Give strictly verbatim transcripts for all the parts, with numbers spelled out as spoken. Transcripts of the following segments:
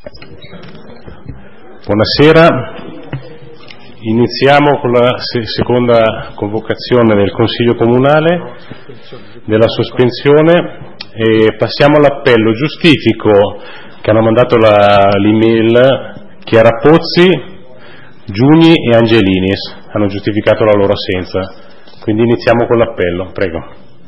Buonasera, iniziamo con la se- seconda convocazione del Consiglio Comunale della sospensione e passiamo all'appello. Giustifico che hanno mandato la, l'email Chiara Pozzi, Giugni e Angelinis, hanno giustificato la loro assenza, quindi iniziamo con l'appello, prego.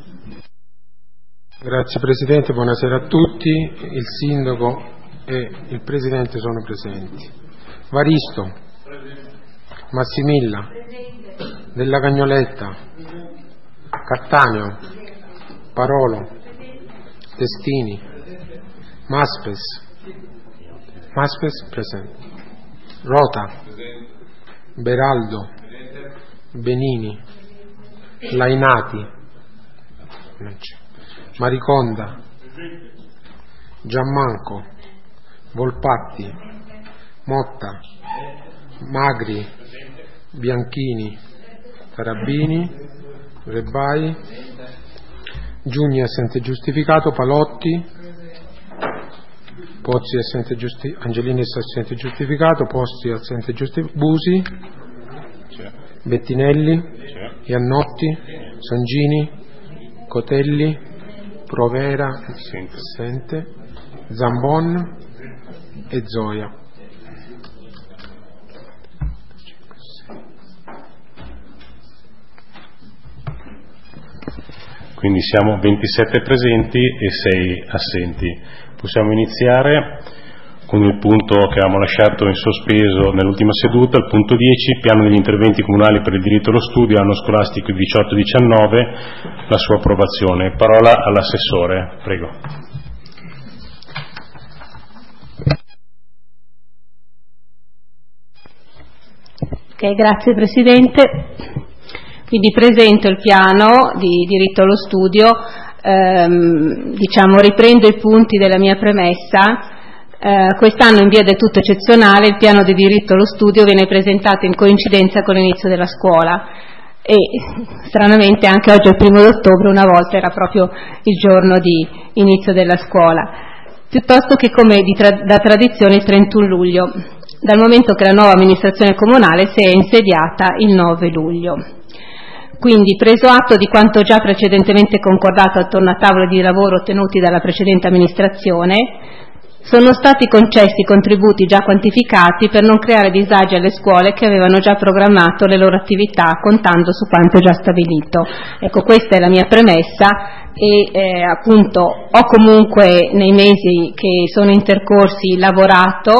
Grazie Presidente, buonasera a tutti, il Sindaco e il Presidente sono presenti. Varisto, Massimilla, Della Cagnoletta, Cattaneo, Parolo, Testini, Maspes, Maspes presente, Rota, Beraldo, Benini, Lainati, Mariconda, Giammanco, Volpatti, Motta, Magri, Bianchini, Tarabini, Rebai, Giugni assente giustificato, Palotti, Pozzi assente giustificato, Angelinis assente giustificato, Posti assente giustificato, Busi, Bettinelli, Iannotti, Sangini, Cotelli, Provera assente, Zambon e Zoia. Quindi siamo ventisette presenti e sei assenti. Possiamo iniziare con il punto che avevamo lasciato in sospeso nell'ultima seduta, il punto dieci, piano degli interventi comunali per il diritto allo studio, anno scolastico diciotto diciannove, la sua approvazione. Parola all'assessore, prego. Ok, grazie Presidente. Quindi presento il piano di diritto allo studio, ehm, diciamo riprendo i punti della mia premessa. Eh, quest'anno in via del tutto eccezionale il piano di diritto allo studio viene presentato in coincidenza con l'inizio della scuola e stranamente anche oggi il primo d'ottobre una volta era proprio il giorno di inizio della scuola, piuttosto che come di tra- da tradizione il trentuno luglio, dal momento che la nuova amministrazione comunale si è insediata il nove luglio. Quindi, preso atto di quanto già precedentemente concordato attorno a tavoli di lavoro ottenuti dalla precedente amministrazione, sono stati concessi contributi già quantificati per non creare disagi alle scuole che avevano già programmato le loro attività contando su quanto già stabilito. Ecco, questa è la mia premessa e eh, appunto ho comunque nei mesi che sono intercorsi lavorato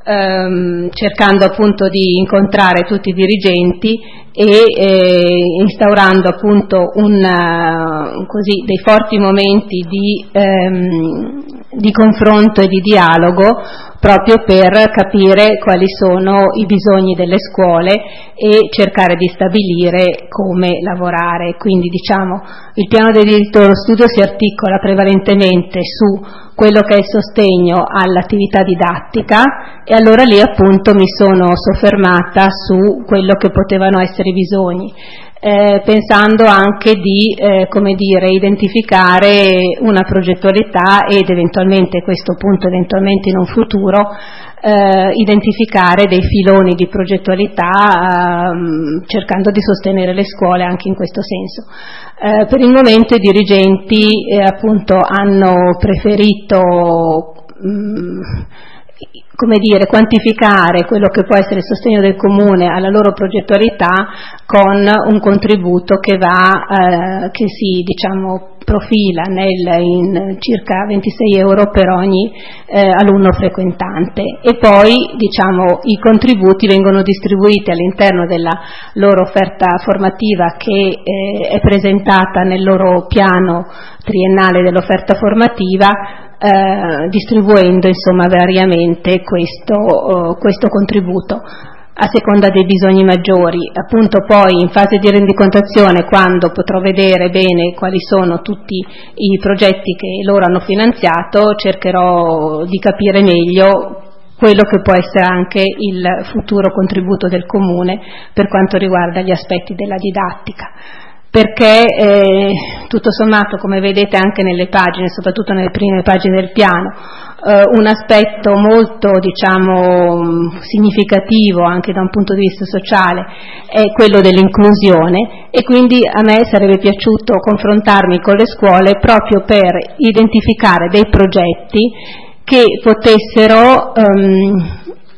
ehm, cercando appunto di incontrare tutti i dirigenti e eh, instaurando appunto un, uh, così, dei forti momenti di, ehm, di confronto e di dialogo proprio per capire quali sono i bisogni delle scuole e cercare di stabilire come lavorare. Quindi diciamo il piano del diritto allo studio si articola prevalentemente su quello che è il sostegno all'attività didattica e allora lì appunto mi sono soffermata su quello che potevano essere i bisogni, eh, pensando anche di eh, come dire, identificare una progettualità ed eventualmente questo punto eventualmente in un futuro eh, identificare dei filoni di progettualità ehm, cercando di sostenere le scuole anche in questo senso. Eh, per il momento i dirigenti eh, appunto hanno preferito mh, come dire, quantificare quello che può essere il sostegno del comune alla loro progettualità con un contributo che va, eh, che si diciamo profila nel, in circa ventisei euro per ogni eh, alunno frequentante e poi diciamo i contributi vengono distribuiti all'interno della loro offerta formativa che eh, è presentata nel loro piano triennale dell'offerta formativa, Eh, distribuendo insomma variamente questo, uh, questo contributo a seconda dei bisogni maggiori. Appunto poi in fase di rendicontazione, quando potrò vedere bene quali sono tutti i progetti che loro hanno finanziato, cercherò di capire meglio quello che può essere anche il futuro contributo del comune per quanto riguarda gli aspetti della didattica. Perché eh, tutto sommato, come vedete anche nelle pagine, soprattutto nelle prime pagine del piano, eh, un aspetto molto, diciamo, significativo anche da un punto di vista sociale è quello dell'inclusione, e quindi a me sarebbe piaciuto confrontarmi con le scuole proprio per identificare dei progetti che potessero um,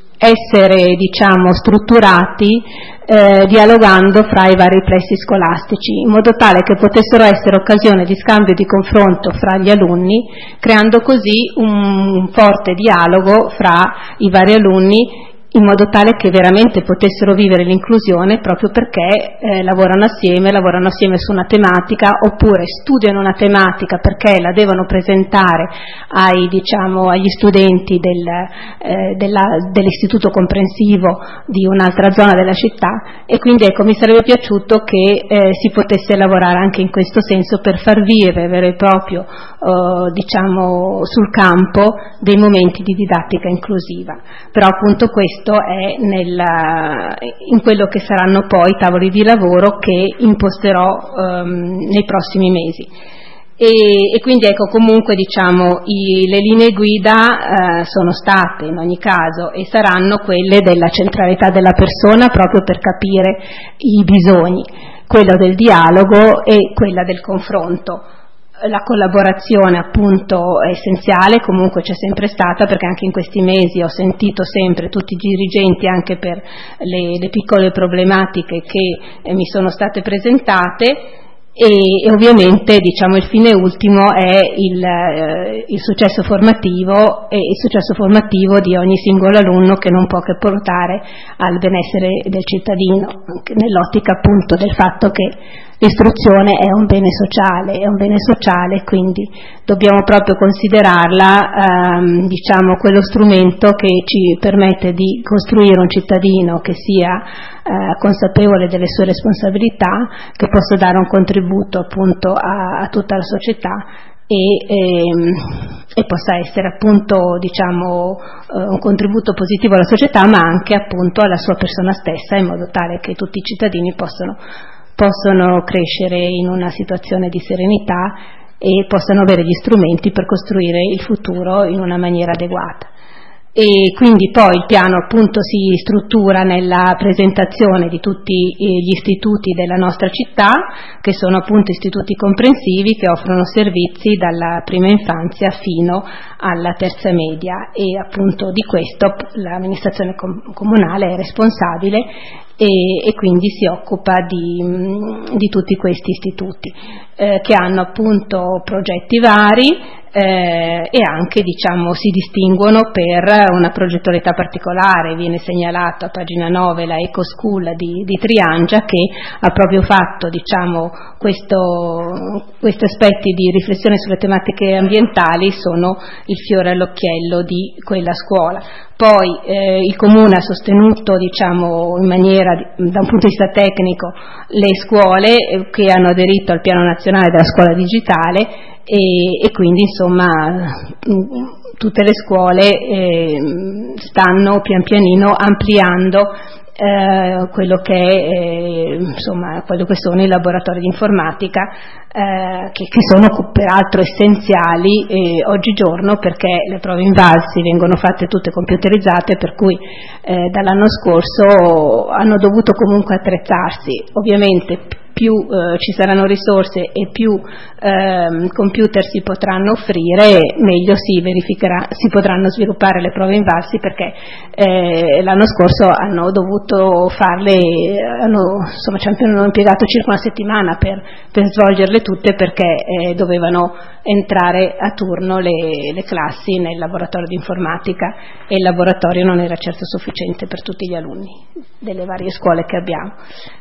essere, diciamo, strutturati eh, dialogando fra i vari plessi scolastici, in modo tale che potessero essere occasione di scambio e di confronto fra gli alunni, creando così un forte dialogo fra i vari alunni, in modo tale che veramente potessero vivere l'inclusione proprio perché eh, lavorano assieme, lavorano assieme su una tematica, oppure studiano una tematica perché la devono presentare ai, diciamo, agli studenti del, eh, della, dell'istituto comprensivo di un'altra zona della città, e quindi ecco, mi sarebbe piaciuto che eh, si potesse lavorare anche in questo senso per far vivere vero e proprio eh, diciamo, sul campo dei momenti di didattica inclusiva. Però appunto questo è nella, in quello che saranno poi i tavoli di lavoro che imposterò um, nei prossimi mesi. E, e quindi ecco, comunque diciamo i, le linee guida eh, sono state in ogni caso e saranno quelle della centralità della persona, proprio per capire i bisogni, quello del dialogo e quella del confronto. La collaborazione appunto è essenziale, comunque c'è sempre stata, perché anche in questi mesi ho sentito sempre tutti i dirigenti anche per le, le piccole problematiche che eh, mi sono state presentate, e, e ovviamente diciamo il fine ultimo è il, eh, il successo formativo e il successo formativo di ogni singolo alunno, che non può che portare al benessere del cittadino, anche nell'ottica appunto del fatto che l'istruzione è un bene sociale, è un bene sociale, quindi dobbiamo proprio considerarla ehm, diciamo quello strumento che ci permette di costruire un cittadino che sia eh, consapevole delle sue responsabilità, che possa dare un contributo appunto a, a tutta la società e, ehm, e possa essere appunto diciamo eh, un contributo positivo alla società, ma anche appunto alla sua persona stessa, in modo tale che tutti i cittadini possano possono crescere in una situazione di serenità e possano avere gli strumenti per costruire il futuro in una maniera adeguata. E quindi poi il piano appunto si struttura nella presentazione di tutti gli istituti della nostra città, che sono appunto istituti comprensivi che offrono servizi dalla prima infanzia fino alla terza media, e appunto di questo l'amministrazione com- comunale è responsabile e, e quindi si occupa di, di tutti questi istituti eh, che hanno appunto progetti vari eh, e anche diciamo si distinguono per una progettualità particolare. Viene segnalato a pagina nove la Eco School di, di Triangia, che ha proprio fatto diciamo questo, questi aspetti di riflessione sulle tematiche ambientali, sono il fiore all'occhiello di quella scuola. Poi eh, il Comune ha sostenuto diciamo in maniera da un punto di vista tecnico le scuole eh, che hanno aderito al piano nazionale della scuola digitale, e, e quindi insomma tutte le scuole eh, stanno pian pianino ampliando eh, quello che è, eh, insomma, quello che sono i laboratori di informatica eh, che, che sono peraltro essenziali eh, oggigiorno, perché le prove invalsi vengono fatte tutte computerizzate, per cui eh, dall'anno scorso hanno dovuto comunque attrezzarsi. Ovviamente più eh, ci saranno risorse e più eh, computer si potranno offrire, meglio si verificherà, si potranno sviluppare le prove invalsi, perché eh, l'anno scorso hanno dovuto farle, hanno, insomma ci hanno impiegato circa una settimana per, per svolgerle tutte, perché eh, dovevano entrare a turno le, le classi nel laboratorio di informatica, e il laboratorio non era certo sufficiente per tutti gli alunni delle varie scuole che abbiamo.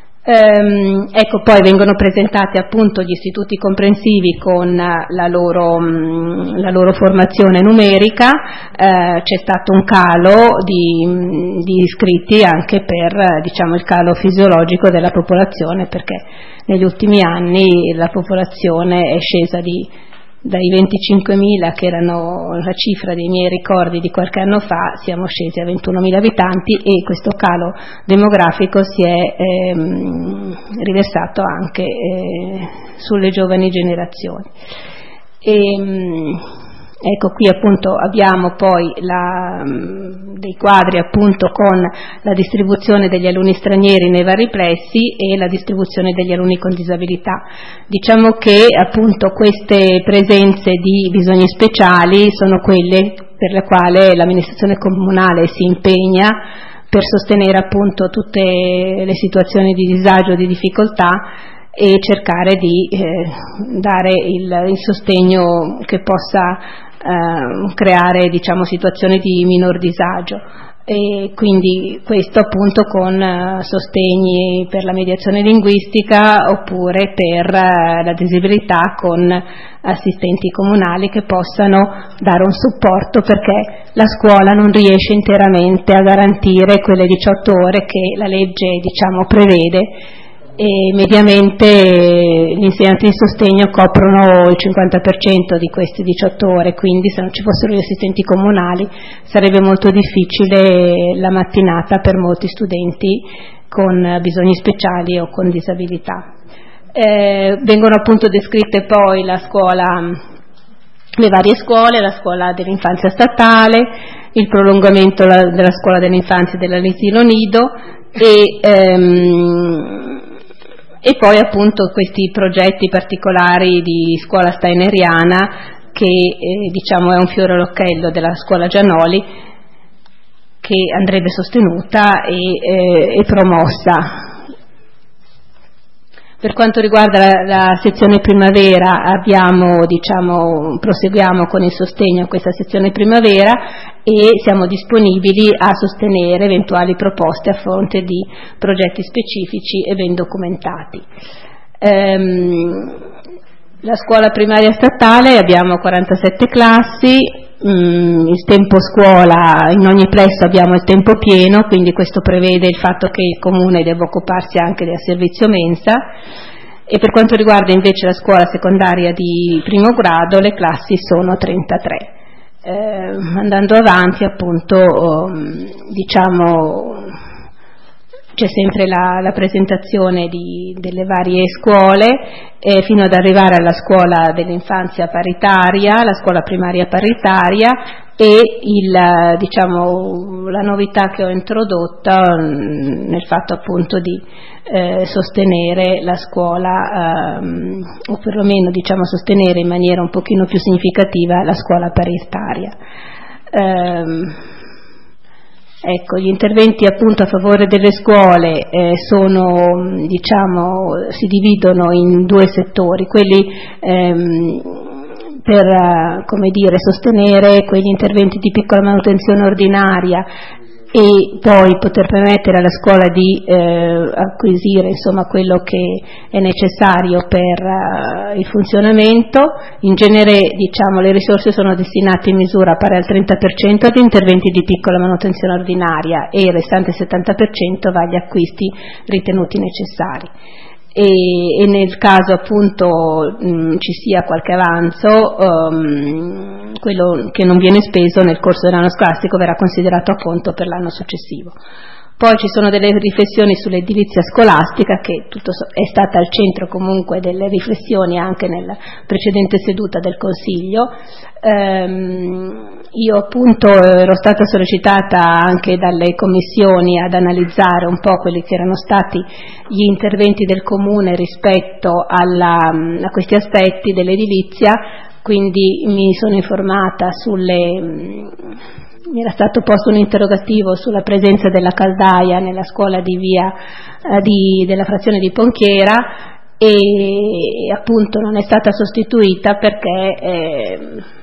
Ehm, ecco, poi vengono presentati appunto gli istituti comprensivi con la loro, mh, la loro formazione numerica. Eh, c'è stato un calo di, di iscritti anche per diciamo il calo fisiologico della popolazione, perché negli ultimi anni la popolazione è scesa di dai venticinquemila, che erano la cifra dei miei ricordi di qualche anno fa, siamo scesi a ventunomila abitanti, e questo calo demografico si è ehm, riversato anche eh, sulle giovani generazioni. E, Ecco, qui appunto abbiamo poi la, dei quadri appunto con la distribuzione degli alunni stranieri nei vari plessi e la distribuzione degli alunni con disabilità. Diciamo che appunto queste presenze di bisogni speciali sono quelle per le quali l'amministrazione comunale si impegna per sostenere appunto tutte le situazioni di disagio, di difficoltà, e cercare di eh, dare il, il sostegno che possa eh, creare, diciamo, situazioni di minor disagio. E quindi questo appunto con eh, sostegni per la mediazione linguistica oppure per eh, la disabilità con assistenti comunali che possano dare un supporto, perché la scuola non riesce interamente a garantire quelle diciotto ore che la legge, diciamo, prevede, e mediamente gli insegnanti di sostegno coprono il cinquanta per cento di queste diciotto ore, quindi se non ci fossero gli assistenti comunali sarebbe molto difficile la mattinata per molti studenti con bisogni speciali o con disabilità. Eh, vengono appunto descritte poi la scuola, le varie scuole, la scuola dell'infanzia statale, il prolungamento della scuola dell'infanzia dell'asilo nido e ehm, e poi appunto questi progetti particolari di scuola steineriana che eh, diciamo è un fiore all'occhiello della scuola Gianoli, che andrebbe sostenuta e, eh, e promossa. Per quanto riguarda la, la sezione primavera abbiamo, diciamo, proseguiamo con il sostegno a questa sezione primavera e siamo disponibili a sostenere eventuali proposte a fronte di progetti specifici e ben documentati. Ehm, la scuola primaria statale abbiamo quarantasette classi, mh, il tempo scuola in ogni plesso abbiamo il tempo pieno, quindi questo prevede il fatto che il comune debba occuparsi anche del servizio mensa. E per quanto riguarda invece la scuola secondaria di primo grado le classi sono trentatré. Eh, andando avanti appunto um, diciamo c'è sempre la, la presentazione di, delle varie scuole eh, fino ad arrivare alla scuola dell'infanzia paritaria, la scuola primaria paritaria e il, diciamo, la novità che ho introdotto mh, nel fatto appunto di eh, sostenere la scuola ehm, o perlomeno diciamo sostenere in maniera un pochino più significativa la scuola paritaria. Ehm, Ecco, gli interventi appunto a favore delle scuole eh, sono, diciamo, si dividono in due settori, quelli ehm, per, come dire, sostenere quegli interventi di piccola manutenzione ordinaria e poi poter permettere alla scuola di eh, acquisire insomma quello che è necessario per uh, il funzionamento. In genere diciamo le risorse sono destinate in misura pari al trenta per cento ad interventi di piccola manutenzione ordinaria e il restante settanta per cento va agli acquisti ritenuti necessari. E, e nel caso appunto mh, ci sia qualche avanzo, um, quello che non viene speso nel corso dell'anno scolastico verrà considerato a conto per l'anno successivo. Poi ci sono delle riflessioni sull'edilizia scolastica che tutto è stata al centro comunque delle riflessioni anche nella precedente seduta del Consiglio. Ehm, io appunto ero stata sollecitata anche dalle commissioni ad analizzare un po' quelli che erano stati gli interventi del Comune rispetto alla, a questi aspetti dell'edilizia, quindi mi sono informata sulle... Mi era stato posto un interrogativo sulla presenza della caldaia nella scuola di via eh, di, della frazione di Ponchiera e, e appunto non è stata sostituita perché, eh,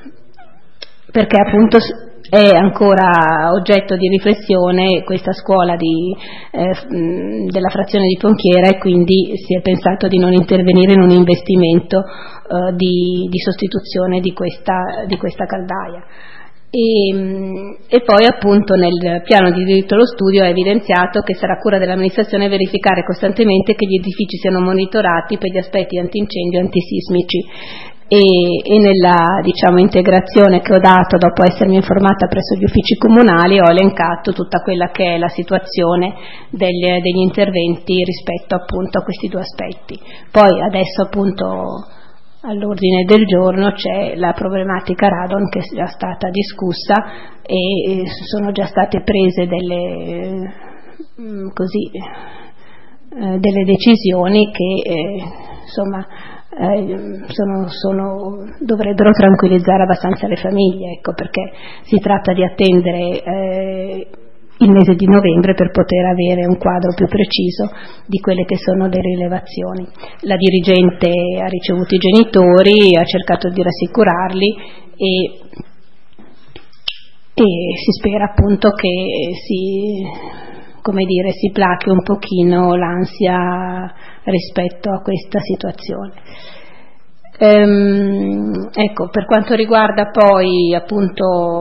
perché appunto è ancora oggetto di riflessione questa scuola di, eh, della frazione di Ponchiera e quindi si è pensato di non intervenire in un investimento eh, di, di sostituzione di questa, di questa caldaia. E, e poi appunto nel piano di diritto allo studio è evidenziato che sarà cura dell'amministrazione verificare costantemente che gli edifici siano monitorati per gli aspetti antincendio e antisismici e, e nella diciamo integrazione che ho dato dopo essermi informata presso gli uffici comunali ho elencato tutta quella che è la situazione degli, degli interventi rispetto appunto a questi due aspetti. Poi adesso appunto all'ordine del giorno c'è la problematica radon, che è già stata discussa e sono già state prese delle, così, delle decisioni che eh, insomma eh, sono, sono, dovrebbero tranquillizzare abbastanza le famiglie, ecco, perché si tratta di attendere eh, il mese di novembre per poter avere un quadro più preciso di quelle che sono le rilevazioni. La dirigente ha ricevuto i genitori, ha cercato di rassicurarli e, e si spera appunto che si, come dire, si plachi un pochino l'ansia rispetto a questa situazione. Ehm, ecco, per quanto riguarda poi appunto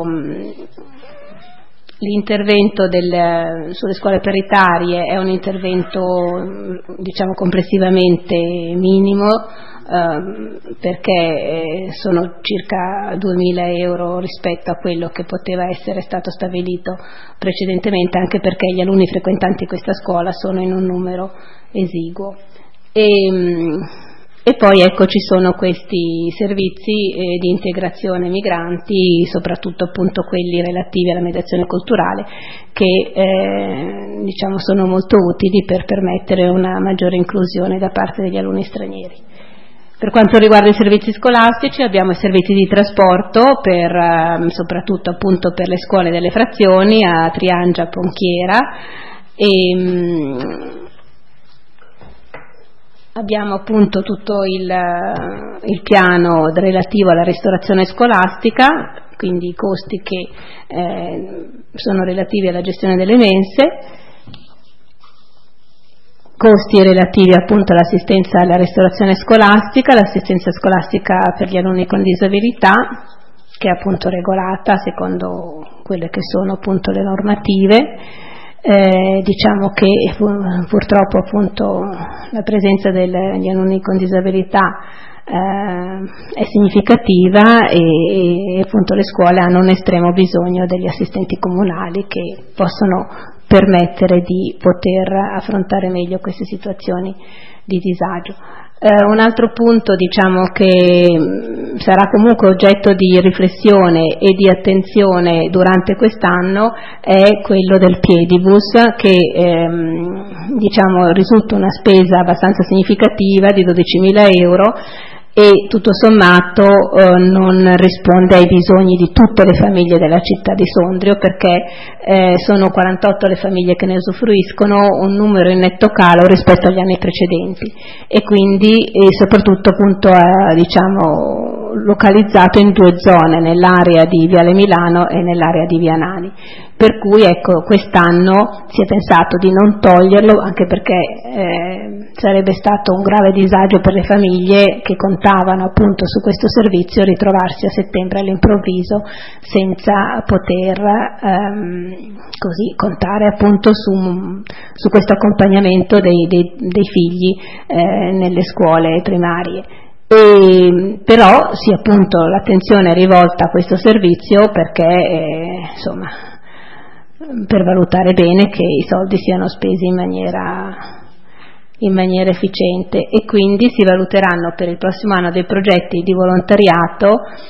l'intervento del, sulle scuole paritarie, è un intervento diciamo complessivamente minimo, ehm, perché sono circa duemila euro rispetto a quello che poteva essere stato stabilito precedentemente, anche perché gli alunni frequentanti questa scuola sono in un numero esiguo. E, E poi ecco ci sono questi servizi eh, di integrazione migranti, soprattutto appunto quelli relativi alla mediazione culturale, che eh, diciamo sono molto utili per permettere una maggiore inclusione da parte degli alunni stranieri. Per quanto riguarda i servizi scolastici abbiamo i servizi di trasporto per, eh, soprattutto appunto per le scuole delle frazioni a Triangia, Ponchiera e mh, abbiamo appunto tutto il, il piano relativo alla ristorazione scolastica, quindi i costi che eh, sono relativi alla gestione delle mense, costi relativi appunto all'assistenza alla ristorazione scolastica, l'assistenza scolastica per gli alunni con disabilità, che è appunto regolata secondo quelle che sono appunto le normative. Eh, diciamo che purtroppo appunto la presenza degli alunni con disabilità eh, è significativa e, e appunto le scuole hanno un estremo bisogno degli assistenti comunali che possono permettere di poter affrontare meglio queste situazioni di disagio. Eh, un altro punto diciamo che mh, sarà comunque oggetto di riflessione e di attenzione durante quest'anno è quello del piedibus, che ehm, diciamo risulta una spesa abbastanza significativa di dodicimila euro e tutto sommato eh, non risponde ai bisogni di tutte le famiglie della città di Sondrio, perché eh, sono quarantotto le famiglie che ne usufruiscono, un numero in netto calo rispetto agli anni precedenti e quindi e soprattutto appunto eh, diciamo localizzato in due zone, nell'area di Viale Milano e nell'area di Via Nani. Per cui ecco quest'anno si è pensato di non toglierlo, anche perché eh, sarebbe stato un grave disagio per le famiglie che contavano appunto su questo servizio ritrovarsi a settembre all'improvviso senza poter ehm, così contare appunto su, su questo accompagnamento dei, dei, dei figli eh, nelle scuole primarie. E, però sì appunto l'attenzione è rivolta a questo servizio perché eh, insomma per valutare bene che i soldi siano spesi in maniera, in maniera efficiente e quindi si valuteranno per il prossimo anno dei progetti di volontariato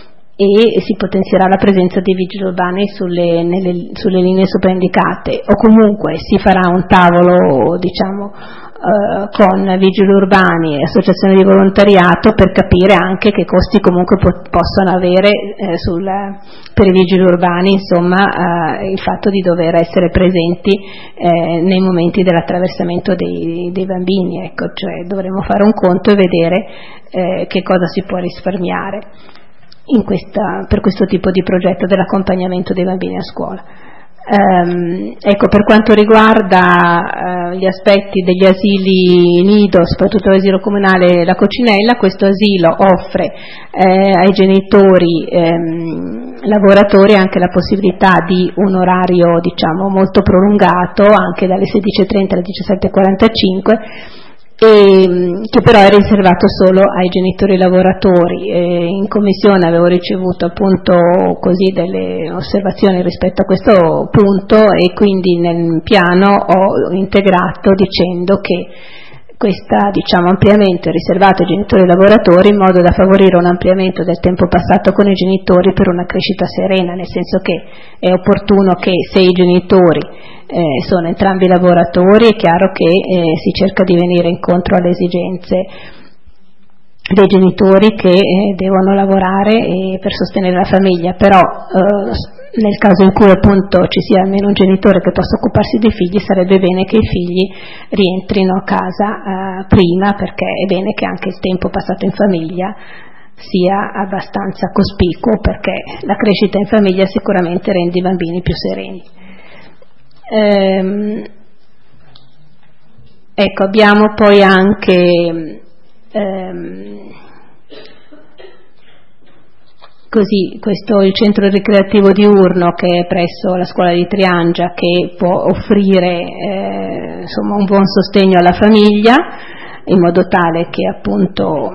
e si potenzierà la presenza dei vigili urbani sulle, nelle, sulle linee sopraindicate, o comunque si farà un tavolo diciamo eh, con vigili urbani e associazioni di volontariato per capire anche che costi comunque po- possono avere eh, sul, per i vigili urbani, insomma eh, il fatto di dover essere presenti eh, nei momenti dell'attraversamento dei, dei bambini, ecco, cioè dovremo fare un conto e vedere eh, che cosa si può risparmiare in questa, per questo tipo di progetto dell'accompagnamento dei bambini a scuola. Um, ecco, per quanto riguarda uh, gli aspetti degli asili nido, soprattutto l'asilo comunale La Coccinella, questo asilo offre eh, ai genitori ehm, lavoratori anche la possibilità di un orario diciamo molto prolungato, anche dalle sedici e trenta alle diciassette e quarantacinque, e che però è riservato solo ai genitori lavoratori. E in commissione avevo ricevuto appunto così delle osservazioni rispetto a questo punto e quindi nel piano ho integrato dicendo che questo diciamo, ampliamento è riservato ai genitori e lavoratori in modo da favorire un ampliamento del tempo passato con i genitori per una crescita serena, nel senso che è opportuno che se i genitori eh, sono entrambi lavoratori è chiaro che eh, si cerca di venire incontro alle esigenze dei genitori che eh, devono lavorare eh, per sostenere la famiglia, però eh, nel caso in cui appunto ci sia almeno un genitore che possa occuparsi dei figli, sarebbe bene che i figli rientrino a casa eh, prima, perché è bene che anche il tempo passato in famiglia sia abbastanza cospicuo, perché la crescita in famiglia sicuramente rende i bambini più sereni. Ehm, ecco, abbiamo poi anche ehm, così questo il centro ricreativo diurno che è presso la scuola di Triangia, che può offrire eh, insomma un buon sostegno alla famiglia in modo tale che appunto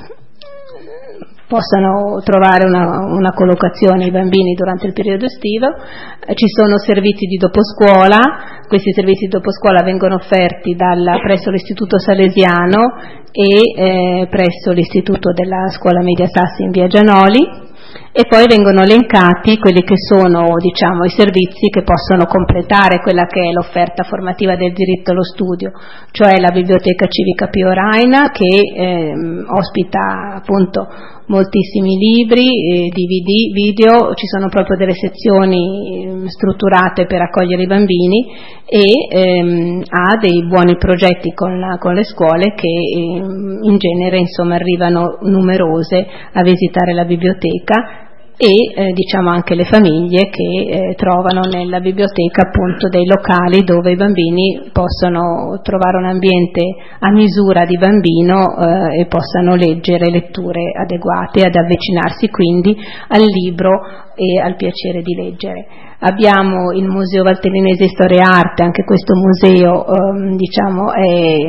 possano trovare una, una collocazione i bambini durante il periodo estivo. Eh, ci sono servizi di doposcuola, questi servizi di doposcuola vengono offerti dalla, presso l'Istituto Salesiano e eh, presso l'Istituto della Scuola Media Sassi in via Gianoli. E poi vengono elencati quelli che sono diciamo, i servizi che possono completare quella che è l'offerta formativa del diritto allo studio, cioè la Biblioteca Civica Pio Raina, che eh, ospita appunto moltissimi libri, eh, D V D, video, ci sono proprio delle sezioni eh, strutturate per accogliere i bambini e ehm, ha dei buoni progetti con, la, con le scuole che eh, in genere insomma arrivano numerose a visitare la biblioteca e eh, diciamo anche le famiglie che eh, trovano nella biblioteca appunto dei locali dove i bambini possono trovare un ambiente a misura di bambino eh, e possano leggere letture adeguate, ad avvicinarsi quindi al libro e al piacere di leggere. Abbiamo il Museo Valtellinese Storia e Arte, anche questo museo ehm, diciamo è,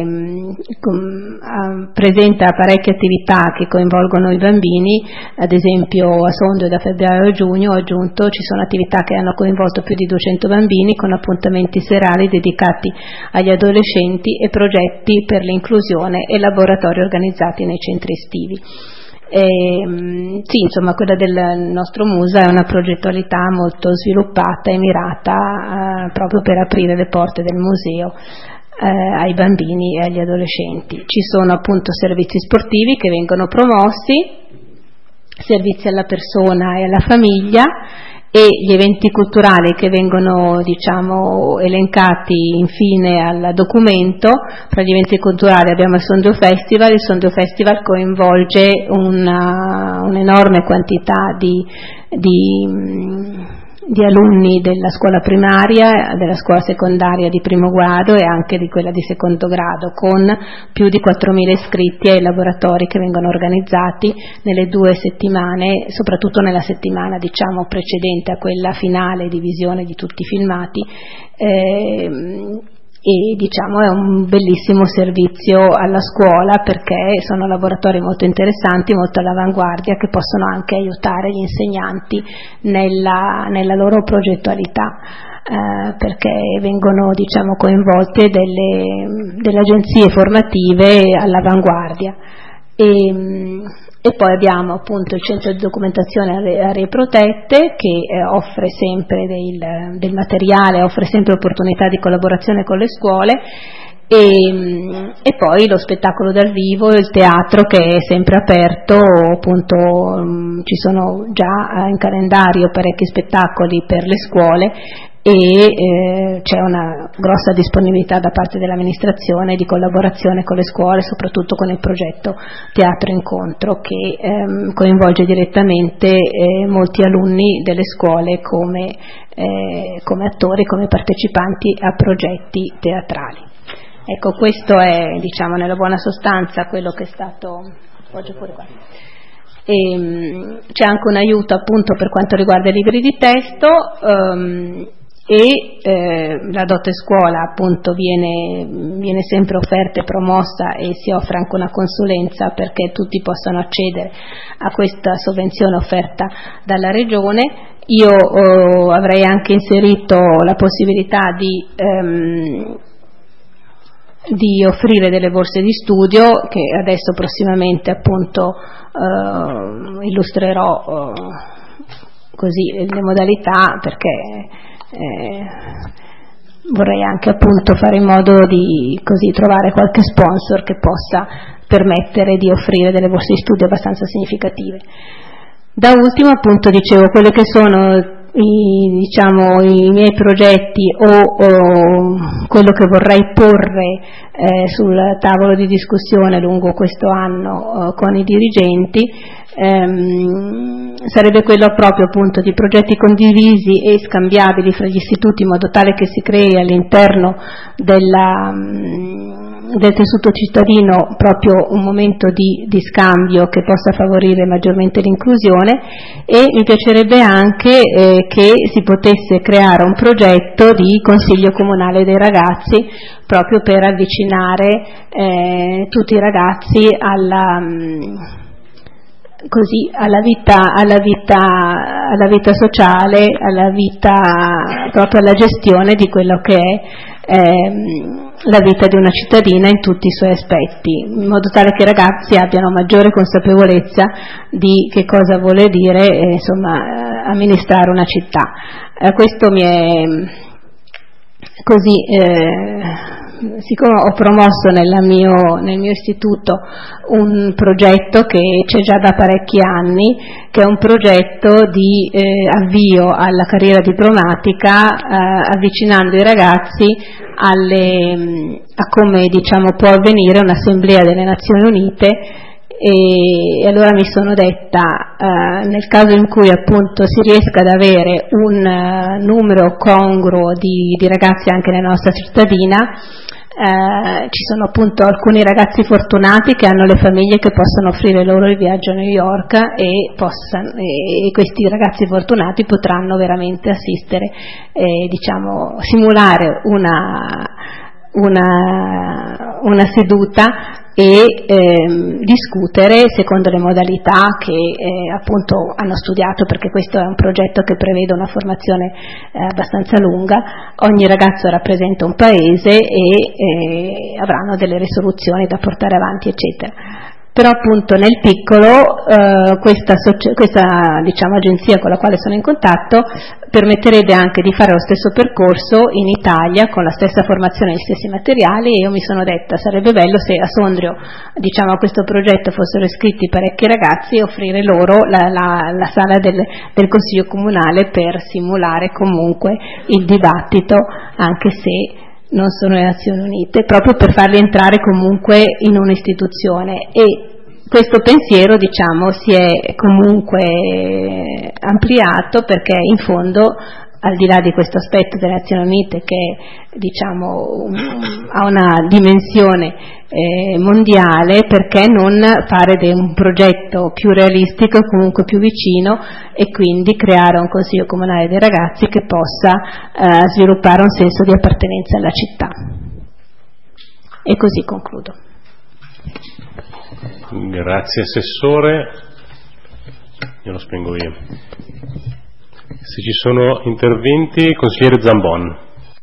com, presenta parecchie attività che coinvolgono i bambini, ad esempio a Sondrio da febbraio a giugno ho aggiunto ci sono attività che hanno coinvolto più di duecento bambini con appuntamenti serali dedicati agli adolescenti e progetti per l'inclusione e laboratori organizzati nei centri estivi. E, sì, insomma quella del nostro museo è una progettualità molto sviluppata e mirata eh, proprio per aprire le porte del museo eh, ai bambini e agli adolescenti. Ci sono appunto servizi sportivi che vengono promossi, servizi alla persona e alla famiglia e gli eventi culturali che vengono diciamo elencati infine al documento. Tra gli eventi culturali abbiamo il Sondrio Festival. Il Sondrio Festival coinvolge una, un'enorme quantità di, di di alunni della scuola primaria, della scuola secondaria di primo grado e anche di quella di secondo grado, con più di quattromila iscritti ai laboratori che vengono organizzati nelle due settimane, soprattutto nella settimana diciamo precedente a quella finale di visione di tutti i filmati. Eh, e diciamo è un bellissimo servizio alla scuola perché sono laboratori molto interessanti, molto all'avanguardia, che possono anche aiutare gli insegnanti nella, nella loro progettualità, eh, perché vengono diciamo coinvolte delle, delle agenzie formative all'avanguardia. E, e poi abbiamo appunto il centro di documentazione aree protette che eh, offre sempre del, del materiale, offre sempre opportunità di collaborazione con le scuole e, e poi lo spettacolo dal vivo e il teatro che è sempre aperto, appunto mh, ci sono già in calendario parecchi spettacoli per le scuole e eh, c'è una grossa disponibilità da parte dell'amministrazione di collaborazione con le scuole, soprattutto con il progetto Teatro Incontro che ehm, coinvolge direttamente eh, molti alunni delle scuole come, eh, come attori, come partecipanti a progetti teatrali. Ecco, questo è diciamo nella buona sostanza quello che è stato. Oggi pure qua. E, c'è anche un aiuto appunto per quanto riguarda i libri di testo. Um, e eh, la dote scuola appunto viene, viene sempre offerta e promossa e si offre anche una consulenza perché tutti possano accedere a questa sovvenzione offerta dalla Regione. Io oh, avrei anche inserito la possibilità di ehm, di offrire delle borse di studio che adesso prossimamente appunto eh, illustrerò eh, così le modalità, perché eh, vorrei anche appunto fare in modo di così trovare qualche sponsor che possa permettere di offrire delle borse di studio abbastanza significative. Da ultimo appunto dicevo quello che sono I, diciamo, i miei progetti o, o quello che vorrei porre eh, sul tavolo di discussione lungo questo anno eh, con i dirigenti ehm, sarebbe quello proprio appunto di progetti condivisi e scambiabili fra gli istituti, in modo tale che si crei all'interno della, del tessuto cittadino proprio un momento di, di scambio che possa favorire maggiormente l'inclusione. E mi piacerebbe anche eh, che si potesse creare un progetto di consiglio comunale dei ragazzi, proprio per avvicinare eh, tutti i ragazzi alla, così, alla, vita, alla, vita, alla vita sociale, alla vita, proprio alla gestione di quello che è ehm, la vita di una cittadina in tutti i suoi aspetti, in modo tale che i ragazzi abbiano maggiore consapevolezza di che cosa vuole dire eh, insomma, amministrare una città. Eh, questo mi è così, eh, siccome ho promosso nella mio, nel mio istituto un progetto che c'è già da parecchi anni, che è un progetto di eh, avvio alla carriera diplomatica, eh, avvicinando i ragazzi alle, a come diciamo può avvenire un'assemblea delle Nazioni Unite. E, e allora mi sono detta eh, nel caso in cui appunto si riesca ad avere un uh, numero congruo di, di ragazzi anche nella nostra cittadina, eh, ci sono appunto alcuni ragazzi fortunati che hanno le famiglie che possono offrire loro il viaggio a New York e, possano, e questi ragazzi fortunati potranno veramente assistere, eh, diciamo simulare una, una, una seduta e ehm, discutere secondo le modalità che eh, appunto hanno studiato, perché questo è un progetto che prevede una formazione eh, abbastanza lunga. Ogni ragazzo rappresenta un paese e eh, avranno delle risoluzioni da portare avanti, eccetera. Però appunto nel piccolo eh, questa, questa diciamo, agenzia con la quale sono in contatto permetterebbe anche di fare lo stesso percorso in Italia con la stessa formazione e gli stessi materiali, e io mi sono detta sarebbe bello se a Sondrio, diciamo, a questo progetto fossero iscritti parecchi ragazzi e offrire loro la, la, la sala del, del Consiglio Comunale per simulare comunque il dibattito, anche se non sono le Nazioni Unite, proprio per farli entrare comunque in un'istituzione. E questo pensiero, diciamo, si è comunque ampliato, perché in fondo, al di là di questo aspetto delle Nazioni Unite che diciamo um, ha una dimensione eh, mondiale, perché non fare de un progetto più realistico e comunque più vicino, e quindi creare un Consiglio Comunale dei ragazzi che possa eh, sviluppare un senso di appartenenza alla città. E così concludo. Grazie Assessore, io lo spengo io. Se ci sono interventi, consigliere Zambon.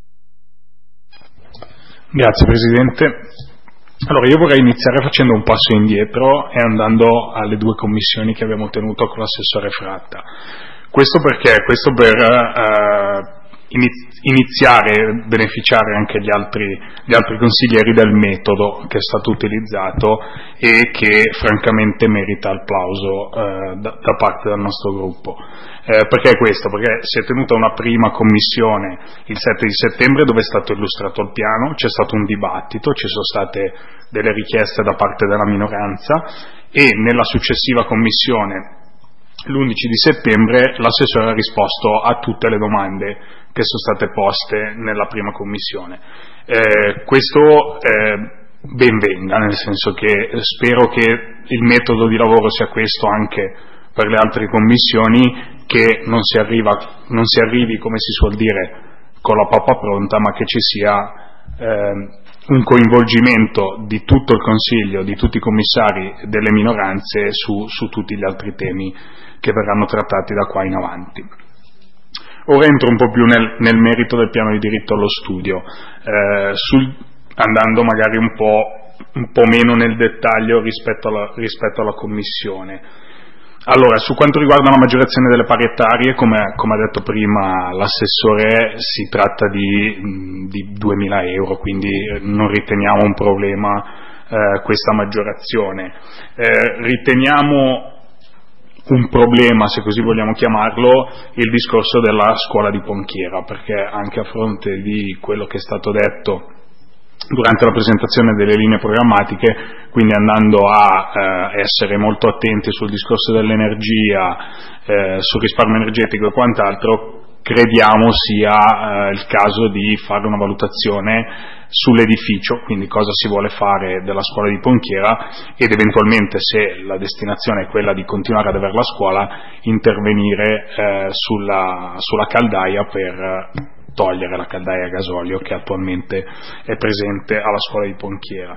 Grazie Presidente. Allora io vorrei iniziare facendo un passo indietro e andando alle due commissioni che abbiamo tenuto con l'assessore Fratta. Questo perché? Questo per eh, iniziare e beneficiare anche gli altri, gli altri consiglieri del metodo che è stato utilizzato e che francamente merita il plauso eh, da, da parte del nostro gruppo. Eh, perché questo? Perché si è tenuta una prima commissione il sette di settembre dove è stato illustrato il piano, c'è stato un dibattito, ci sono state delle richieste da parte della minoranza, e nella successiva commissione l'undici di settembre l'assessore ha risposto a tutte le domande che sono state poste nella prima commissione. Eh, questo eh, ben venga, nel senso che spero che il metodo di lavoro sia questo anche per le altre commissioni, che non si, arriva, non si arrivi, come si suol dire, con la pappa pronta, ma che ci sia eh, un coinvolgimento di tutto il Consiglio, di tutti i commissari delle minoranze su, su tutti gli altri temi che verranno trattati da qua in avanti. Ora entro un po' più nel, nel merito del piano di diritto allo studio. Eh, sul, andando magari un po', un po' meno nel dettaglio rispetto alla, rispetto alla Commissione. Allora, su quanto riguarda la maggiorazione delle paritarie, come, come ha detto prima l'assessore, si tratta di, di duemila euro, quindi non riteniamo un problema eh, questa maggiorazione. Eh, riteniamo un problema, se così vogliamo chiamarlo, il discorso della scuola di Ponchiera, perché anche a fronte di quello che è stato detto durante la presentazione delle linee programmatiche, quindi andando a eh, essere molto attenti sul discorso dell'energia, eh, sul risparmio energetico e quant'altro, crediamo sia eh, il caso di fare una valutazione sull'edificio, quindi cosa si vuole fare della scuola di Ponchiera, ed eventualmente, se la destinazione è quella di continuare ad avere la scuola, intervenire eh, sulla, sulla caldaia per togliere la caldaia a gasolio che attualmente è presente alla scuola di Ponchiera.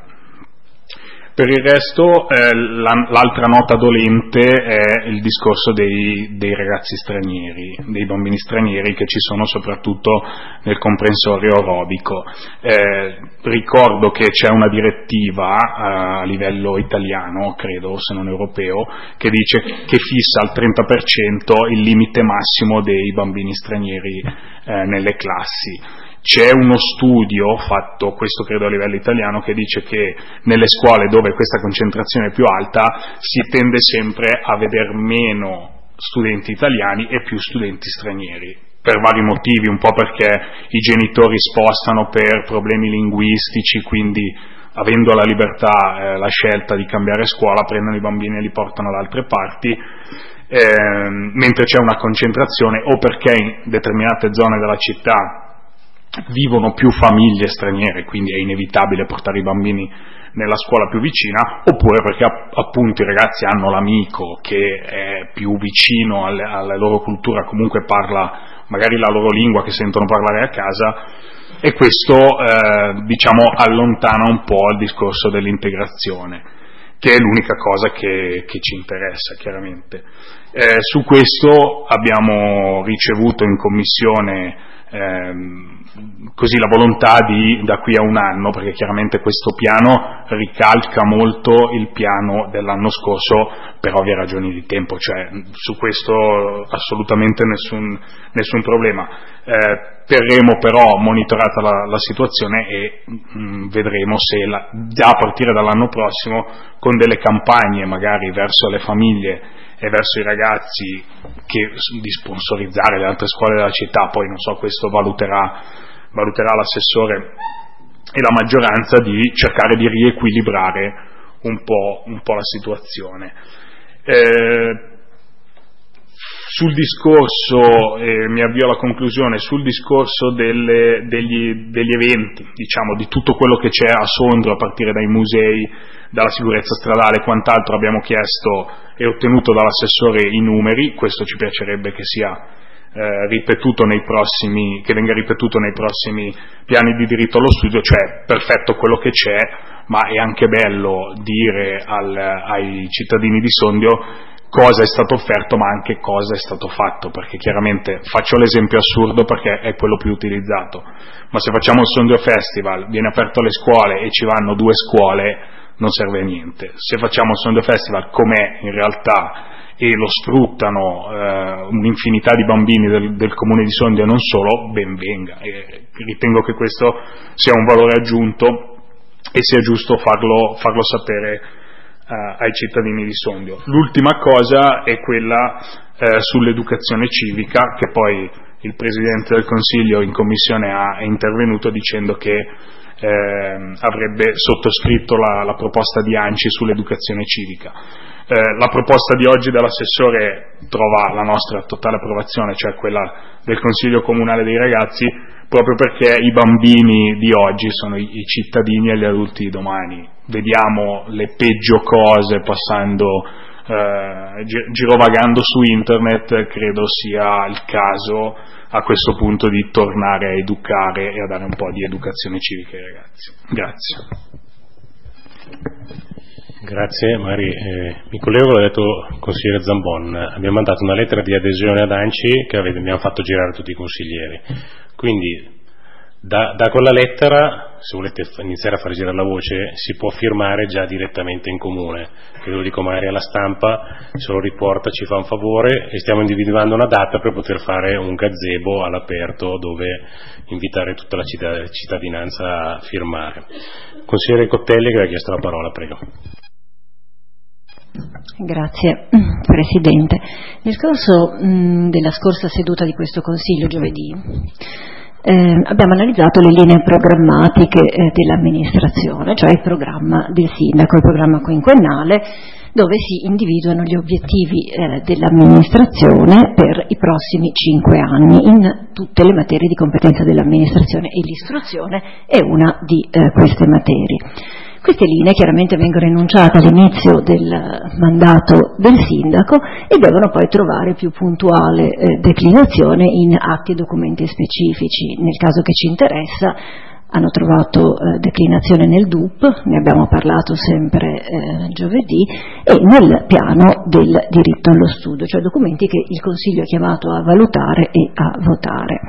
Per il resto eh, la, l'altra nota dolente è il discorso dei, dei ragazzi stranieri, dei bambini stranieri che ci sono soprattutto nel comprensorio aerobico. Eh, ricordo che c'è una direttiva eh, a livello italiano, credo, se non europeo, che dice che fissa al trenta per cento il limite massimo dei bambini stranieri eh, nelle classi. C'è uno studio fatto, questo credo a livello italiano, che dice che nelle scuole dove questa concentrazione è più alta si tende sempre a vedere meno studenti italiani e più studenti stranieri, per vari motivi, un po' perché i genitori spostano per problemi linguistici, quindi avendo la libertà, eh, la scelta di cambiare scuola, prendono i bambini e li portano da altre parti, eh, mentre c'è una concentrazione, o perché in determinate zone della città vivono più famiglie straniere, quindi è inevitabile portare i bambini nella scuola più vicina, oppure perché appunto i ragazzi hanno l'amico che è più vicino alle, alla loro cultura, comunque parla magari la loro lingua che sentono parlare a casa, e questo eh, diciamo allontana un po' il discorso dell'integrazione, che è l'unica cosa che, che ci interessa chiaramente. Eh, su questo abbiamo ricevuto in commissione ehm, così la volontà di, da qui a un anno, perché chiaramente questo piano ricalca molto il piano dell'anno scorso per ovvie ragioni di tempo, cioè su questo assolutamente nessun, nessun problema. Eh, terremo però monitorata la, la situazione e mh, vedremo se la, già a partire dall'anno prossimo, con delle campagne magari verso le famiglie e verso i ragazzi, che di sponsorizzare le altre scuole della città, poi non so, questo valuterà, valuterà l'assessore e la maggioranza, di cercare di riequilibrare un po', un po' la situazione. Eh, sul discorso, eh, mi avvio alla conclusione, sul discorso delle, degli, degli eventi, diciamo, di tutto quello che c'è a Sondrio, a partire dai musei, dalla sicurezza stradale e quant'altro, abbiamo chiesto e ottenuto dall'assessore i numeri. Questo ci piacerebbe che sia eh, ripetuto nei prossimi, che venga ripetuto nei prossimi piani di diritto allo studio, cioè perfetto quello che c'è, ma è anche bello dire al, ai cittadini di Sondrio cosa è stato offerto, ma anche cosa è stato fatto, perché chiaramente, faccio l'esempio assurdo perché è quello più utilizzato, ma se facciamo il Sondrio Festival, viene aperto alle scuole e ci vanno due scuole, non serve a niente. Se facciamo il Sondrio Festival com'è in realtà e lo sfruttano eh, un'infinità di bambini del, del comune di Sondrio e non solo, ben venga. E ritengo che questo sia un valore aggiunto e sia giusto farlo, farlo sapere Uh, ai cittadini di Sondrio. L'ultima cosa è quella uh, sull'educazione civica, che poi il Presidente del Consiglio in Commissione ha, è intervenuto dicendo che eh, avrebbe sottoscritto la, la proposta di ANCI sull'educazione civica. Eh, la proposta di oggi dell'assessore trova la nostra totale approvazione, cioè quella del Consiglio Comunale dei Ragazzi, proprio perché i bambini di oggi sono i, i cittadini e gli adulti di domani. Vediamo le peggio cose passando, eh, gi- girovagando su internet. Credo sia il caso a questo punto di tornare a educare e a dare un po' di educazione civica ai ragazzi. Grazie. Grazie Mari. Eh, mi collego, l'ha detto il consigliere Zambon, abbiamo mandato una lettera di adesione ad ANCI che abbiamo fatto girare tutti i consiglieri, quindi Da, da quella lettera, se volete iniziare a far girare la voce, si può firmare già direttamente in comune. Io lo dico magari alla stampa, se lo riporta ci fa un favore, e stiamo individuando una data per poter fare un gazebo all'aperto dove invitare tutta la cittadinanza a firmare. Consigliere Cottelli, che ha chiesto la parola, prego. Grazie Presidente. Nel corso mh, della scorsa seduta di questo Consiglio, giovedì, eh, abbiamo analizzato le linee programmatiche eh, dell'amministrazione, cioè il programma del Sindaco, il programma quinquennale, dove si individuano gli obiettivi eh, dell'amministrazione per i prossimi cinque anni in tutte le materie di competenza dell'amministrazione, e l'istruzione è una di eh, queste materie. Queste linee chiaramente vengono enunciate all'inizio del mandato del Sindaco e devono poi trovare più puntuale eh, declinazione in atti e documenti specifici. Nel caso che ci interessa, hanno trovato eh, declinazione nel D U P, ne abbiamo parlato sempre eh, giovedì, e nel piano del diritto allo studio, cioè documenti che il Consiglio è chiamato a valutare e a votare.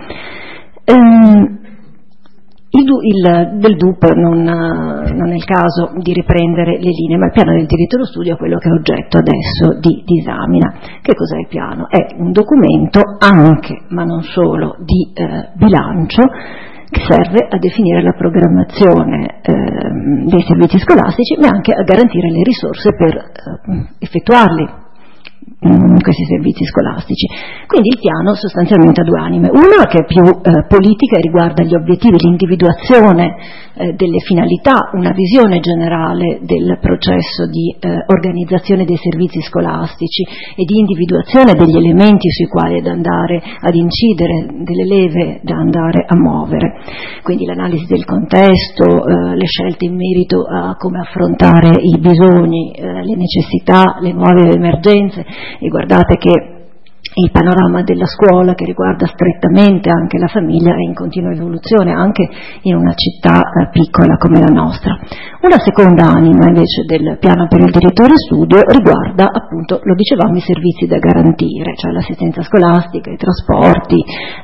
Ehm, Il, il, del D U P non, non è il caso di riprendere le linee, ma il piano del diritto allo studio è quello che è oggetto adesso di disamina. Che cos'è il piano? È un documento anche, ma non solo, di eh, bilancio, che serve a definire la programmazione eh, dei servizi scolastici, ma anche a garantire le risorse per eh, effettuarli, questi servizi scolastici. Quindi il piano sostanzialmente ha due anime: una che è più eh, politica e riguarda gli obiettivi, l'individuazione eh, delle finalità, una visione generale del processo di eh, organizzazione dei servizi scolastici e di individuazione degli elementi sui quali da andare ad incidere, delle leve da andare a muovere. Quindi l'analisi del contesto, eh, le scelte in merito a come affrontare i bisogni, eh, le necessità, le nuove emergenze. E guardate che il panorama della scuola, che riguarda strettamente anche la famiglia, è in continua evoluzione anche in una città eh, piccola come la nostra. Una seconda anima invece del piano per il diritto allo studio riguarda, appunto, lo dicevamo, i servizi da garantire, cioè l'assistenza scolastica, i trasporti,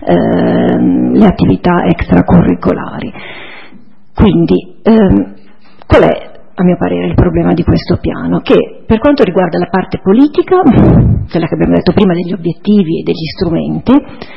ehm, le attività extracurricolari. Quindi ehm, qual è, a mio parere, il problema di questo piano? Che per quanto riguarda la parte politica, quella che abbiamo detto prima degli obiettivi e degli strumenti,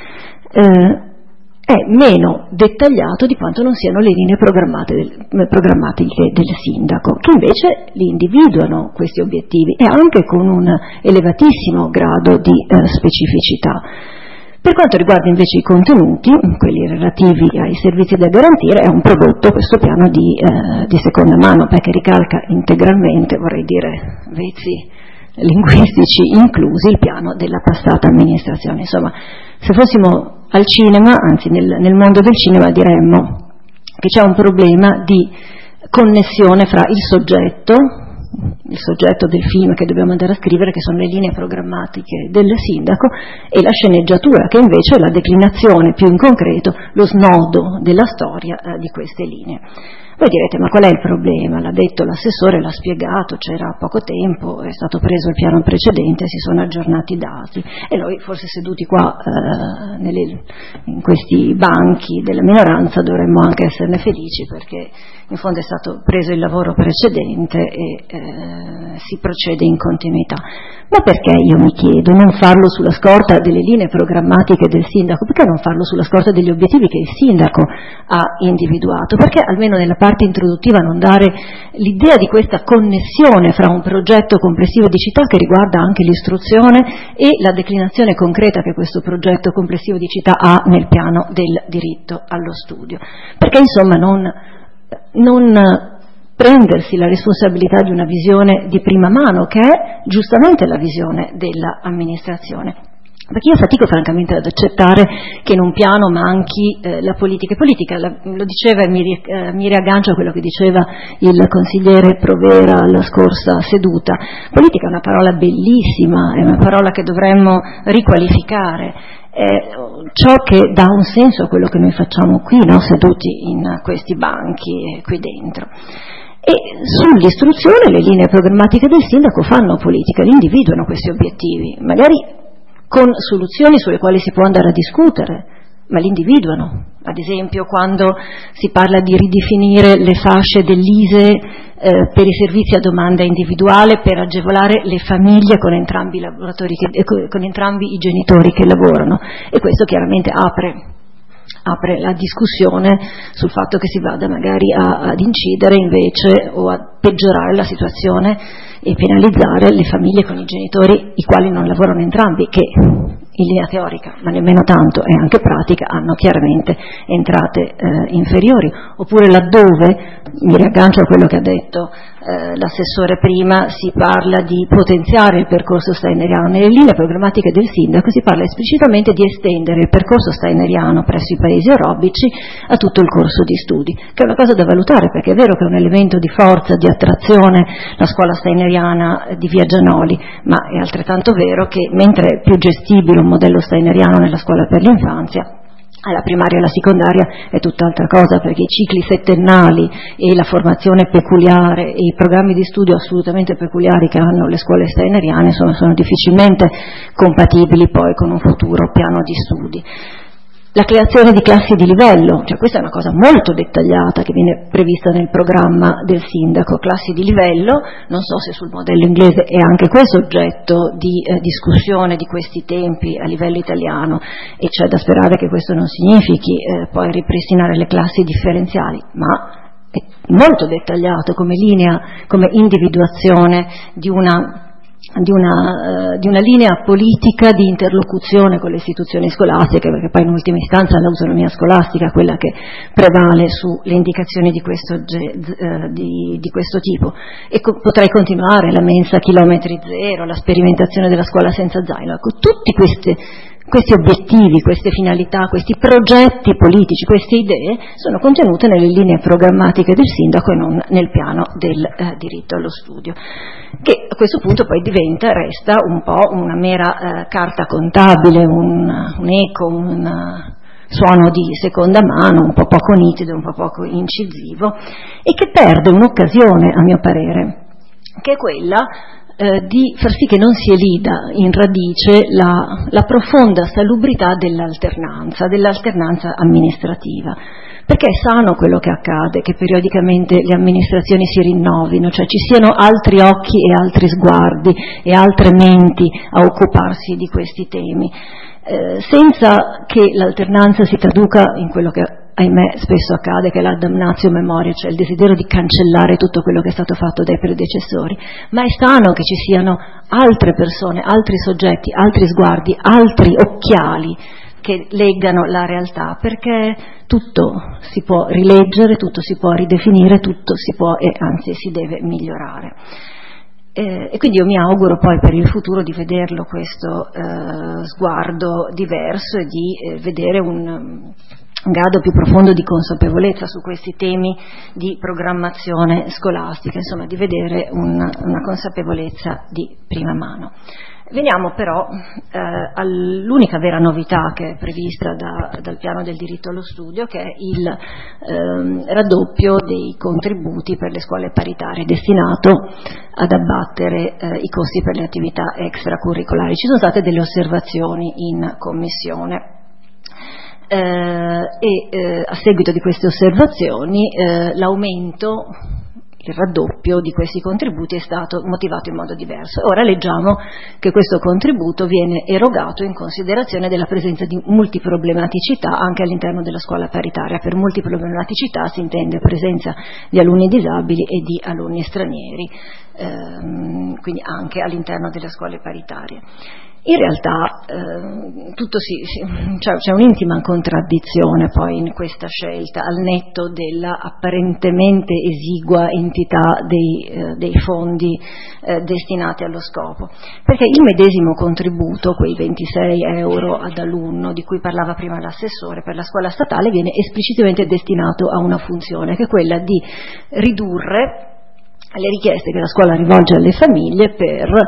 eh, è meno dettagliato di quanto non siano le linee programmate del, programmatiche del Sindaco, che invece li individuano questi obiettivi, e anche con un elevatissimo grado di eh, specificità. Per quanto riguarda invece i contenuti, quelli relativi ai servizi da garantire, è un prodotto, questo piano, di, eh, di seconda mano, perché ricalca integralmente, vorrei dire, vezzi linguistici inclusi, il piano della passata amministrazione. Insomma, se fossimo al cinema, anzi nel, nel mondo del cinema, diremmo che c'è un problema di connessione fra il soggetto, il soggetto del film che dobbiamo andare a scrivere, che sono le linee programmatiche del Sindaco, e la sceneggiatura, che invece è la declinazione più in concreto, lo snodo della storia eh, di queste linee. Voi direte: ma qual è il problema? L'ha detto l'assessore, l'ha spiegato, c'era poco tempo, è stato preso il piano precedente, si sono aggiornati i dati, e noi, forse seduti qua eh, nelle, in questi banchi della minoranza, dovremmo anche esserne felici, perché in fondo è stato preso il lavoro precedente e eh, si procede in continuità. Ma perché, io mi chiedo, non farlo sulla scorta delle linee programmatiche del Sindaco? Perché non farlo sulla scorta degli obiettivi che il Sindaco ha individuato? Perché almeno nella parte introduttiva non dare l'idea di questa connessione fra un progetto complessivo di città, che riguarda anche l'istruzione, e la declinazione concreta che questo progetto complessivo di città ha nel piano del diritto allo studio? Perché insomma non, non prendersi la responsabilità di una visione di prima mano, che è giustamente la visione dell'amministrazione? Perché io fatico francamente ad accettare che in un piano manchi eh, la politica. Politica, la, lo diceva e mi, eh, mi riaggancio a quello che diceva il consigliere Provera alla scorsa seduta. Politica è una parola bellissima, è una parola che dovremmo riqualificare. È ciò che dà un senso a quello che noi facciamo qui, no? Seduti in questi banchi qui dentro. E sull'istruzione le linee programmatiche del Sindaco fanno politica, individuano questi obiettivi, magari con soluzioni sulle quali si può andare a discutere, ma li individuano. Ad esempio, quando si parla di ridefinire le fasce dell'I S E eh, per i servizi a domanda individuale per agevolare le famiglie con entrambi i lavoratori che, eh, con entrambi i genitori che lavorano, e questo chiaramente apre apre la discussione sul fatto che si vada magari a, ad incidere invece o a peggiorare la situazione e penalizzare le famiglie con i genitori i quali non lavorano entrambi, che in linea teorica, ma nemmeno tanto, e anche pratica, hanno chiaramente entrate eh, inferiori. Oppure laddove, mi riaggancio a quello che ha detto eh, l'assessore prima, si parla di potenziare il percorso steineriano. Nelle linee programmatiche del sindaco si parla esplicitamente di estendere il percorso steineriano presso i paesi aerobici a tutto il corso di studi, che è una cosa da valutare, perché è vero che è un elemento di forza, di attrazione la scuola steineriana di Via Gianoli, ma è altrettanto vero che mentre è più gestibile un modello steineriano nella scuola per l'infanzia, alla primaria e alla secondaria è tutt'altra cosa, perché i cicli settennali e la formazione peculiare e i programmi di studio assolutamente peculiari che hanno le scuole steineriane sono, sono difficilmente compatibili poi con un futuro piano di studi. La creazione di classi di livello, cioè questa è una cosa molto dettagliata che viene prevista nel programma del sindaco, classi di livello, non so se sul modello inglese è anche questo oggetto di eh, discussione di questi tempi a livello italiano, e c'è da sperare che questo non significhi eh, poi ripristinare le classi differenziali, ma è molto dettagliato come linea, come individuazione di una Di una, uh, di una linea politica di interlocuzione con le istituzioni scolastiche, perché poi in ultima istanza l'autonomia scolastica è quella che prevale sulle indicazioni di questo, uh, di, di questo tipo. E co- potrei continuare, la mensa chilometri zero, la sperimentazione della scuola senza zaino, ecco, tutti questi Questi obiettivi, queste finalità, questi progetti politici, queste idee sono contenute nelle linee programmatiche del sindaco e non nel piano del eh, diritto allo studio, che a questo punto poi diventa, resta un po' una mera eh, carta contabile, un, un eco, un uh, suono di seconda mano, un po' poco nitido, un po' poco incisivo, e che perde un'occasione, a mio parere, che è quella Eh, di far sì che non si elida in radice la, la profonda salubrità dell'alternanza, dell'alternanza amministrativa, perché è sano quello che accade, che periodicamente le amministrazioni si rinnovino, cioè ci siano altri occhi e altri sguardi e altre menti a occuparsi di questi temi, eh, senza che l'alternanza si traduca in quello che ahimè spesso accade, che è la damnatio memoria, cioè il desiderio di cancellare tutto quello che è stato fatto dai predecessori, ma è sano che ci siano altre persone, altri soggetti, altri sguardi, altri occhiali che leggano la realtà, perché tutto si può rileggere, tutto si può ridefinire, tutto si può e anzi si deve migliorare. Eh, e quindi io mi auguro poi per il futuro di vederlo questo eh, sguardo diverso e di eh, vedere un un grado più profondo di consapevolezza su questi temi di programmazione scolastica, insomma di vedere una, una consapevolezza di prima mano. Veniamo però eh, all'unica vera novità che è prevista da, dal piano del diritto allo studio, che è il eh, raddoppio dei contributi per le scuole paritarie, destinato ad abbattere eh, i costi per le attività extracurricolari. Ci sono state delle osservazioni in commissione. Eh, e eh, a seguito di queste osservazioni eh, l'aumento, il raddoppio di questi contributi è stato motivato in modo diverso. Ora leggiamo che questo contributo viene erogato in considerazione della presenza di multiproblematicità anche all'interno della scuola paritaria. Per multiproblematicità si intende presenza di alunni disabili e di alunni stranieri, ehm, quindi anche all'interno delle scuole paritarie. In realtà eh, tutto si, si, cioè, c'è un'intima contraddizione poi in questa scelta, al netto della apparentemente esigua entità dei, eh, dei fondi eh, destinati allo scopo, perché il medesimo contributo, quei ventisei euro ad alunno di cui parlava prima l'assessore per la scuola statale, viene esplicitamente destinato a una funzione, che è quella di ridurre le richieste che la scuola rivolge alle famiglie per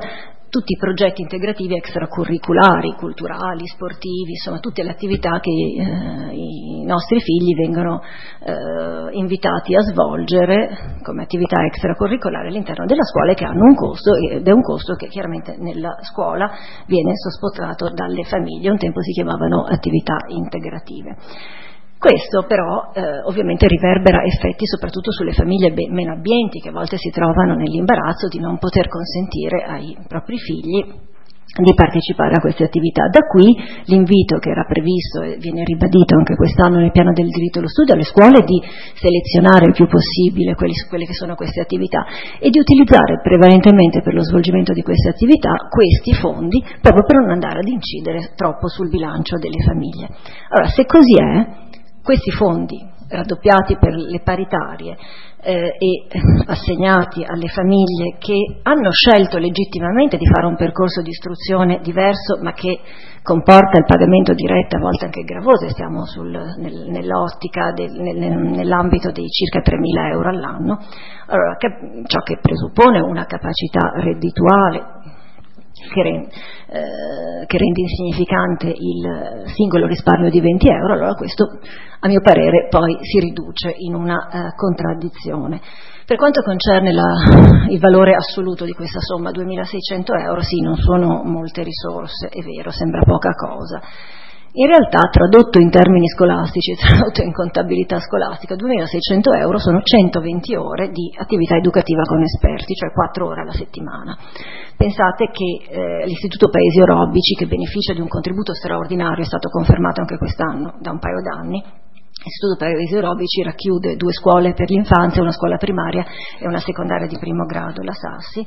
tutti i progetti integrativi extracurriculari, culturali, sportivi, insomma tutte le attività che eh, i nostri figli vengono eh, invitati a svolgere come attività extracurriculari all'interno della scuola, e che hanno un costo, ed è un costo che chiaramente nella scuola viene sospettato dalle famiglie. Un tempo si chiamavano attività integrative. Questo però eh, ovviamente riverbera effetti soprattutto sulle famiglie be- meno abbienti, che a volte si trovano nell'imbarazzo di non poter consentire ai propri figli di partecipare a queste attività. Da qui l'invito che era previsto e viene ribadito anche quest'anno nel piano del diritto allo studio alle scuole di selezionare il più possibile quelli, quelle che sono queste attività e di utilizzare prevalentemente per lo svolgimento di queste attività questi fondi, proprio per non andare ad incidere troppo sul bilancio delle famiglie. Allora, se così è, questi fondi raddoppiati per le paritarie eh, e assegnati alle famiglie che hanno scelto legittimamente di fare un percorso di istruzione diverso, ma che comporta il pagamento diretto, a volte anche gravoso, e stiamo sul, nel, nell'ottica del, nel, nell'ambito dei circa tremila euro all'anno, allora, che, ciò che presuppone una capacità reddituale Che rende, eh, che rende insignificante il singolo risparmio di venti euro, allora questo a mio parere poi si riduce in una eh, contraddizione. Per quanto concerne la, il valore assoluto di questa somma, duemilaseicento euro, sì, non sono molte risorse, è vero, sembra poca cosa. In realtà, tradotto in termini scolastici, tradotto in contabilità scolastica, duemilaseicento euro sono centoventi ore di attività educativa con esperti, cioè quattro ore alla settimana. Pensate che eh, l'Istituto Paesi Orobici, che beneficia di un contributo straordinario, è stato confermato anche quest'anno da un paio d'anni. L'Istituto Paesi Orobici racchiude due scuole per l'infanzia, una scuola primaria e una secondaria di primo grado, la Sassi.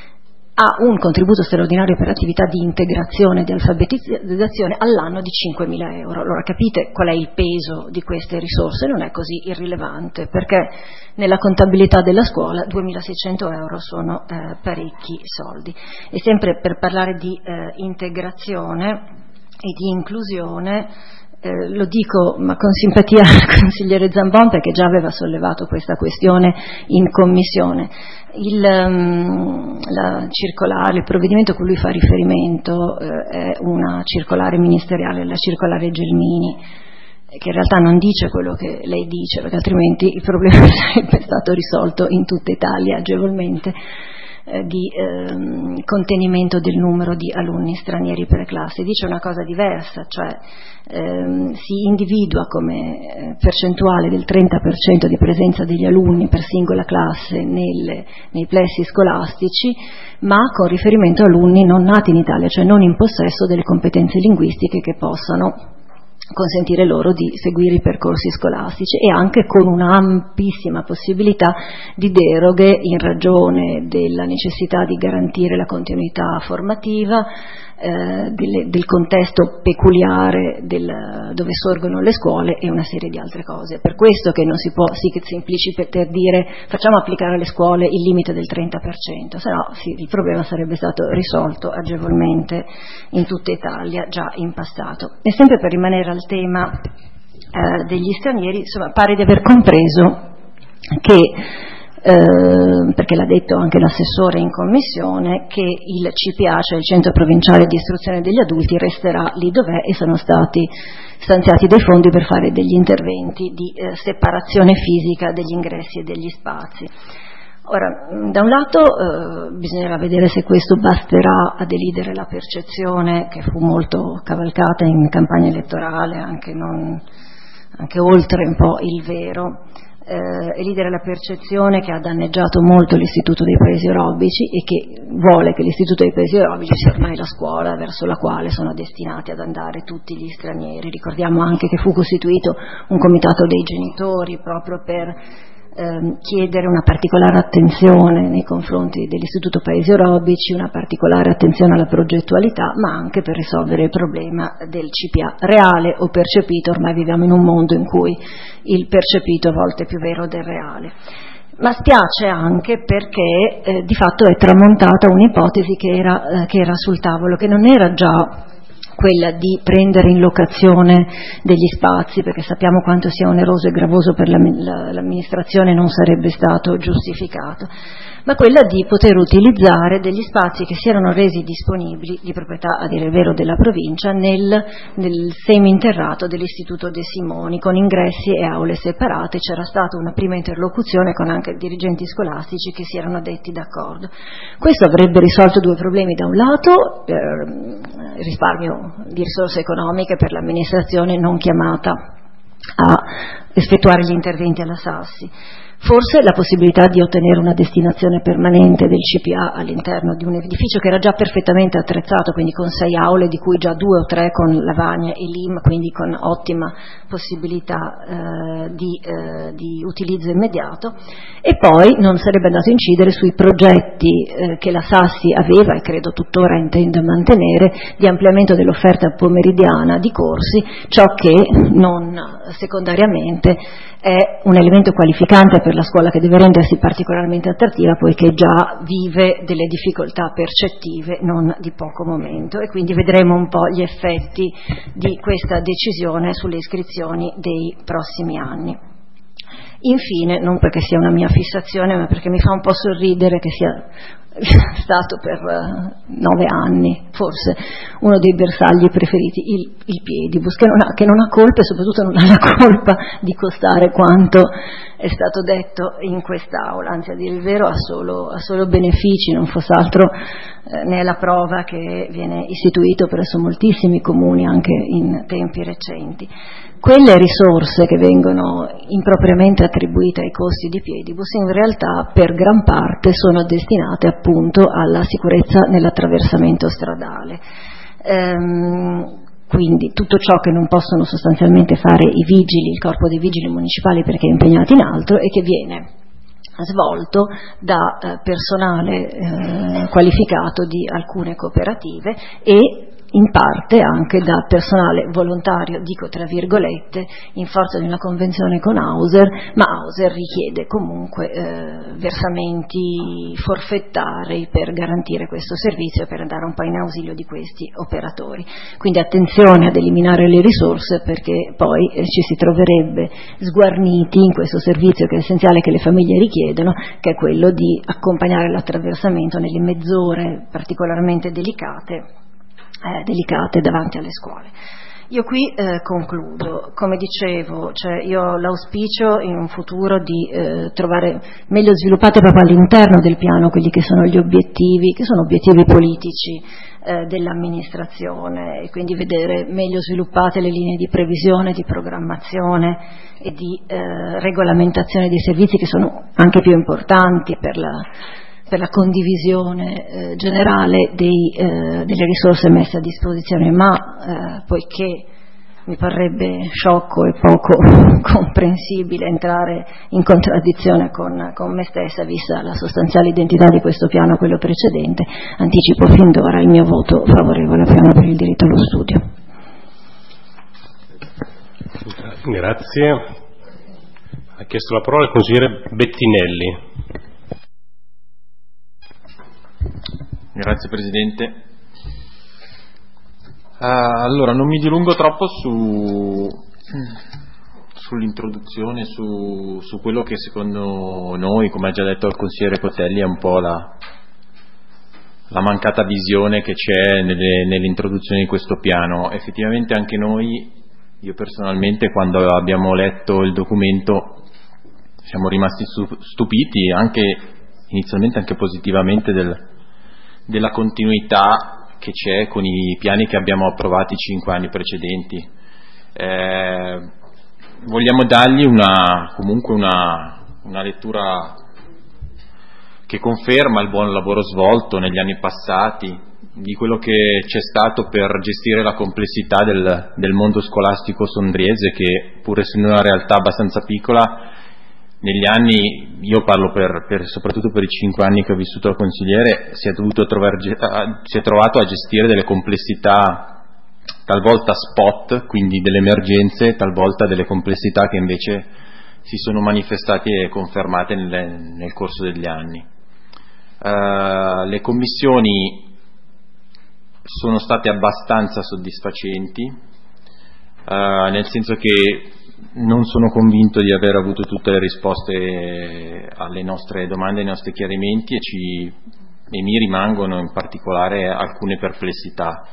Ha un contributo straordinario per attività di integrazione e di alfabetizzazione all'anno di cinquemila euro. Allora capite qual è il peso di queste risorse? Non è così irrilevante, perché nella contabilità della scuola duemilaseicento euro sono eh, parecchi soldi. E sempre per parlare di eh, integrazione e di inclusione, Eh, lo dico ma con simpatia al consigliere Zambon, perché già aveva sollevato questa questione in commissione. Il, um, la circolare, il provvedimento a cui lui fa riferimento eh, è una circolare ministeriale, la circolare Gelmini, che in realtà non dice quello che lei dice, perché altrimenti il problema sarebbe stato risolto in tutta Italia agevolmente, eh, di ehm, contenimento del numero di alunni stranieri per classe. Dice una cosa diversa, cioè ehm, si individua come eh, percentuale del trenta per cento di presenza degli alunni per singola classe nelle, nei plessi scolastici, ma con riferimento a alunni non nati in Italia, cioè non in possesso delle competenze linguistiche che possano consentire loro di seguire i percorsi scolastici, e anche con un'ampissima possibilità di deroghe in ragione della necessità di garantire la continuità formativa, eh, del, del contesto peculiare del, dove sorgono le scuole e una serie di altre cose. Per questo che non si può sic semplici per dire facciamo applicare alle scuole il limite del trenta per cento, se no sì, il problema sarebbe stato risolto agevolmente in tutta Italia già in passato. E sempre per rimanere al tema eh, degli stranieri, insomma, pare di aver compreso che Eh, perché l'ha detto anche l'assessore in commissione, che il C P A, cioè il Centro Provinciale di Istruzione degli Adulti, resterà lì dov'è, e sono stati stanziati dei fondi per fare degli interventi di eh, separazione fisica degli ingressi e degli spazi. Ora, da un lato eh, bisognerà vedere se questo basterà a delidere la percezione, che fu molto cavalcata in campagna elettorale, anche, non, anche oltre un po' il vero, eh, elidere la percezione che ha danneggiato molto l'Istituto dei Paesi Orobici, e che vuole che l'Istituto dei Paesi Orobici sia ormai la scuola verso la quale sono destinati ad andare tutti gli stranieri. Ricordiamo anche che fu costituito un comitato dei genitori proprio per ehm, chiedere una particolare attenzione nei confronti dell'Istituto Paesi Orobici, una particolare attenzione alla progettualità, ma anche per risolvere il problema del C P A reale o percepito. Ormai viviamo in un mondo in cui il percepito a volte è più vero del reale. Ma spiace anche perché eh, di fatto è tramontata un'ipotesi che era, eh, che era sul tavolo, che non era già quella di prendere in locazione degli spazi, perché sappiamo quanto sia oneroso e gravoso per l'amministrazione, non sarebbe stato giustificato, ma quella di poter utilizzare degli spazi che si erano resi disponibili, di proprietà a dire il vero della provincia, nel, nel seminterrato dell'Istituto De Simoni, con ingressi e aule separate. C'era stata una prima interlocuzione con anche dirigenti scolastici che si erano detti d'accordo. Questo avrebbe risolto due problemi: da un lato eh, risparmio di risorse economiche per l'amministrazione non chiamata a effettuare gli interventi alla Sassi, forse la possibilità di ottenere una destinazione permanente del C P A all'interno di un edificio che era già perfettamente attrezzato, quindi con sei aule, di cui già due o tre con lavagna e L I M, quindi con ottima possibilità eh, di, eh, di utilizzo immediato. E poi non sarebbe andato a incidere sui progetti eh, che la Sassi aveva e credo tuttora intende mantenere di ampliamento dell'offerta pomeridiana di corsi, ciò che non secondariamente è un elemento qualificante per la scuola, che deve rendersi particolarmente attrattiva poiché già vive delle difficoltà percettive non di poco momento, e quindi vedremo un po' gli effetti di questa decisione sulle iscrizioni dei prossimi anni. Infine, non perché sia una mia fissazione, ma perché mi fa un po' sorridere che sia stato per nove anni forse uno dei bersagli preferiti il, il Piedibus, che non, ha, che non ha colpa e soprattutto non ha la colpa di costare quanto è stato detto in quest'Aula, anzi a dire il vero ha solo, ha solo benefici, non fosse altro eh, ne è la prova che viene istituito presso moltissimi comuni anche in tempi recenti. Quelle risorse che vengono impropriamente attribuite ai costi di Piedibus in realtà per gran parte sono destinate appunto alla sicurezza nell'attraversamento stradale. Ehm, quindi tutto ciò che non possono sostanzialmente fare i vigili, il corpo dei vigili municipali perché è impegnato in altro, e che viene svolto da eh, personale eh, qualificato di alcune cooperative e in parte anche da personale volontario, dico tra virgolette, in forza di una convenzione con Hauser, ma Hauser richiede comunque eh, versamenti forfettari per garantire questo servizio e per andare un po' in ausilio di questi operatori. Quindi attenzione ad eliminare le risorse, perché poi eh, ci si troverebbe sguarniti in questo servizio che è essenziale, che le famiglie richiedono, che è quello di accompagnare l'attraversamento nelle mezz'ore particolarmente delicate Eh, delicate davanti alle scuole. Io qui eh, concludo, come dicevo, cioè io ho l'auspicio in un futuro di eh, trovare meglio sviluppate proprio all'interno del piano quelli che sono gli obiettivi, che sono obiettivi politici eh, dell'amministrazione, e quindi vedere meglio sviluppate le linee di previsione, di programmazione e di eh, regolamentazione dei servizi, che sono anche più importanti per la per la condivisione eh, generale dei, eh, delle risorse messe a disposizione, ma eh, poiché mi parrebbe sciocco e poco comprensibile entrare in contraddizione con, con me stessa, vista la sostanziale identità di questo piano a quello precedente, anticipo fin d'ora il mio voto favorevole al piano per il diritto allo studio. Grazie. Ha chiesto la parola il consigliere Bettinelli. Grazie Presidente. Uh, allora, non mi dilungo troppo su, sull'introduzione, su, su quello che secondo noi, come ha già detto il consigliere Cotelli, è un po' la, la mancata visione che c'è nelle, nell'introduzione di questo piano. Effettivamente anche noi, io personalmente, quando abbiamo letto il documento, siamo rimasti stupiti, anche inizialmente anche positivamente, del, della continuità che c'è con i piani che abbiamo approvato i cinque anni precedenti. Eh, vogliamo dargli una, comunque una, una lettura che conferma il buon lavoro svolto negli anni passati, di quello che c'è stato per gestire la complessità del, del mondo scolastico sondriese, che pur essendo una realtà abbastanza piccola, negli anni, io parlo per, per, soprattutto per i cinque anni che ho vissuto da consigliere, si è, dovuto trovare, si è trovato a gestire delle complessità talvolta spot, quindi delle emergenze, talvolta delle complessità che invece si sono manifestate e confermate nel, nel corso degli anni. Uh, le commissioni sono state abbastanza soddisfacenti, uh, nel senso che non sono convinto di aver avuto tutte le risposte alle nostre domande, ai nostri chiarimenti, e, ci, e mi rimangono in particolare alcune perplessità.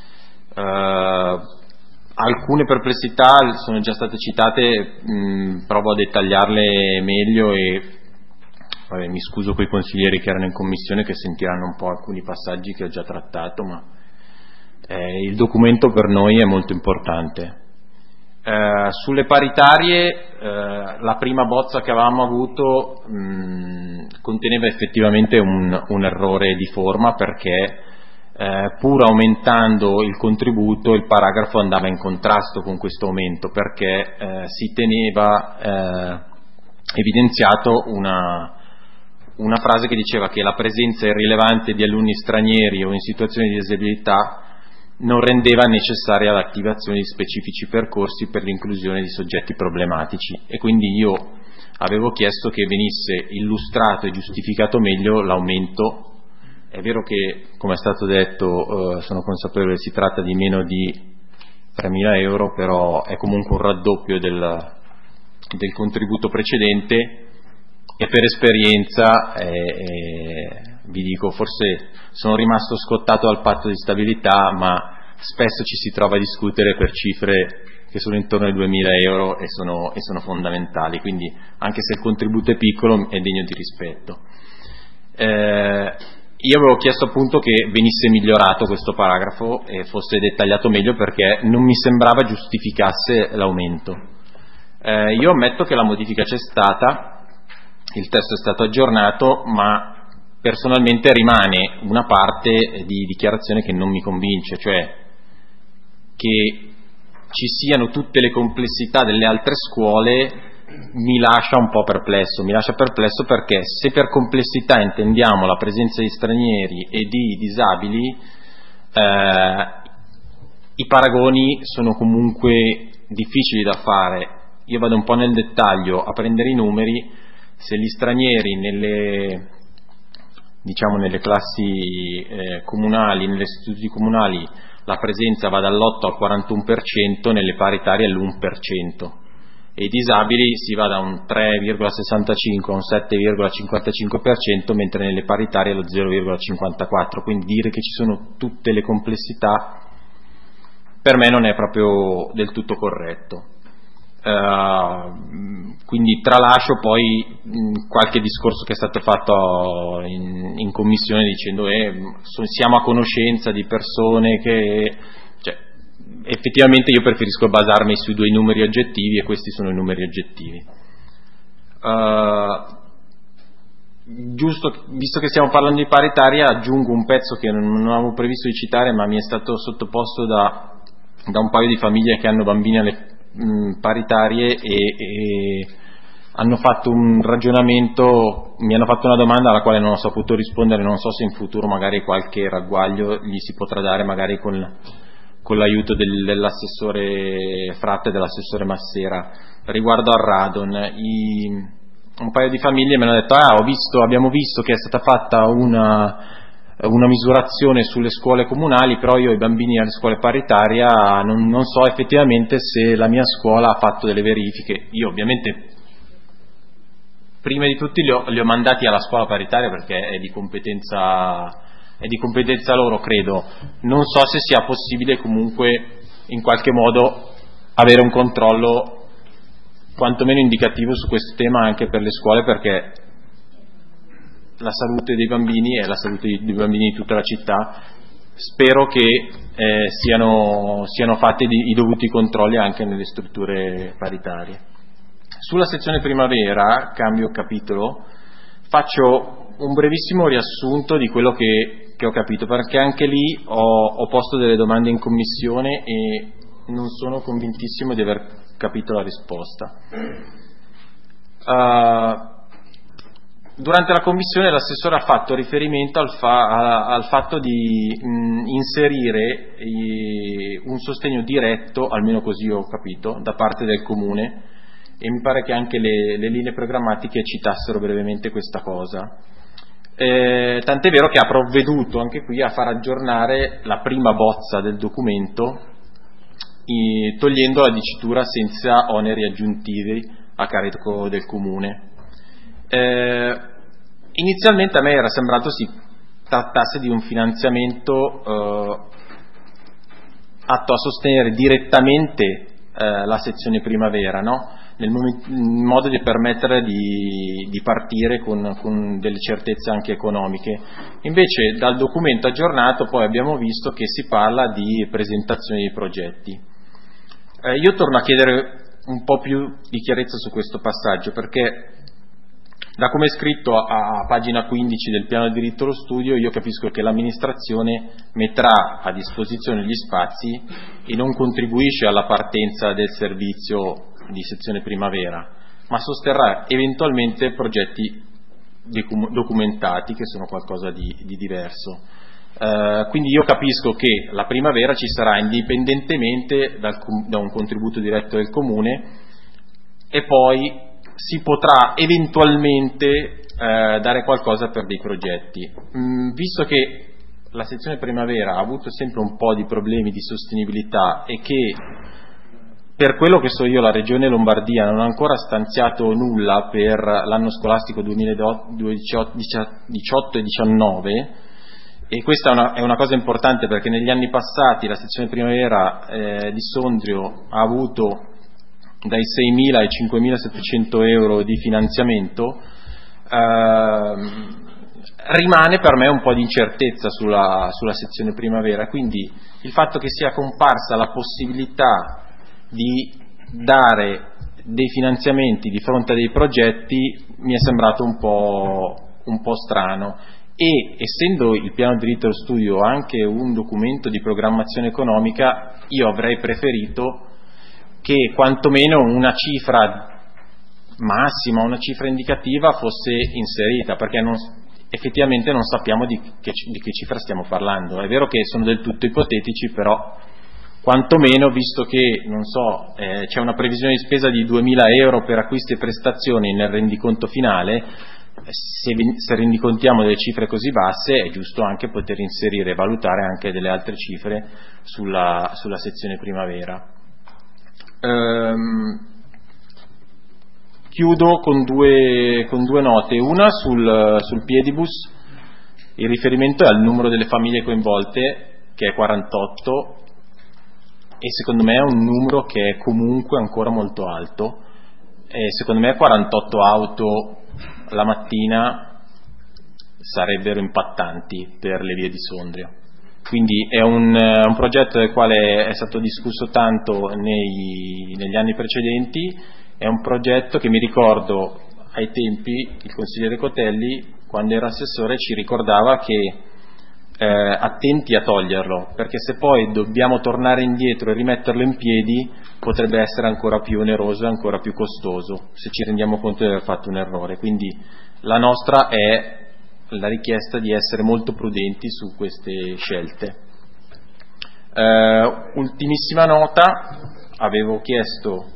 Uh, alcune perplessità sono già state citate, mh, provo a dettagliarle meglio e vabbè, mi scuso con i consiglieri che erano in commissione, che sentiranno un po' alcuni passaggi che ho già trattato, ma eh, il documento per noi è molto importante. Eh, sulle paritarie, eh, la prima bozza che avevamo avuto mh, conteneva effettivamente un, un errore di forma, perché eh, pur aumentando il contributo il paragrafo andava in contrasto con questo aumento, perché eh, si teneva eh, evidenziato una, una frase che diceva che la presenza irrilevante di alunni stranieri o in situazioni di disabilità non rendeva necessaria l'attivazione di specifici percorsi per l'inclusione di soggetti problematici, e quindi io avevo chiesto che venisse illustrato e giustificato meglio l'aumento. È vero che, come è stato detto, eh, sono consapevole, si tratta di meno di tremila euro, però è comunque un raddoppio del, del contributo precedente, e per esperienza eh, eh, vi dico, forse sono rimasto scottato dal patto di stabilità, ma spesso ci si trova a discutere per cifre che sono intorno ai duemila euro e sono, e sono fondamentali, quindi anche se il contributo è piccolo è degno di rispetto. Eh, io avevo chiesto appunto che venisse migliorato questo paragrafo e fosse dettagliato meglio, perché non mi sembrava giustificasse l'aumento. Eh, io ammetto che la modifica c'è stata, il testo è stato aggiornato, ma personalmente rimane una parte di dichiarazione che non mi convince, cioè che ci siano tutte le complessità delle altre scuole mi lascia un po' perplesso, mi lascia perplesso perché se per complessità intendiamo la presenza di stranieri e di disabili, eh, i paragoni sono comunque difficili da fare. Io vado un po' nel dettaglio a prendere i numeri. Se gli stranieri nelle diciamo nelle classi eh, comunali, negli istituti comunali, la presenza va dall'otto al quarantuno per cento, nelle paritarie all'uno per cento, e i disabili si va da un tre virgola sessantacinque a un sette virgola cinquantacinque per cento, mentre nelle paritarie allo zero virgola cinquantaquattro. Quindi dire che ci sono tutte le complessità per me non è proprio del tutto corretto. Uh, quindi tralascio poi mh, qualche discorso che è stato fatto in, in commissione dicendo eh, so, siamo a conoscenza di persone che, cioè, effettivamente io preferisco basarmi sui due numeri oggettivi, e questi sono i numeri oggettivi. Uh, giusto, visto che stiamo parlando di paritaria, aggiungo un pezzo che non, non avevo previsto di citare, ma mi è stato sottoposto da, da un paio di famiglie che hanno bambini alle paritarie e, e hanno fatto un ragionamento, mi hanno fatto una domanda alla quale non ho saputo rispondere. Non so se in futuro magari qualche ragguaglio gli si potrà dare, magari con, con l'aiuto del, dell'assessore Fratta e dell'assessore Massera, riguardo al radon. I, un paio di famiglie mi hanno detto ah, ho visto, abbiamo visto che è stata fatta una una misurazione sulle scuole comunali, però io i bambini alle scuole paritarie non, non so effettivamente se la mia scuola ha fatto delle verifiche. Io ovviamente prima di tutti li ho, li ho mandati alla scuola paritaria perché è di competenza è di competenza loro, credo. Non so se sia possibile comunque in qualche modo avere un controllo quantomeno indicativo su questo tema anche per le scuole, perché la salute dei bambini è la salute dei bambini di tutta la città. Spero che eh, siano, siano fatti di, i dovuti controlli anche nelle strutture paritarie. Sulla sezione primavera, cambio capitolo, faccio un brevissimo riassunto di quello che, che ho capito, perché anche lì ho, ho posto delle domande in commissione e non sono convintissimo di aver capito la risposta. Uh, Durante la commissione l'assessore ha fatto riferimento al, fa, al fatto di mh, inserire i, un sostegno diretto, almeno così ho capito, da parte del comune, e mi pare che anche le, le linee programmatiche citassero brevemente questa cosa. Eh, tant'è vero che ha provveduto anche qui a far aggiornare la prima bozza del documento i, togliendo la dicitura senza oneri aggiuntivi a carico del comune. Eh, inizialmente a me era sembrato si trattasse di un finanziamento eh, atto a sostenere direttamente eh, la sezione primavera, no? Nel momento, in modo di permettere di, di partire con, con delle certezze anche economiche. Invece dal documento aggiornato poi abbiamo visto che si parla di presentazione di progetti. Eh, io torno a chiedere un po' più di chiarezza su questo passaggio, perché da come è scritto a, a pagina quindici del piano di diritto allo studio, io capisco che l'amministrazione metterà a disposizione gli spazi e non contribuisce alla partenza del servizio di sezione primavera, ma sosterrà eventualmente progetti documentati che sono qualcosa di, di diverso. Uh, quindi io capisco che la primavera ci sarà indipendentemente dal, da un contributo diretto del comune, e poi si potrà eventualmente uh, dare qualcosa per dei progetti. Mm, visto che la sezione primavera ha avuto sempre un po' di problemi di sostenibilità e che per quello che so io la Regione Lombardia non ha ancora stanziato nulla per l'anno scolastico duemiladiciotto e diciannove, e questa è una, è una cosa importante perché negli anni passati la sezione primavera eh, di Sondrio ha avuto dai seimila ai cinquemilasettecento euro di finanziamento. eh, rimane per me un po' di incertezza sulla, sulla sezione primavera, quindi il fatto che sia comparsa la possibilità di dare dei finanziamenti di fronte a dei progetti mi è sembrato un po', un po' strano, e essendo il piano di diritto allo studio anche un documento di programmazione economica, io avrei preferito che quantomeno una cifra massima, una cifra indicativa fosse inserita, perché non, effettivamente non sappiamo di che, di che cifra stiamo parlando. È vero che sono del tutto ipotetici, però quantomeno, visto che, non so, eh, c'è una previsione di spesa di duemila euro per acquisti e prestazioni nel rendiconto finale, se, se rendicontiamo delle cifre così basse è giusto anche poter inserire e valutare anche delle altre cifre sulla, sulla sezione primavera. Ehm, chiudo con due, con due note, una sul, sul Piedibus. Il riferimento è al numero delle famiglie coinvolte, che è quarantotto, e secondo me è un numero che è comunque ancora molto alto, e secondo me quarantotto auto la mattina sarebbero impattanti per le vie di Sondrio. Quindi è un, un progetto del quale è stato discusso tanto nei, negli anni precedenti, è un progetto che mi ricordo ai tempi il consigliere Cotelli, quando era assessore, ci ricordava che Eh, attenti a toglierlo, perché se poi dobbiamo tornare indietro e rimetterlo in piedi potrebbe essere ancora più oneroso e ancora più costoso se ci rendiamo conto di aver fatto un errore. Quindi la nostra è la richiesta di essere molto prudenti su queste scelte. Eh, ultimissima nota, avevo chiesto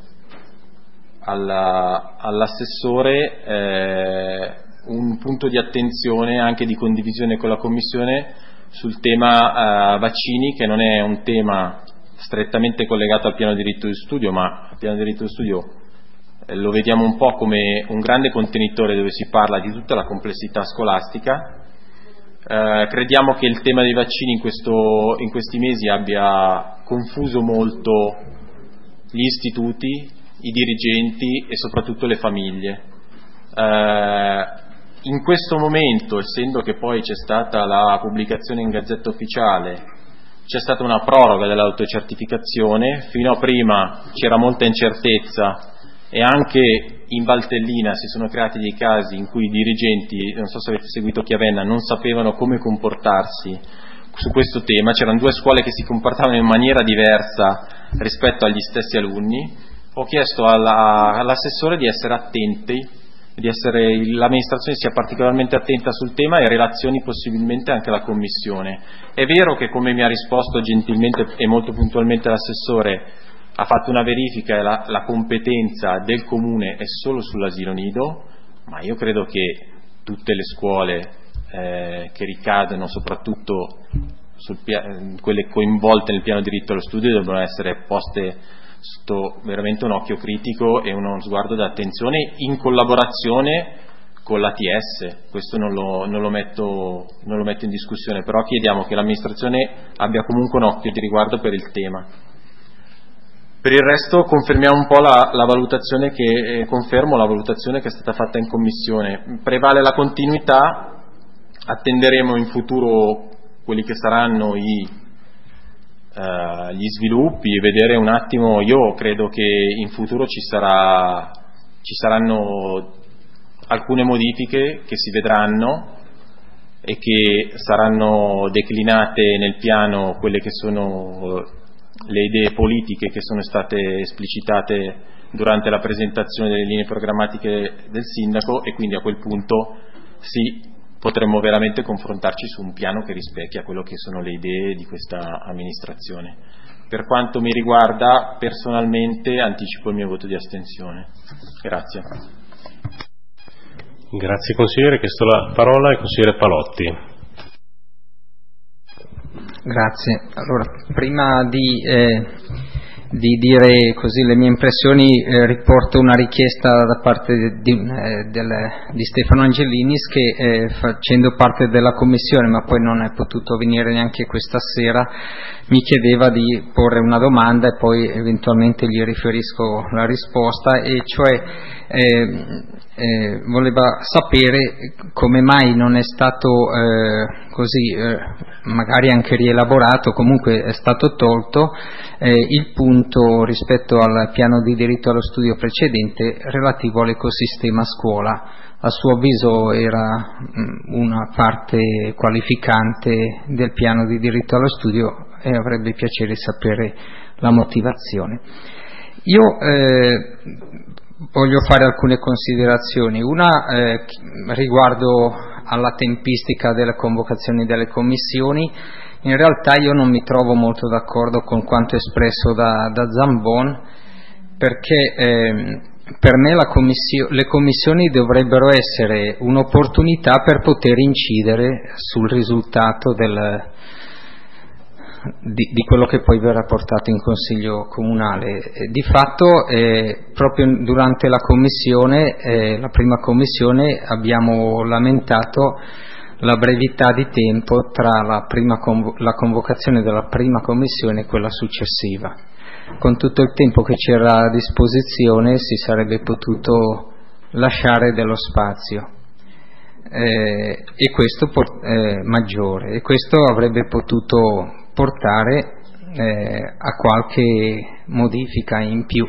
alla, all'assessore eh, un punto di attenzione, anche di condivisione con la Commissione, sul tema uh, vaccini, che non è un tema strettamente collegato al piano di diritto di studio, ma il piano di diritto di studio eh, lo vediamo un po' come un grande contenitore dove si parla di tutta la complessità scolastica. Eh, crediamo che il tema dei vaccini in, questo, in questi mesi abbia confuso molto gli istituti, i dirigenti e soprattutto le famiglie. Eh, In questo momento, essendo che poi c'è stata la pubblicazione in Gazzetta Ufficiale, c'è stata una proroga dell'autocertificazione, fino a prima c'era molta incertezza e anche in Valtellina si sono creati dei casi in cui i dirigenti, non so se avete seguito Chiavenna, non sapevano come comportarsi su questo tema. C'erano due scuole che si comportavano in maniera diversa rispetto agli stessi alunni. Ho chiesto alla, all'assessore di essere attenti, di essere, l'amministrazione sia particolarmente attenta sul tema e relazioni possibilmente anche alla Commissione. È vero che, come mi ha risposto gentilmente e molto puntualmente l'assessore, ha fatto una verifica e la, la competenza del Comune è solo sull'asilo nido, ma io credo che tutte le scuole eh, che ricadono soprattutto sul pia- quelle coinvolte nel piano diritto allo studio devono essere poste sotto veramente un occhio critico e uno sguardo d'attenzione in collaborazione con l'A T S. Questo non lo, non lo metto, non lo metto in discussione, però chiediamo che l'amministrazione abbia comunque un occhio di riguardo per il tema. Per il resto confermiamo un po' la, la valutazione che eh, confermo la valutazione che è stata fatta in commissione. Prevale la continuità, attenderemo in futuro quelli che saranno i, uh, gli sviluppi e vedere un attimo. Io credo che in futuro ci sarà ci saranno alcune modifiche che si vedranno e che saranno declinate nel piano, quelle che sono le idee politiche che sono state esplicitate durante la presentazione delle linee programmatiche del sindaco, e quindi a quel punto sì, potremmo veramente confrontarci su un piano che rispecchia quello che sono le idee di questa amministrazione. Per quanto mi riguarda, personalmente anticipo il mio voto di astensione. Grazie. Grazie consigliere. Ha chiesto la parola il consigliere Palotti. Grazie. Allora, prima di, eh, di dire così le mie impressioni, eh, riporto una richiesta da parte di, eh, del, di Stefano Angelinis che eh, facendo parte della commissione, ma poi non è potuto venire neanche questa sera, mi chiedeva di porre una domanda e poi eventualmente gli riferisco la risposta, e cioè eh, eh, voleva sapere come mai non è stato eh, così eh, magari anche rielaborato, comunque è stato tolto eh, il punto rispetto al piano di diritto allo studio precedente relativo all'ecosistema scuola. A suo avviso era mh, una parte qualificante del piano di diritto allo studio e avrebbe piacere sapere la motivazione. Io eh, voglio fare alcune considerazioni, una eh, riguardo alla tempistica delle convocazioni delle commissioni. In realtà io non mi trovo molto d'accordo con quanto espresso da, da Zambon, perché eh, per me la comissio- le commissioni dovrebbero essere un'opportunità per poter incidere sul risultato del, di, di quello che poi verrà portato in consiglio comunale. Di fatto eh, proprio durante la commissione, eh, la prima commissione, abbiamo lamentato la brevità di tempo tra la, prima convo- la convocazione della prima commissione e quella successiva. Con tutto il tempo che c'era a disposizione si sarebbe potuto lasciare dello spazio eh, e questo por- eh, maggiore, e questo avrebbe potuto portare eh, a qualche modifica in più.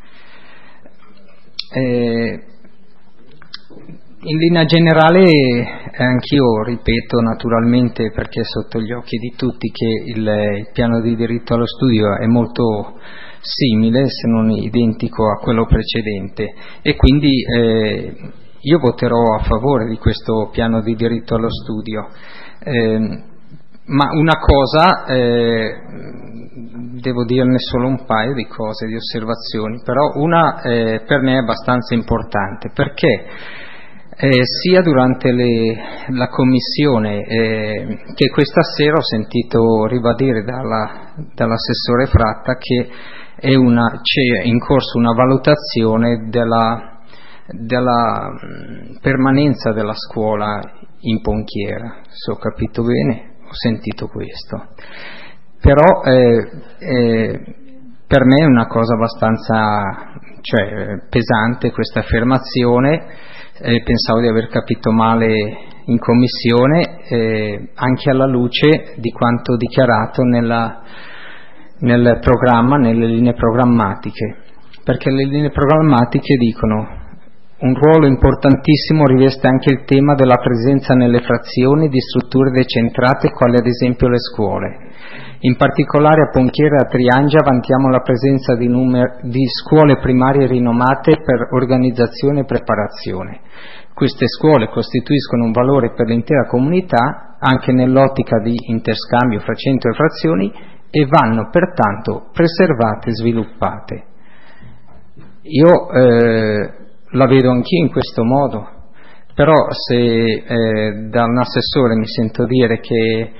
Eh, in linea generale eh, anch'io ripeto, naturalmente, perché è sotto gli occhi di tutti, che il, il piano di diritto allo studio è molto simile, se non identico, a quello precedente, e quindi eh, io voterò a favore di questo piano di diritto allo studio. Eh, ma una cosa, eh, devo dirne solo un paio di cose, di osservazioni, però una eh, per me è abbastanza importante, perché Eh, sia durante le, la commissione eh, che questa sera ho sentito ribadire dalla, dall'assessore Fratta che è una, c'è in corso una valutazione della, della permanenza della scuola in Ponchiera, se ho capito bene, ho sentito questo, però eh, eh, per me è una cosa abbastanza cioè, pesante questa affermazione. Eh, pensavo di aver capito male in commissione, eh, anche alla luce di quanto dichiarato nella, nel programma, nelle linee programmatiche, perché le linee programmatiche dicono: un ruolo importantissimo riveste anche il tema della presenza nelle frazioni di strutture decentrate quali ad esempio le scuole. In particolare a Ponchiera e a Triangia vantiamo la presenza di, numer- di scuole primarie rinomate per organizzazione e preparazione. Queste scuole costituiscono un valore per l'intera comunità, anche nell'ottica di interscambio fra centro e frazioni, e vanno pertanto preservate e sviluppate. Io eh, la vedo anch'io in questo modo, però se eh, da un assessore mi sento dire che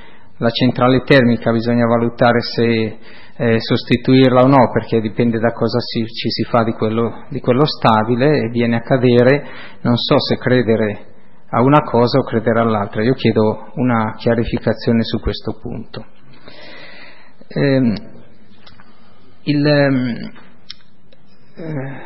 la centrale termica bisogna valutare se eh, sostituirla o no, perché dipende da cosa si, ci si fa di quello, di quello stabile, e viene a cadere, non so se credere a una cosa o credere all'altra. Io chiedo una chiarificazione su questo punto. Eh, il, eh,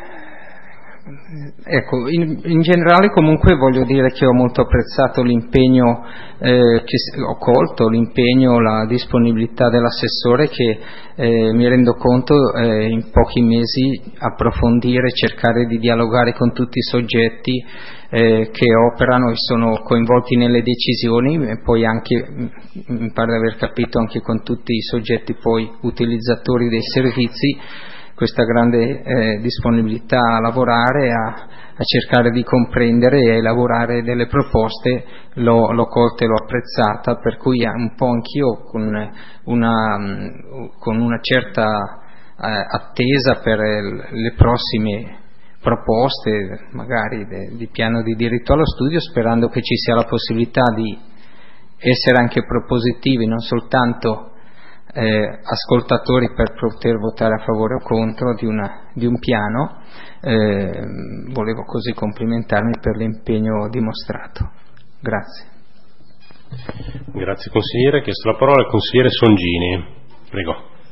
Ecco, in, in generale comunque voglio dire che ho molto apprezzato l'impegno, eh, che ho colto l'impegno, la disponibilità dell'assessore, che eh, mi rendo conto eh, in pochi mesi approfondire, cercare di dialogare con tutti i soggetti eh, che operano e sono coinvolti nelle decisioni, e poi anche, mi pare di aver capito, anche con tutti i soggetti poi utilizzatori dei servizi. Questa grande eh, disponibilità a lavorare, a, a cercare di comprendere e a elaborare delle proposte, l'ho, l'ho colta e l'ho apprezzata, per cui un po' anch'io con una, con una certa eh, attesa per le prossime proposte, magari de, di piano di diritto allo studio, sperando che ci sia la possibilità di essere anche propositivi, non soltanto Eh, ascoltatori per poter votare a favore o contro di, una, di un piano. Eh, volevo così complimentarmi per l'impegno dimostrato. Grazie. Grazie consigliere. Ha chiesto la parola il consigliere Songini. Prego.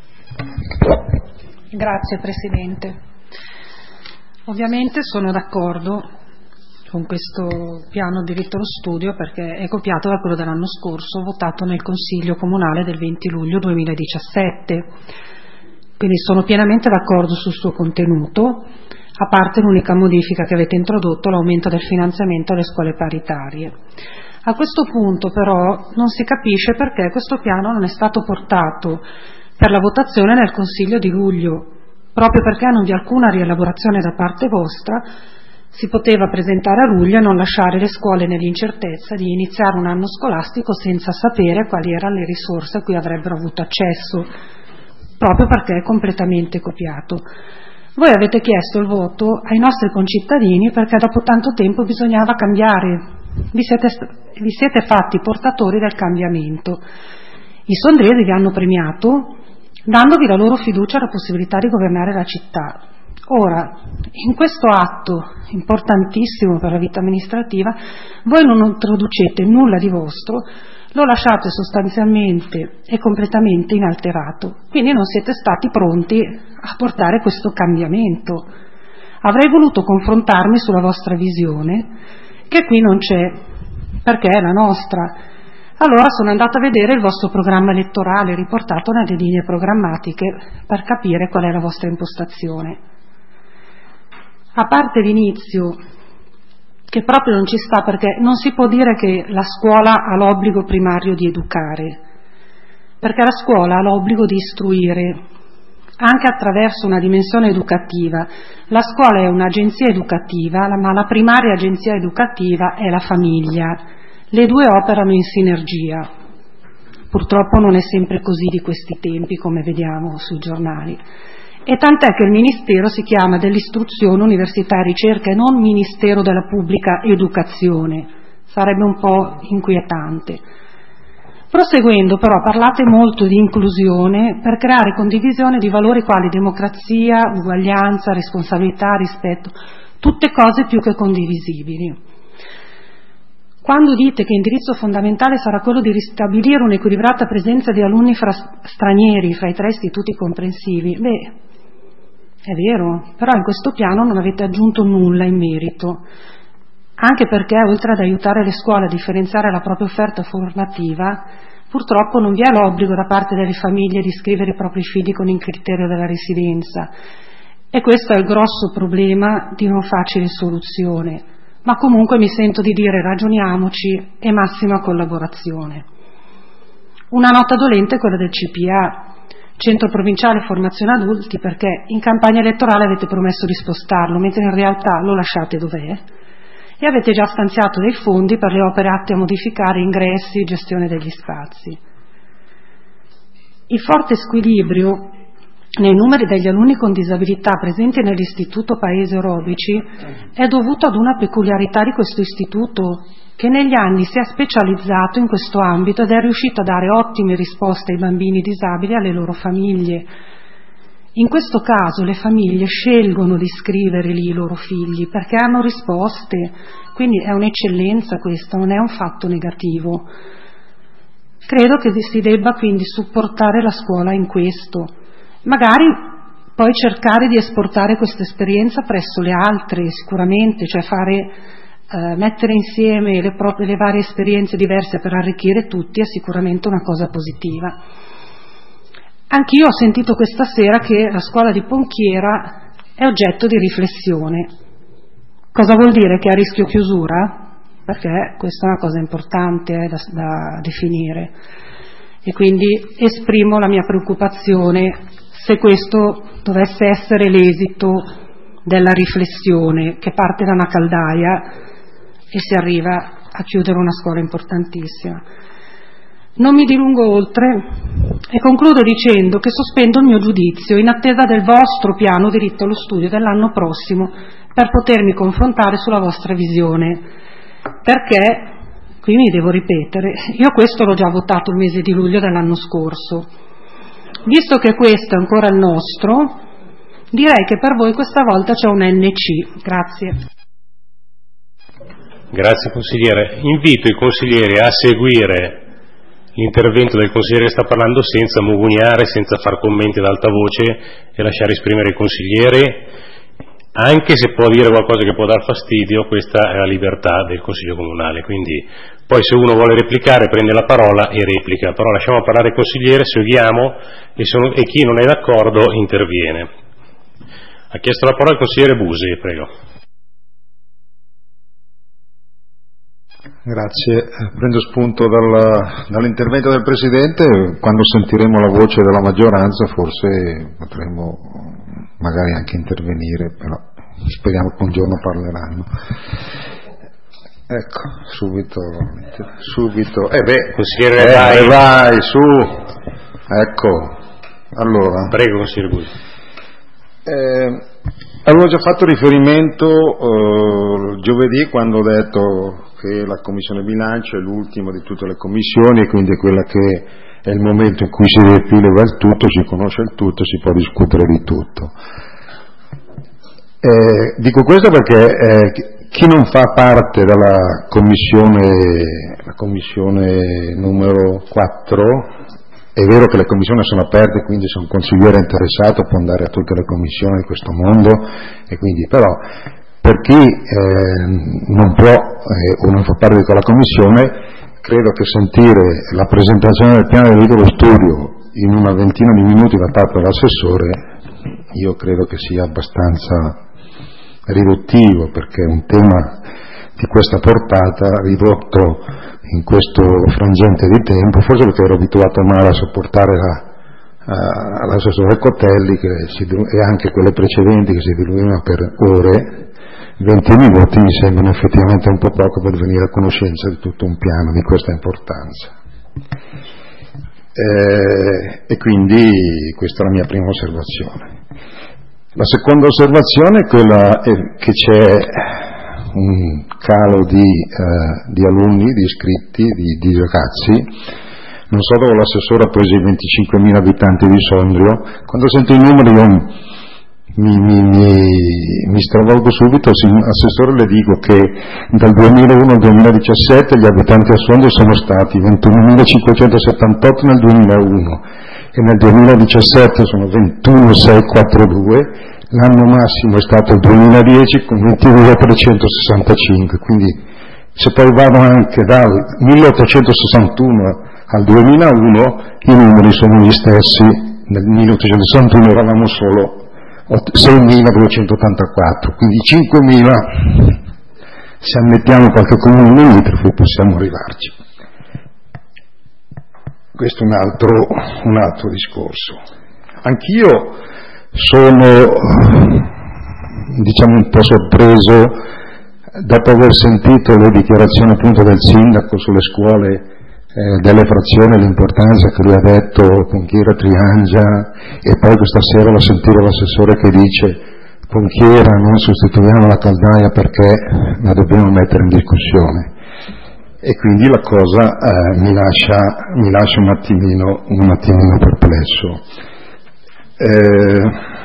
Grazie Presidente. Ovviamente sono d'accordo con questo piano diritto allo studio, perché è copiato da quello dell'anno scorso, votato nel Consiglio Comunale del venti luglio duemiladiciassette. Quindi sono pienamente d'accordo sul suo contenuto, a parte l'unica modifica che avete introdotto, l'aumento del finanziamento alle scuole paritarie. A questo punto però non si capisce perché questo piano non è stato portato per la votazione nel Consiglio di luglio, proprio perché non vi è alcuna rielaborazione da parte vostra. Si poteva presentare a luglio e non lasciare le scuole nell'incertezza di iniziare un anno scolastico senza sapere quali erano le risorse a cui avrebbero avuto accesso, proprio perché è completamente copiato. Voi avete chiesto il voto ai nostri concittadini perché dopo tanto tempo bisognava cambiare, vi siete, vi siete fatti portatori del cambiamento. I sondresi vi hanno premiato dandovi la loro fiducia e la possibilità di governare la città. Ora, in questo atto importantissimo per la vita amministrativa, voi non introducete nulla di vostro, lo lasciate sostanzialmente e completamente inalterato, quindi non siete stati pronti a portare questo cambiamento. Avrei voluto confrontarmi sulla vostra visione, che qui non c'è, perché è la nostra. Allora sono andata a vedere il vostro programma elettorale riportato nelle linee programmatiche per capire qual è la vostra impostazione. A parte l'inizio, che proprio non ci sta, perché non si può dire che la scuola ha l'obbligo primario di educare, perché la scuola ha l'obbligo di istruire, anche attraverso una dimensione educativa. La scuola è un'agenzia educativa, ma la primaria agenzia educativa è la famiglia. Le due operano in sinergia. Purtroppo non è sempre così di questi tempi, come vediamo sui giornali. E tant'è che il Ministero si chiama dell'Istruzione, Università e Ricerca e non Ministero della Pubblica Educazione. Sarebbe un po' inquietante. Proseguendo però, parlate molto di inclusione per creare condivisione di valori quali democrazia, uguaglianza, responsabilità, rispetto, tutte cose più che condivisibili. Quando dite che indirizzo fondamentale sarà quello di ristabilire un'equilibrata presenza di alunni fra stranieri fra i tre istituti comprensivi, beh, è vero, però in questo piano non avete aggiunto nulla in merito, anche perché oltre ad aiutare le scuole a differenziare la propria offerta formativa, purtroppo non vi è l'obbligo da parte delle famiglie di iscrivere i propri figli con il criterio della residenza, e questo è il grosso problema di non facile soluzione, ma comunque mi sento di dire ragioniamoci e massima collaborazione. Una nota dolente è quella del C P A, Centro Provinciale Formazione Adulti, perché in campagna elettorale avete promesso di spostarlo, mentre in realtà lo lasciate dov'è, e avete già stanziato dei fondi per le opere atte a modificare ingressi e gestione degli spazi. Il forte squilibrio nei numeri degli alunni con disabilità presenti nell'istituto Paese Orobici è dovuto ad una peculiarità di questo istituto, che negli anni si è specializzato in questo ambito ed è riuscito a dare ottime risposte ai bambini disabili e alle loro famiglie. In questo caso le famiglie scelgono di iscrivere lì i loro figli perché hanno risposte, quindi è un'eccellenza questo, non è un fatto negativo. Credo che si debba quindi supportare la scuola in questo, magari poi cercare di esportare questa esperienza presso le altre sicuramente, cioè fare Uh, mettere insieme le, proprie, le varie esperienze diverse per arricchire tutti è sicuramente una cosa positiva. Anch'io ho sentito questa sera che la scuola di Ponchiera è oggetto di riflessione. Cosa vuol dire? Che è a rischio chiusura? Perché questa è una cosa importante eh, da, da definire, e quindi esprimo la mia preoccupazione se questo dovesse essere l'esito della riflessione che parte da una caldaia e si arriva a chiudere una scuola importantissima. Non mi dilungo oltre e concludo dicendo che sospendo il mio giudizio in attesa del vostro piano diritto allo studio dell'anno prossimo per potermi confrontare sulla vostra visione, perché, qui mi devo ripetere, io questo l'ho già votato il mese di luglio dell'anno scorso. Visto che questo è ancora il nostro, direi che per voi questa volta c'è un N C. Grazie. Grazie consigliere. Invito i consiglieri a seguire l'intervento del consigliere che sta parlando senza mugugnare, senza far commenti ad alta voce e lasciare esprimere i consiglieri, anche se può dire qualcosa che può dar fastidio, questa è la libertà del Consiglio Comunale, quindi poi se uno vuole replicare prende la parola e replica, però lasciamo parlare il consigliere, seguiamo e, sono, e chi non è d'accordo interviene. Ha chiesto la parola il consigliere Busi, prego. Grazie, prendo spunto dal, dall'intervento del Presidente. Quando sentiremo la voce della maggioranza forse potremo magari anche intervenire, però speriamo che un giorno parleranno. Ecco, subito, subito, eh beh, consigliere eh, vai. vai, su, ecco, allora. Prego, consigliere Busi. Eh, avevo già fatto riferimento eh, giovedì quando ho detto che la Commissione Bilancio è l'ultima di tutte le commissioni e quindi è quella che è il momento in cui si riepileva il tutto, si conosce il tutto, si può discutere di tutto. Eh, dico questo perché eh, chi non fa parte della commissione, la commissione numero quattro, è vero che le commissioni sono aperte, quindi se un consigliere interessato può andare a tutte le commissioni di questo mondo, e quindi però per chi eh, non può eh, o non fa parte di quella commissione, credo che sentire la presentazione del piano di dello studio in una ventina di minuti da parte dell'assessore, io credo che sia abbastanza riduttivo, perché è un tema di questa portata ridotto in questo frangente di tempo, forse perché ero abituato male a sopportare la, a, l'assessore Cotelli che si, e anche quelle precedenti che si dilungavano per ore. Venti minuti mi sembrano effettivamente un po' poco per venire a conoscenza di tutto un piano di questa importanza. Eh, e quindi questa è la mia prima osservazione. La seconda osservazione è quella che c'è un calo di, eh, di alunni, di iscritti, di, di ragazzi. Non so dove l'assessore ha preso i venticinquemila abitanti di Sondrio. Quando sento i numeri io mi, mi, mi, mi stravolgo subito. Assessore, le dico che dal duemilauno al duemiladiciassette gli abitanti a Sondrio sono stati ventunomilacinquecentosettantotto nel duemilauno e nel duemiladiciassette sono ventunomilaseicentquarantadue. L'anno massimo è stato il duemiladieci con ventidue millatrecentosessantacinque, quindi se poi vado anche dal milleottocentosessantuno al duemilauno i numeri sono gli stessi. Nel milleottocentosessantuno eravamo solo seimiladuecentottantaquattro, quindi cinquemila, se ammettiamo qualche comune limitrofo possiamo arrivarci. Questo è un altro, un altro discorso. Anch'io sono, diciamo, un po' sorpreso dopo aver sentito le dichiarazioni appunto del sindaco sulle scuole eh, delle frazioni, l'importanza che lui ha detto con Chiera Triangia, e poi questa sera lo sentivo l'assessore che dice con Chiera non sostituiamo la caldaia perché la dobbiamo mettere in discussione, e quindi la cosa eh, mi lascia, mi lascia un attimino, un attimino perplesso. Eh,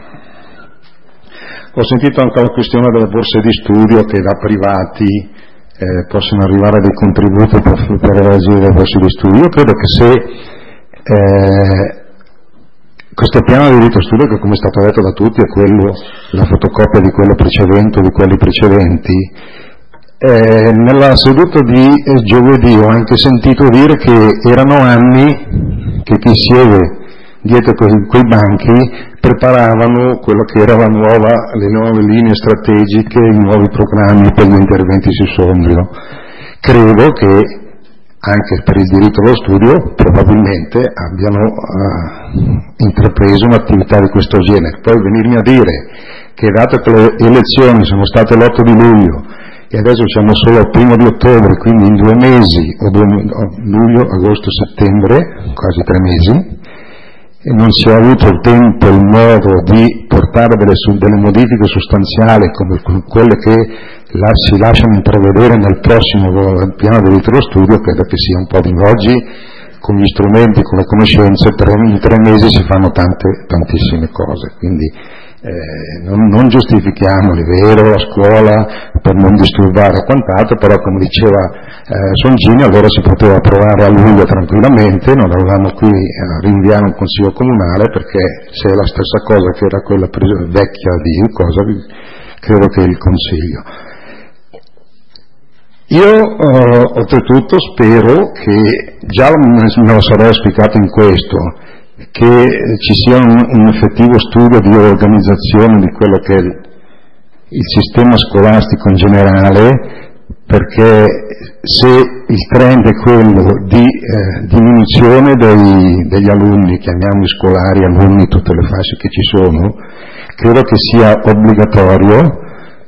Ho sentito anche la questione delle borse di studio, che da privati eh, possono arrivare dei contributi per, per elargire le borse di studio. Io credo che se eh, questo piano di diritto studio, che come è stato detto da tutti è quello, la fotocopia di quello precedente o di quelli precedenti, eh, nella seduta di eh, giovedì ho anche sentito dire che erano anni che chi siede dietro quei, quei banchi preparavano quello che era la nuova, le nuove linee strategiche, i nuovi programmi per gli interventi sul sondrio. Credo che anche per il diritto allo studio probabilmente abbiano uh, intrapreso un'attività di questo genere. Poi venirmi a dire che dato che le elezioni sono state l'otto di luglio e adesso siamo solo al primo di ottobre, quindi in due mesi, o due, luglio, agosto, settembre, quasi tre mesi, e non si è avuto il tempo e il modo di portare delle, delle modifiche sostanziali come quelle che la, si lasciano intravedere nel prossimo piano di diritto allo studio, credo che sia un po' di oggi, con gli strumenti, con le conoscenze, tre, in tre mesi si fanno tante, tantissime cose, quindi eh, non, non giustifichiamoli, vero, la scuola per non disturbare quant'altro, però come diceva eh, Songini, allora si poteva approvare a luglio tranquillamente, non avevamo qui a rinviare un consiglio comunale, perché se è la stessa cosa che era quella vecchia di cosa, credo che il consiglio. Io eh, oltretutto spero che, già me lo sarei spiegato in questo, che ci sia un, un effettivo studio di organizzazione di quello che è il, il sistema scolastico in generale, perché se il trend è quello di eh, diminuzione dei, degli alunni, chiamiamoli scolari, alunni, tutte le fasce che ci sono, credo che sia obbligatorio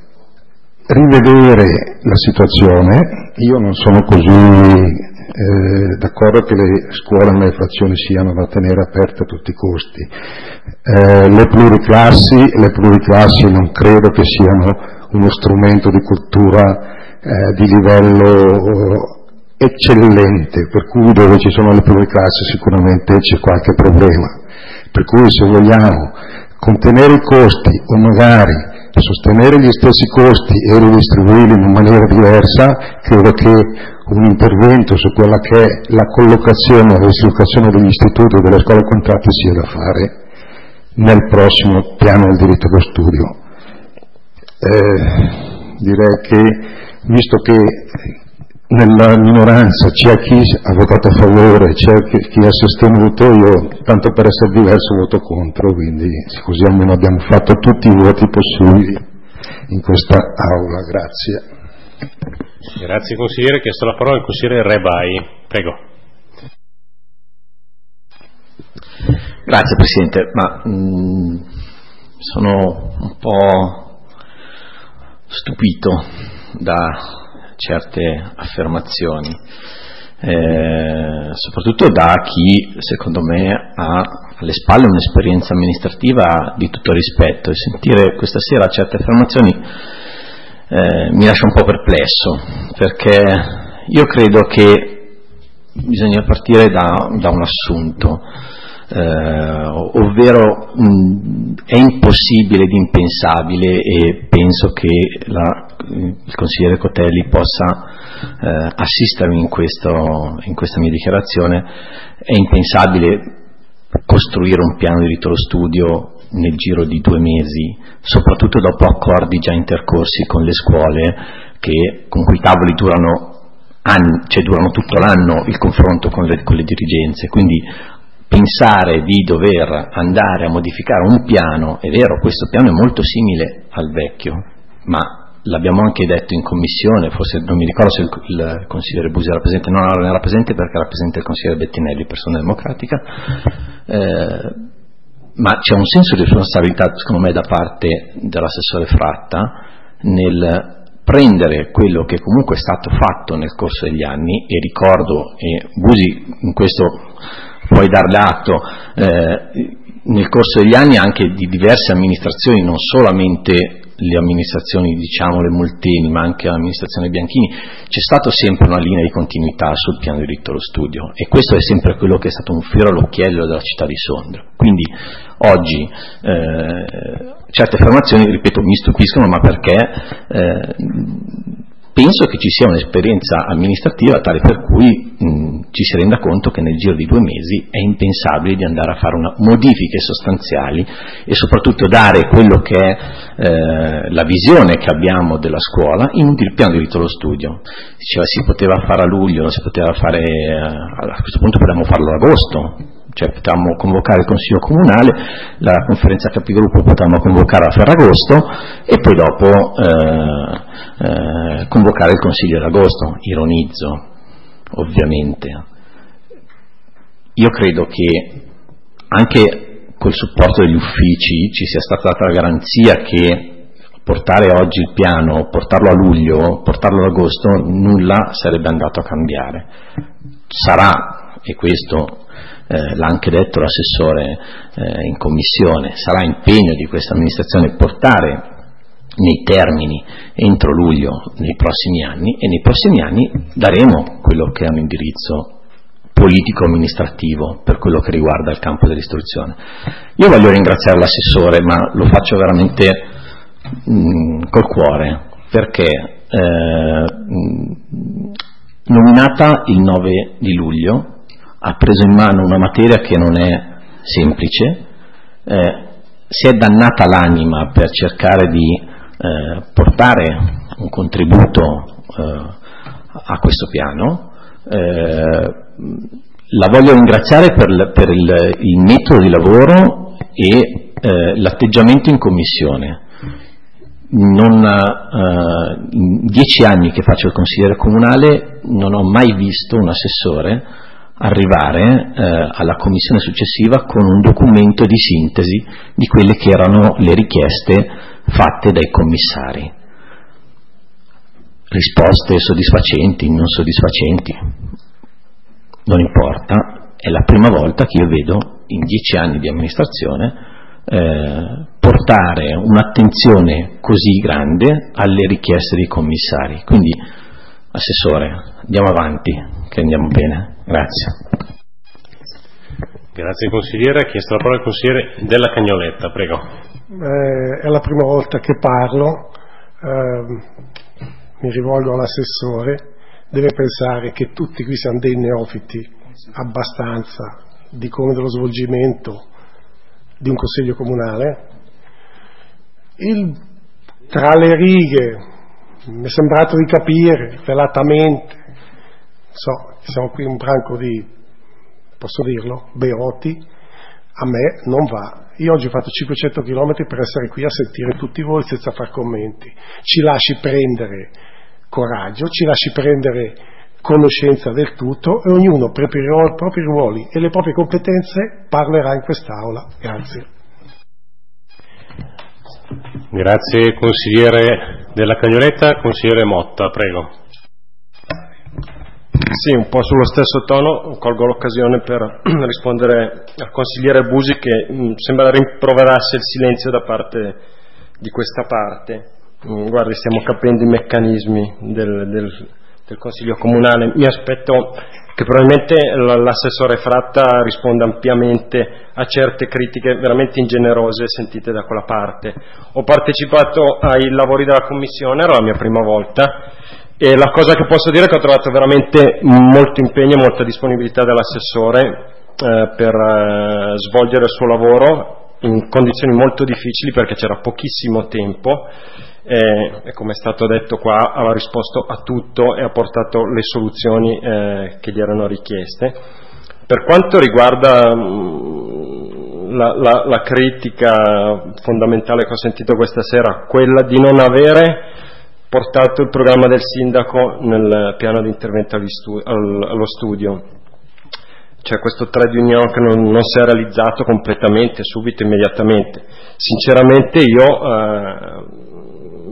rivedere la situazione. Io non sono così eh, d'accordo che le scuole nelle frazioni siano da tenere aperte a tutti i costi. Eh, le pluriclassi, le pluriclassi non credo che siano uno strumento di cultura eh, di livello eccellente, per cui dove ci sono le pluriclassi sicuramente c'è qualche problema. Per cui se vogliamo contenere i costi o magari sostenere gli stessi costi e ridistribuirli in maniera diversa, credo che un intervento su quella che è la collocazione e la dislocazione degli istituti e delle scuole contratte sia da fare nel prossimo piano del diritto allo studio. Eh, direi che, visto che nella minoranza c'è chi ha votato a favore, c'è chi ha sostenuto, io tanto per essere diverso voto contro, quindi così almeno abbiamo fatto tutti i voti possibili in questa aula. Grazie. Grazie consigliere. Ha chiesto la parola il consigliere Rebai. Prego. Grazie Presidente, ma mh, sono un po' stupito da certe affermazioni, eh, soprattutto da chi secondo me ha alle spalle un'esperienza amministrativa di tutto rispetto, e sentire questa sera certe affermazioni eh, mi lascia un po' perplesso, perché io credo che bisogna partire da, da un assunto, eh, ovvero mh, è impossibile ed impensabile, e penso che la il consigliere Cotelli possa eh, assistermi in, questo, in questa mia dichiarazione. È impensabile costruire un piano di diritto allo studio nel giro di due mesi, soprattutto dopo accordi già intercorsi con le scuole, che, con cui i tavoli durano anni, cioè durano tutto l'anno il confronto con le, con le dirigenze. Quindi pensare di dover andare a modificare un piano, è vero, questo piano è molto simile al vecchio, ma l'abbiamo anche detto in commissione, forse non mi ricordo se il, il consigliere Busi era presente, no, non era presente perché era presente il consigliere Bettinelli, persona democratica, eh, ma c'è un senso di responsabilità secondo me da parte dell'assessore Fratta nel prendere quello che comunque è stato fatto nel corso degli anni, e ricordo, e Busi in questo puoi darle atto, eh, nel corso degli anni anche di diverse amministrazioni, non solamente le amministrazioni, diciamo, le Molteni, ma anche l'amministrazione Bianchini, c'è stata sempre una linea di continuità sul piano di diritto allo studio, e questo è sempre quello che è stato un fiore all'occhiello della città di Sondrio. Quindi oggi eh, certe affermazioni, ripeto, mi stupiscono, ma perché eh, penso che ci sia un'esperienza amministrativa tale per cui mh, ci si renda conto che nel giro di due mesi è impensabile di andare a fare una modifiche sostanziali, e soprattutto dare quello che è eh, la visione che abbiamo della scuola in un piano di diritto allo studio. Diceva si poteva fare a luglio, non si poteva fare, eh, a questo punto potevamo farlo ad agosto, cioè potevamo convocare il Consiglio Comunale, la conferenza capigruppo potevamo convocare a Ferragosto e poi dopo eh, eh, convocare il Consiglio d'agosto. Ironizzo, ovviamente. Io credo che anche col supporto degli uffici ci sia stata data la garanzia che portare oggi il piano, portarlo a luglio, portarlo ad agosto, nulla sarebbe andato a cambiare. Sarà, e questo Eh, l'ha anche detto l'assessore eh, in commissione, sarà impegno di questa amministrazione portare nei termini entro luglio nei prossimi anni, e nei prossimi anni daremo quello che è un indirizzo politico-amministrativo per quello che riguarda il campo dell'istruzione. Io voglio ringraziare l'assessore, ma lo faccio veramente mh, col cuore, perché eh, mh, nominata il nove di luglio ha preso in mano una materia che non è semplice, eh, si è dannata l'anima per cercare di eh, portare un contributo eh, a questo piano. Eh, la voglio ringraziare per, per il, il metodo di lavoro e eh, l'atteggiamento in commissione. Non, eh, in dieci anni che faccio il consigliere comunale non ho mai visto un assessore arrivare eh, alla commissione successiva con un documento di sintesi di quelle che erano le richieste fatte dai commissari. Risposte soddisfacenti, non soddisfacenti, non importa, è la prima volta che io vedo in dieci anni di amministrazione eh, portare un'attenzione così grande alle richieste dei commissari. Quindi, assessore, andiamo avanti, che andiamo bene. Grazie. Grazie consigliere. Ha chiesto la parola il consigliere Della Cagnoletta, prego. Eh, è la prima volta che parlo, eh, mi rivolgo all'assessore, deve pensare che tutti qui siamo dei neofiti abbastanza di come dello svolgimento di un consiglio comunale. Il, tra le righe mi è sembrato di capire velatamente, so, siamo qui un branco di, posso dirlo, beoti, a me non va. Io oggi ho fatto cinquecento chilometri per essere qui a sentire tutti voi senza far commenti. Ci lasci prendere coraggio, ci lasci prendere conoscenza del tutto, e ognuno per i propri ruoli e le proprie competenze parlerà in quest'aula. Grazie. Grazie consigliere Della Cagnoletta. Consigliere Motta, prego. Sì, un po' sullo stesso tono, colgo l'occasione per rispondere al consigliere Busi che mh, sembra rimproverasse il silenzio da parte di questa parte. Mh, guardi, stiamo capendo i meccanismi del, del, del Consiglio Comunale. Mi aspetto che probabilmente l'assessore Fratta risponda ampiamente a certe critiche veramente ingenerose sentite da quella parte. Ho partecipato ai lavori della Commissione, era la mia prima volta, e la cosa che posso dire è che ho trovato veramente molto impegno e molta disponibilità dell'assessore eh, per eh, svolgere il suo lavoro in condizioni molto difficili, perché c'era pochissimo tempo eh, e come è stato detto qua aveva risposto a tutto e ha portato le soluzioni eh, che gli erano richieste. Per quanto riguarda mh, la, la, la critica fondamentale che ho sentito questa sera, quella di non avere portato il programma del sindaco nel piano di intervento allo studio, cioè questo trade union che non, non si è realizzato completamente, subito, immediatamente. Sinceramente io eh,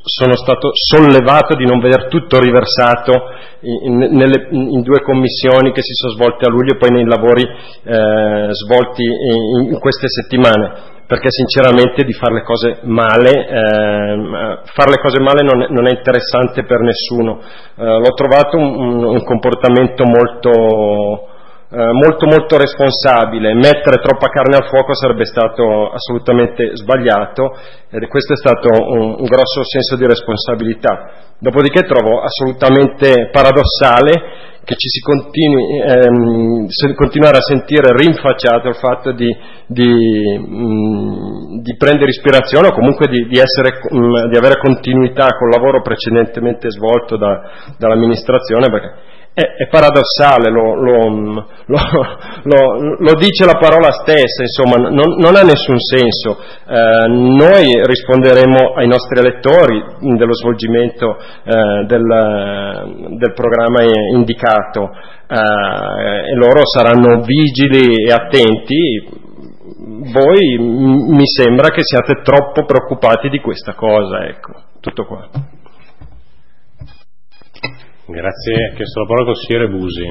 sono stato sollevato di non vedere tutto riversato in, nelle, in due commissioni che si sono svolte a luglio e poi nei lavori eh, svolti in, in queste settimane, perché sinceramente di fare le cose male, eh, fare le cose male non è, non è interessante per nessuno. Eh, l'ho trovato un, un, un comportamento molto Eh, molto molto responsabile. Mettere troppa carne al fuoco sarebbe stato assolutamente sbagliato, ed questo è stato un, un grosso senso di responsabilità. Dopodiché trovo assolutamente paradossale che ci si continui ehm, se, continuare a sentire rinfacciato il fatto di, di, mh, di prendere ispirazione o comunque di, di, essere, mh, di avere continuità col lavoro precedentemente svolto da, dall'amministrazione, perché è paradossale, lo, lo, lo, lo, lo dice la parola stessa, insomma, non, non ha nessun senso. Eh, noi risponderemo ai nostri elettori dello svolgimento eh, del, del programma indicato eh, e loro saranno vigili e attenti. Voi mi sembra che siate troppo preoccupati di questa cosa, ecco, tutto qua. Grazie. Ha chiesto la parola il consigliere Busi.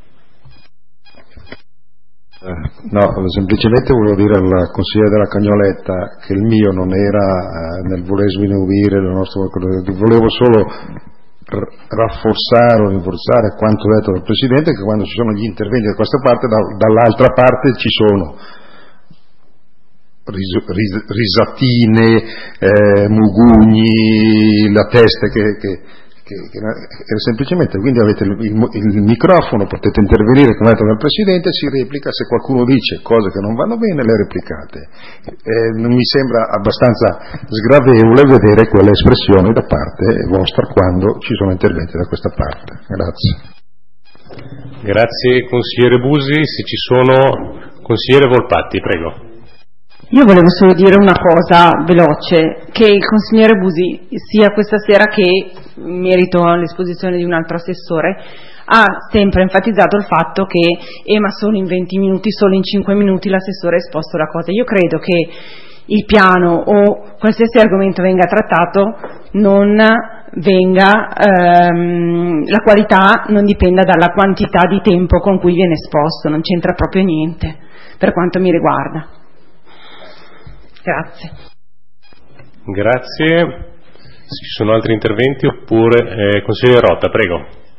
No, semplicemente volevo dire al consigliere della Cagnoletta che il mio non era eh, nel voler sminuire il nostro, volevo solo r- rafforzare o rinforzare quanto detto dal Presidente, che quando ci sono gli interventi da questa parte, da, dall'altra parte ci sono ris- ris- risatine, eh, mugugni, la testa che, che Che, che era semplicemente, quindi avete il, il, il microfono, potete intervenire come ha detto il Presidente, si replica, se qualcuno dice cose che non vanno bene le replicate. Eh, non mi sembra abbastanza sgradevole vedere quelle espressioni da parte vostra quando ci sono interventi da questa parte. Grazie. Grazie consigliere Busi. Se ci sono, consigliere Volpatti, prego. Io volevo solo dire una cosa veloce, che il consigliere Busi, sia questa sera che in merito all'esposizione di un altro assessore, ha sempre enfatizzato il fatto che eh ma solo in venti minuti, solo in cinque minuti l'assessore ha esposto la cosa. Io credo che il piano o qualsiasi argomento venga trattato non venga, ehm, la qualità non dipenda dalla quantità di tempo con cui viene esposto, non c'entra proprio niente per quanto mi riguarda. Grazie. Grazie. Se ci sono altri interventi oppure eh, consigliere Rota, prego.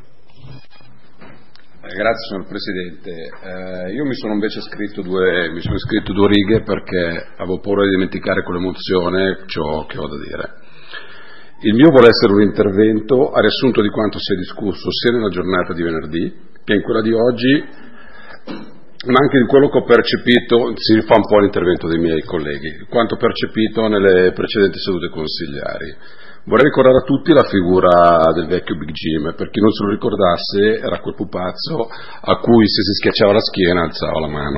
Eh, grazie signor Presidente. Eh, io mi sono invece scritto due, mi sono scritto due righe perché avevo paura di dimenticare con l'emozione ciò che ho da dire. Il mio vuole essere un intervento a riassunto di quanto si è discusso sia nella giornata di venerdì che in quella di oggi, ma anche di quello che ho percepito, si rifà un po' l'intervento dei miei colleghi, quanto percepito nelle precedenti sedute consigliari. Vorrei ricordare a tutti la figura del vecchio Big Jim, per chi non se lo ricordasse era quel pupazzo a cui se si schiacciava la schiena alzava la mano.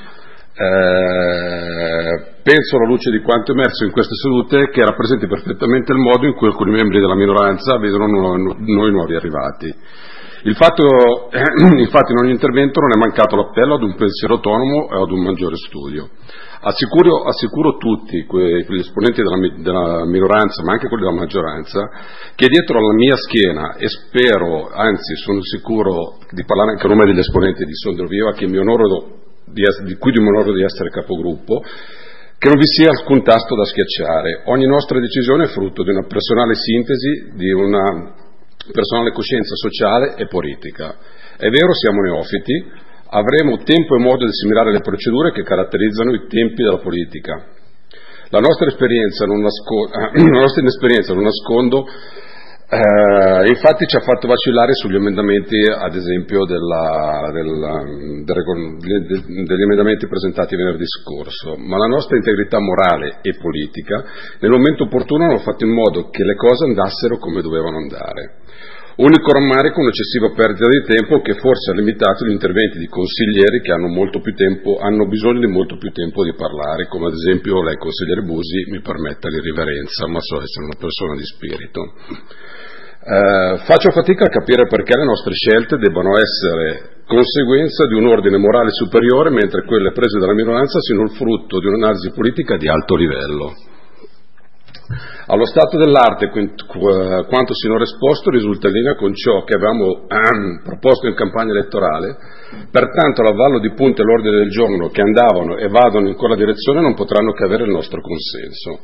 Eh, penso alla luce di quanto emerso in queste sedute che rappresenti perfettamente il modo in cui alcuni membri della minoranza vedono noi, noi nuovi arrivati. Il fatto, eh, infatti in ogni intervento non è mancato l'appello ad un pensiero autonomo e ad un maggiore studio. Assicuro, assicuro tutti que, gli esponenti della, della minoranza, ma anche quelli della maggioranza, che dietro alla mia schiena, e spero, anzi sono sicuro di parlare anche a nome degli esponenti di Sondrio Viva, che mi onoro di, di cui mi onoro di essere capogruppo, che non vi sia alcun tasto da schiacciare. Ogni nostra decisione è frutto di una personale sintesi, di una personale coscienza sociale e politica. È vero, siamo neofiti, avremo tempo e modo di assimilare le procedure che caratterizzano i tempi della politica. La nostra esperienza, non nasco- la nostra inesperienza, non nascondo, eh, infatti ci ha fatto vacillare sugli emendamenti, ad esempio, della, della, del, degli emendamenti presentati venerdì scorso, ma la nostra integrità morale e politica nel momento opportuno hanno fatto in modo che le cose andassero come dovevano andare. Unico rammarico, un'eccessiva perdita di tempo che forse ha limitato gli interventi di consiglieri che hanno molto più tempo, hanno bisogno di molto più tempo di parlare, come ad esempio lei, consigliere Busi, mi permetta l'irriverenza, ma so essere una persona di spirito. Eh, faccio fatica a capire perché le nostre scelte debbano essere conseguenza di un ordine morale superiore, mentre quelle prese dalla minoranza siano il frutto di un'analisi politica di alto livello. Allo stato dell'arte, quanto sinora esposto risulta in linea con ciò che avevamo ehm, proposto in campagna elettorale, pertanto l'avvallo di punti all'ordine del giorno che andavano e vadano in quella direzione non potranno che avere il nostro consenso.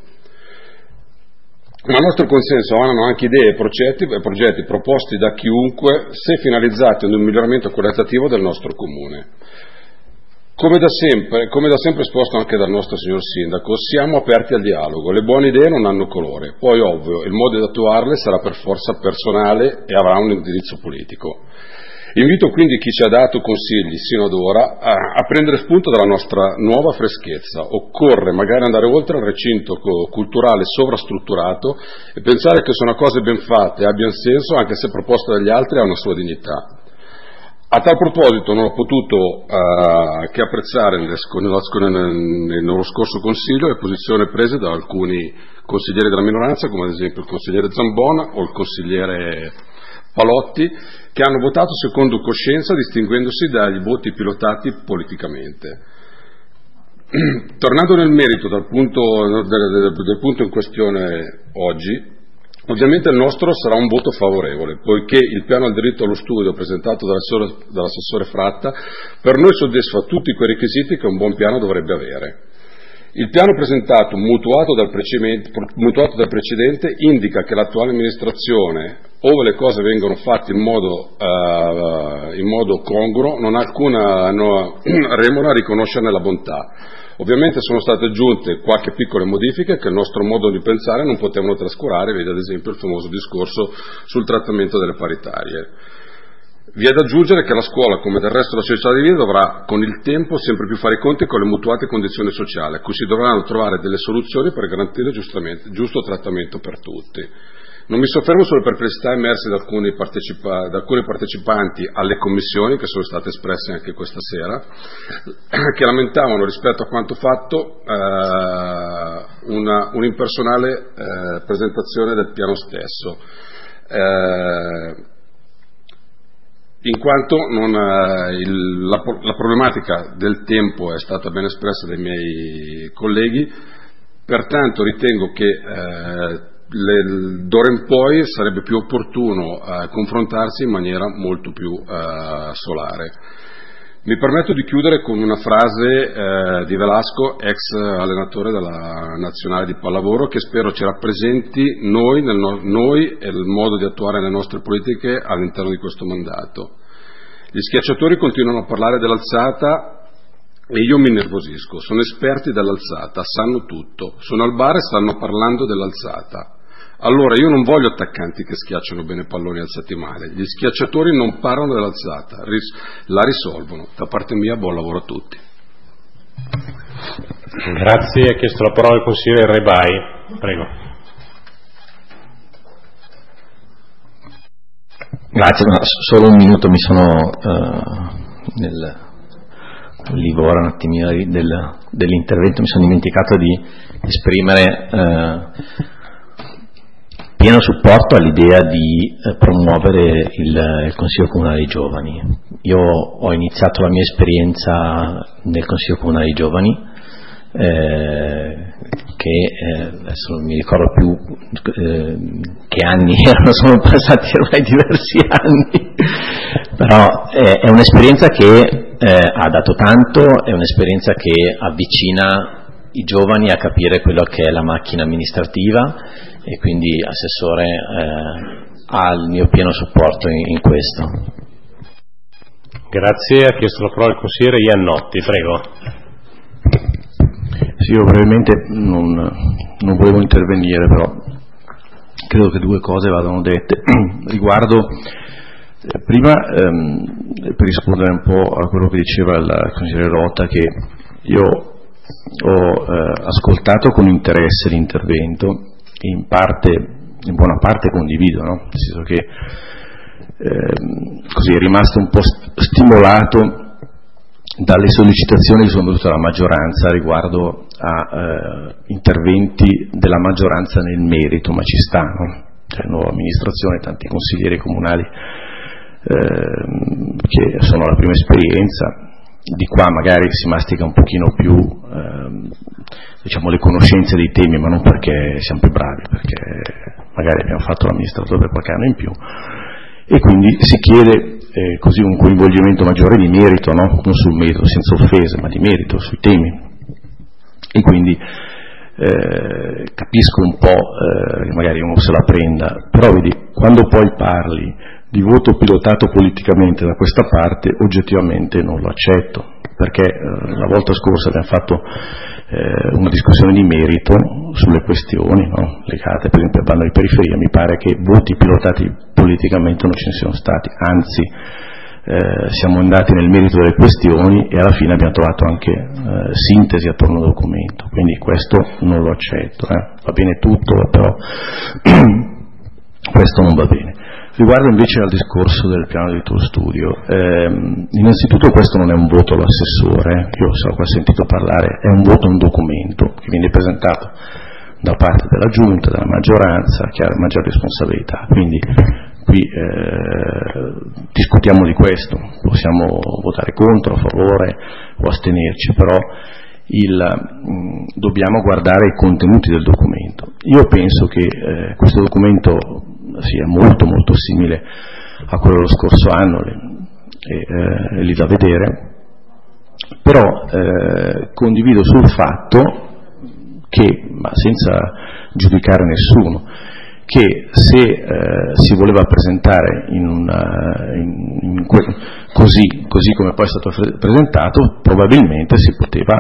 Ma il nostro consenso hanno anche idee e progetti, progetti proposti da chiunque se finalizzati ad un miglioramento qualitativo del nostro comune. Come da sempre, come da sempre esposto anche dal nostro signor Sindaco, siamo aperti al dialogo, le buone idee non hanno colore, poi ovvio il modo di attuarle sarà per forza personale e avrà un indirizzo politico. Invito quindi chi ci ha dato consigli sino ad ora a, a prendere spunto dalla nostra nuova freschezza. Occorre magari andare oltre al recinto culturale sovrastrutturato e pensare che sono cose ben fatte e abbiano senso anche se proposte dagli altri ha una sua dignità. A tal proposito non ho potuto uh, che apprezzare nel, nel, nel, nello scorso Consiglio le posizioni prese da alcuni consiglieri della minoranza, come ad esempio il consigliere Zambona o il consigliere Palotti, che hanno votato secondo coscienza distinguendosi dagli voti pilotati politicamente. Tornando nel merito del punto, del, del, del punto in questione oggi, ovviamente il nostro sarà un voto favorevole, poiché il piano al diritto allo studio presentato dall'assessore, dall'assessore Fratta per noi soddisfa tutti quei requisiti che un buon piano dovrebbe avere. Il piano presentato, mutuato dal, mutuato dal precedente, indica che l'attuale amministrazione, ove le cose vengono fatte in modo, uh, in modo congruo, non ha alcuna no, remora a riconoscerne la bontà. Ovviamente sono state aggiunte qualche piccole modifiche che il nostro modo di pensare non potevano trascurare, vedi ad esempio il famoso discorso sul trattamento delle paritarie. Vi è da aggiungere che la scuola, come del resto della società di vita, dovrà con il tempo sempre più fare i conti con le mutuate condizioni sociali, a cui si dovranno trovare delle soluzioni per garantire giustamente, giusto trattamento per tutti. Non mi soffermo sulle perplessità emerse da alcuni, partecipa, da alcuni partecipanti alle commissioni, che sono state espresse anche questa sera, che lamentavano rispetto a quanto fatto eh, una, un'impersonale eh, presentazione del piano stesso. Eh, in quanto non, eh, il, la, la problematica del tempo è stata ben espressa dai miei colleghi, pertanto ritengo che eh, le, d'ora in poi sarebbe più opportuno eh, confrontarsi in maniera molto più eh, solare. Mi permetto di chiudere con una frase eh, di Velasco, ex allenatore della nazionale di pallavolo, che spero ci rappresenti noi, nel no- noi e il modo di attuare le nostre politiche all'interno di questo mandato. Gli schiacciatori continuano a parlare dell'alzata e io mi innervosisco. Sono esperti dell'alzata, sanno tutto. Sono al bar e stanno parlando dell'alzata. Allora io non voglio attaccanti che schiacciano bene palloni alzati male. Gli schiacciatori non parlano dell'alzata, ris- la risolvono. Da parte mia buon lavoro a tutti. Grazie. Ha chiesto la parola il consigliere Rebai. Prego. Grazie, ma solo un minuto, mi sono uh, nel livore un attimino del, dell'intervento, mi sono dimenticato di esprimere uh, pieno supporto all'idea di eh, promuovere il, il Consiglio Comunale dei Giovani. Io ho iniziato la mia esperienza nel Consiglio Comunale dei Giovani, eh, che eh, adesso non mi ricordo più eh, che anni erano, sono passati ormai diversi anni, però eh, è un'esperienza che eh, ha dato tanto, è un'esperienza che avvicina i giovani a capire quello che è la macchina amministrativa, e quindi Assessore eh, ha il mio pieno supporto in, in questo. Grazie. Ha chiesto la parola il consigliere Iannotti, prego. Sì, io brevemente non, non volevo intervenire, però credo che due cose vadano dette. Riguardo, eh, prima ehm, per rispondere un po' a quello che diceva il consigliere Rota, che io ho eh, ascoltato con interesse l'intervento, in parte, in buona parte condivido, no? Nel senso che eh, così è rimasto un po' stimolato dalle sollecitazioni che sono venute dalla maggioranza riguardo a eh, interventi della maggioranza nel merito, ma ci stanno, cioè nuova amministrazione, tanti consiglieri comunali eh, che sono la prima esperienza, di qua magari si mastica un pochino più eh, diciamo, le conoscenze dei temi, ma non perché siamo più bravi, perché magari abbiamo fatto l'amministratore per qualche anno in più, e quindi si chiede eh, così un coinvolgimento maggiore di merito, no? Non sul merito senza offese, ma di merito sui temi. E quindi eh, capisco un po' eh, che magari uno se la prenda, però vedi, quando poi parli di voto pilotato politicamente da questa parte, oggettivamente non lo accetto, perché eh, la volta scorsa abbiamo fatto eh, una discussione di merito sulle questioni, no? legate per esempio al bando di periferia. Mi pare che voti pilotati politicamente non ce ne siano stati, anzi eh, siamo andati nel merito delle questioni e alla fine abbiamo trovato anche eh, sintesi attorno al documento, quindi questo non lo accetto, eh. Va bene tutto, però questo non va bene. Riguardo invece al discorso del piano di tuo studio, ehm, innanzitutto questo non è un voto all'assessore, io se ho sentito parlare, è un voto a un documento che viene presentato da parte della Giunta, della maggioranza, che ha maggiore responsabilità, quindi qui eh, discutiamo di questo, possiamo votare contro, a favore o astenerci, però il, mh, dobbiamo guardare i contenuti del documento. Io penso che eh, questo documento sia molto molto simile a quello dello scorso anno, e, eh, lì da vedere, però eh, condivido sul fatto che, ma senza giudicare nessuno, che se eh, si voleva presentare in una, in, in que- così, così come poi è stato fre- presentato, probabilmente si poteva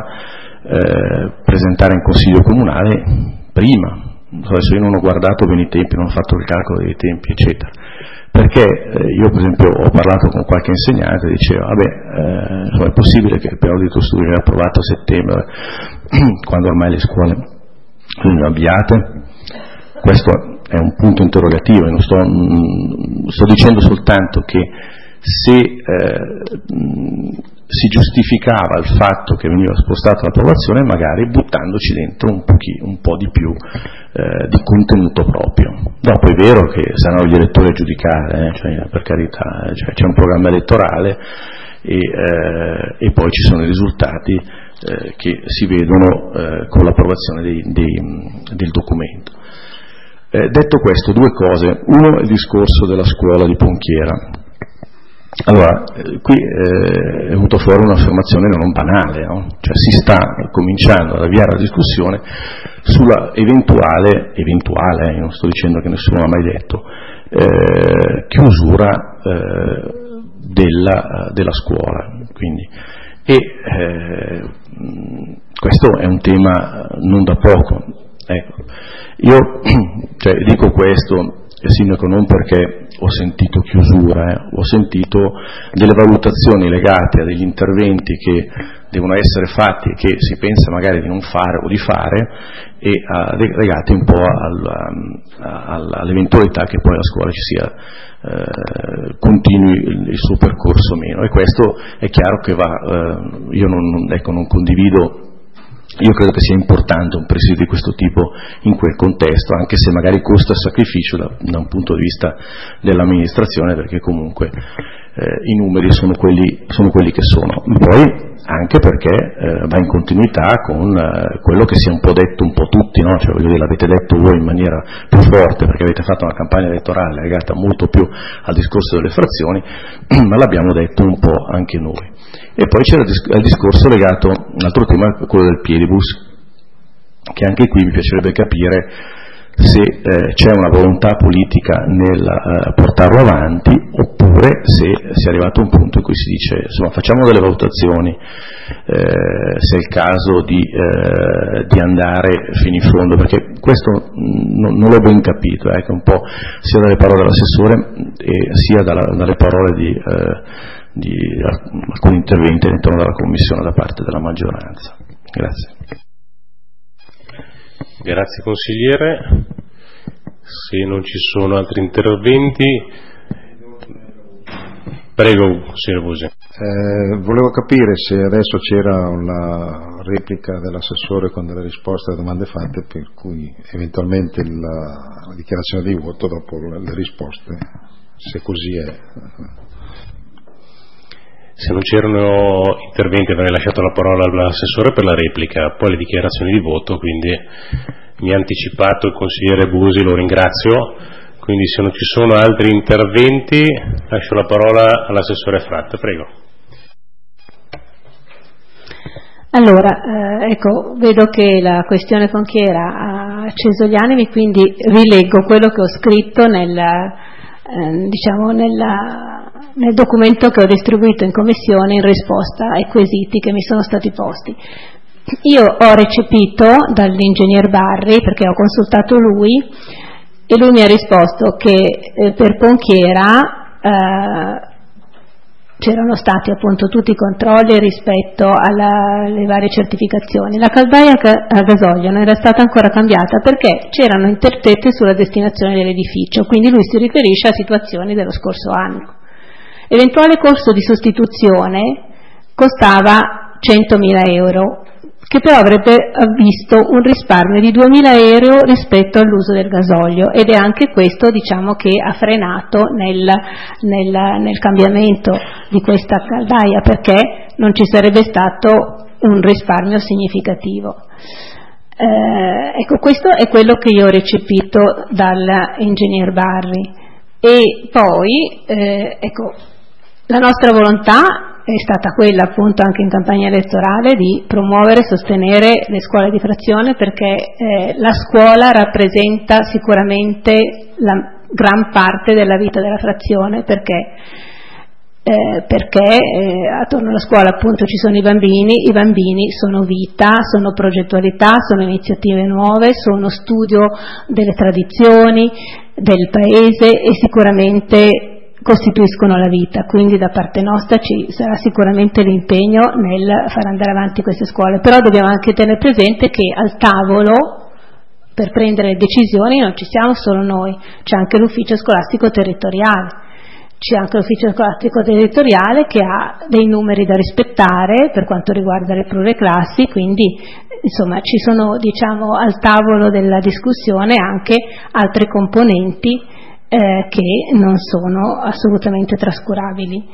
eh, presentare in Consiglio Comunale prima. Adesso io non ho guardato bene i tempi, non ho fatto il calcolo dei tempi, eccetera, perché eh, io per esempio ho parlato con qualche insegnante e diceva, vabbè, eh, insomma, è possibile che il piano di tuo studio venga approvato a settembre, quando ormai le scuole sono avviate? Questo è un punto interrogativo, e non sto, mh, sto dicendo soltanto che se eh, mh, si giustificava il fatto che veniva spostata l'approvazione, magari buttandoci dentro un, pochi, un po' di più eh, di contenuto proprio. Dopo è vero che saranno gli elettori a giudicare, eh, cioè, per carità, cioè, c'è un programma elettorale e, eh, e poi ci sono i risultati eh, che si vedono eh, con l'approvazione dei, dei, del documento. Eh, detto questo, due cose. Uno è il discorso della scuola di Ponchiera. Allora, eh, qui eh, è venuto fuori un'affermazione non banale, no? Cioè si sta cominciando ad avviare la discussione sulla eventuale, eventuale, io non sto dicendo che nessuno l'ha mai detto, eh, chiusura eh, della, della scuola. Quindi, e eh, questo è un tema non da poco. Ecco. Io cioè, dico questo, Sindaco, non perché ho sentito chiusura, eh, ho sentito delle valutazioni legate a degli interventi che devono essere fatti e che si pensa magari di non fare o di fare, e uh, legati un po' al, al, all'eventualità che poi la scuola ci sia, eh, continui il, il suo percorso o meno. E questo è chiaro che va, eh, io non, ecco, non condivido. Io credo che sia importante un presidio di questo tipo in quel contesto, anche se magari costa sacrificio da, da un punto di vista dell'amministrazione, perché comunque eh, i numeri sono quelli, sono quelli che sono. Poi anche perché eh, va in continuità con eh, quello che si è un po' detto un po' tutti, no? Cioè, voglio dire, l'avete detto voi in maniera più forte perché avete fatto una campagna elettorale legata molto più al discorso delle frazioni, ma l'abbiamo detto un po' anche noi. E poi c'era il discorso legato, un altro tema, quello del piedibus, che anche qui mi piacerebbe capire se eh, c'è una volontà politica nel eh, portarlo avanti, oppure se si è arrivato a un punto in cui si dice, insomma, facciamo delle valutazioni, eh, se è il caso di, eh, di andare fino in fondo, perché questo non, non l'ho ben capito, eh, che un po' sia dalle parole dell'assessore e sia dalla, dalle parole di... Eh, di alcuni interventi all'interno della Commissione da parte della maggioranza. Grazie. Grazie consigliere. Se non ci sono altri interventi, prego consigliere Busi. Eh, volevo capire se adesso c'era una replica dell'assessore con delle risposte alle domande fatte, per cui eventualmente la, la dichiarazione di voto dopo le risposte, se così è. Se non c'erano interventi avrei lasciato la parola all'assessore per la replica, poi le dichiarazioni di voto, quindi mi ha anticipato il consigliere Busi, lo ringrazio, quindi se non ci sono altri interventi lascio la parola all'assessore Fratta, prego. Allora, eh, ecco, vedo che la questione Fonchiera ha acceso gli animi, quindi rileggo quello che ho scritto nel, eh, diciamo nella, nel documento che ho distribuito in commissione in risposta ai quesiti che mi sono stati posti. Io ho recepito dall'ingegner Barri, perché ho consultato lui, e lui mi ha risposto che eh, per Ponchiera eh, c'erano stati appunto tutti i controlli rispetto alla, alle varie certificazioni. La caldaia a gasolio non era stata ancora cambiata perché c'erano interpreti sulla destinazione dell'edificio, quindi lui si riferisce a situazioni dello scorso anno. Eventuale costo di sostituzione costava centomila euro, che però avrebbe visto un risparmio di duemila euro rispetto all'uso del gasolio, ed è anche questo, diciamo, che ha frenato nel, nel, nel cambiamento di questa caldaia, perché non ci sarebbe stato un risparmio significativo. Eh, ecco, questo è quello che io ho recepito dall'ingegner Barri. E poi, eh, ecco, la nostra volontà è stata quella, appunto, anche in campagna elettorale, di promuovere e sostenere le scuole di frazione, perché eh, la scuola rappresenta sicuramente la gran parte della vita della frazione, perché, eh, perché eh, attorno alla scuola, appunto, ci sono i bambini, i bambini sono vita, sono progettualità, sono iniziative nuove, sono studio delle tradizioni del paese e sicuramente costituiscono la vita, quindi da parte nostra ci sarà sicuramente l'impegno nel far andare avanti queste scuole, però dobbiamo anche tenere presente che al tavolo per prendere le decisioni non ci siamo solo noi, c'è anche l'ufficio scolastico territoriale, c'è anche l'ufficio scolastico territoriale che ha dei numeri da rispettare per quanto riguarda le pluriclassi, quindi insomma ci sono, diciamo, al tavolo della discussione anche altri componenti Eh, che non sono assolutamente trascurabili.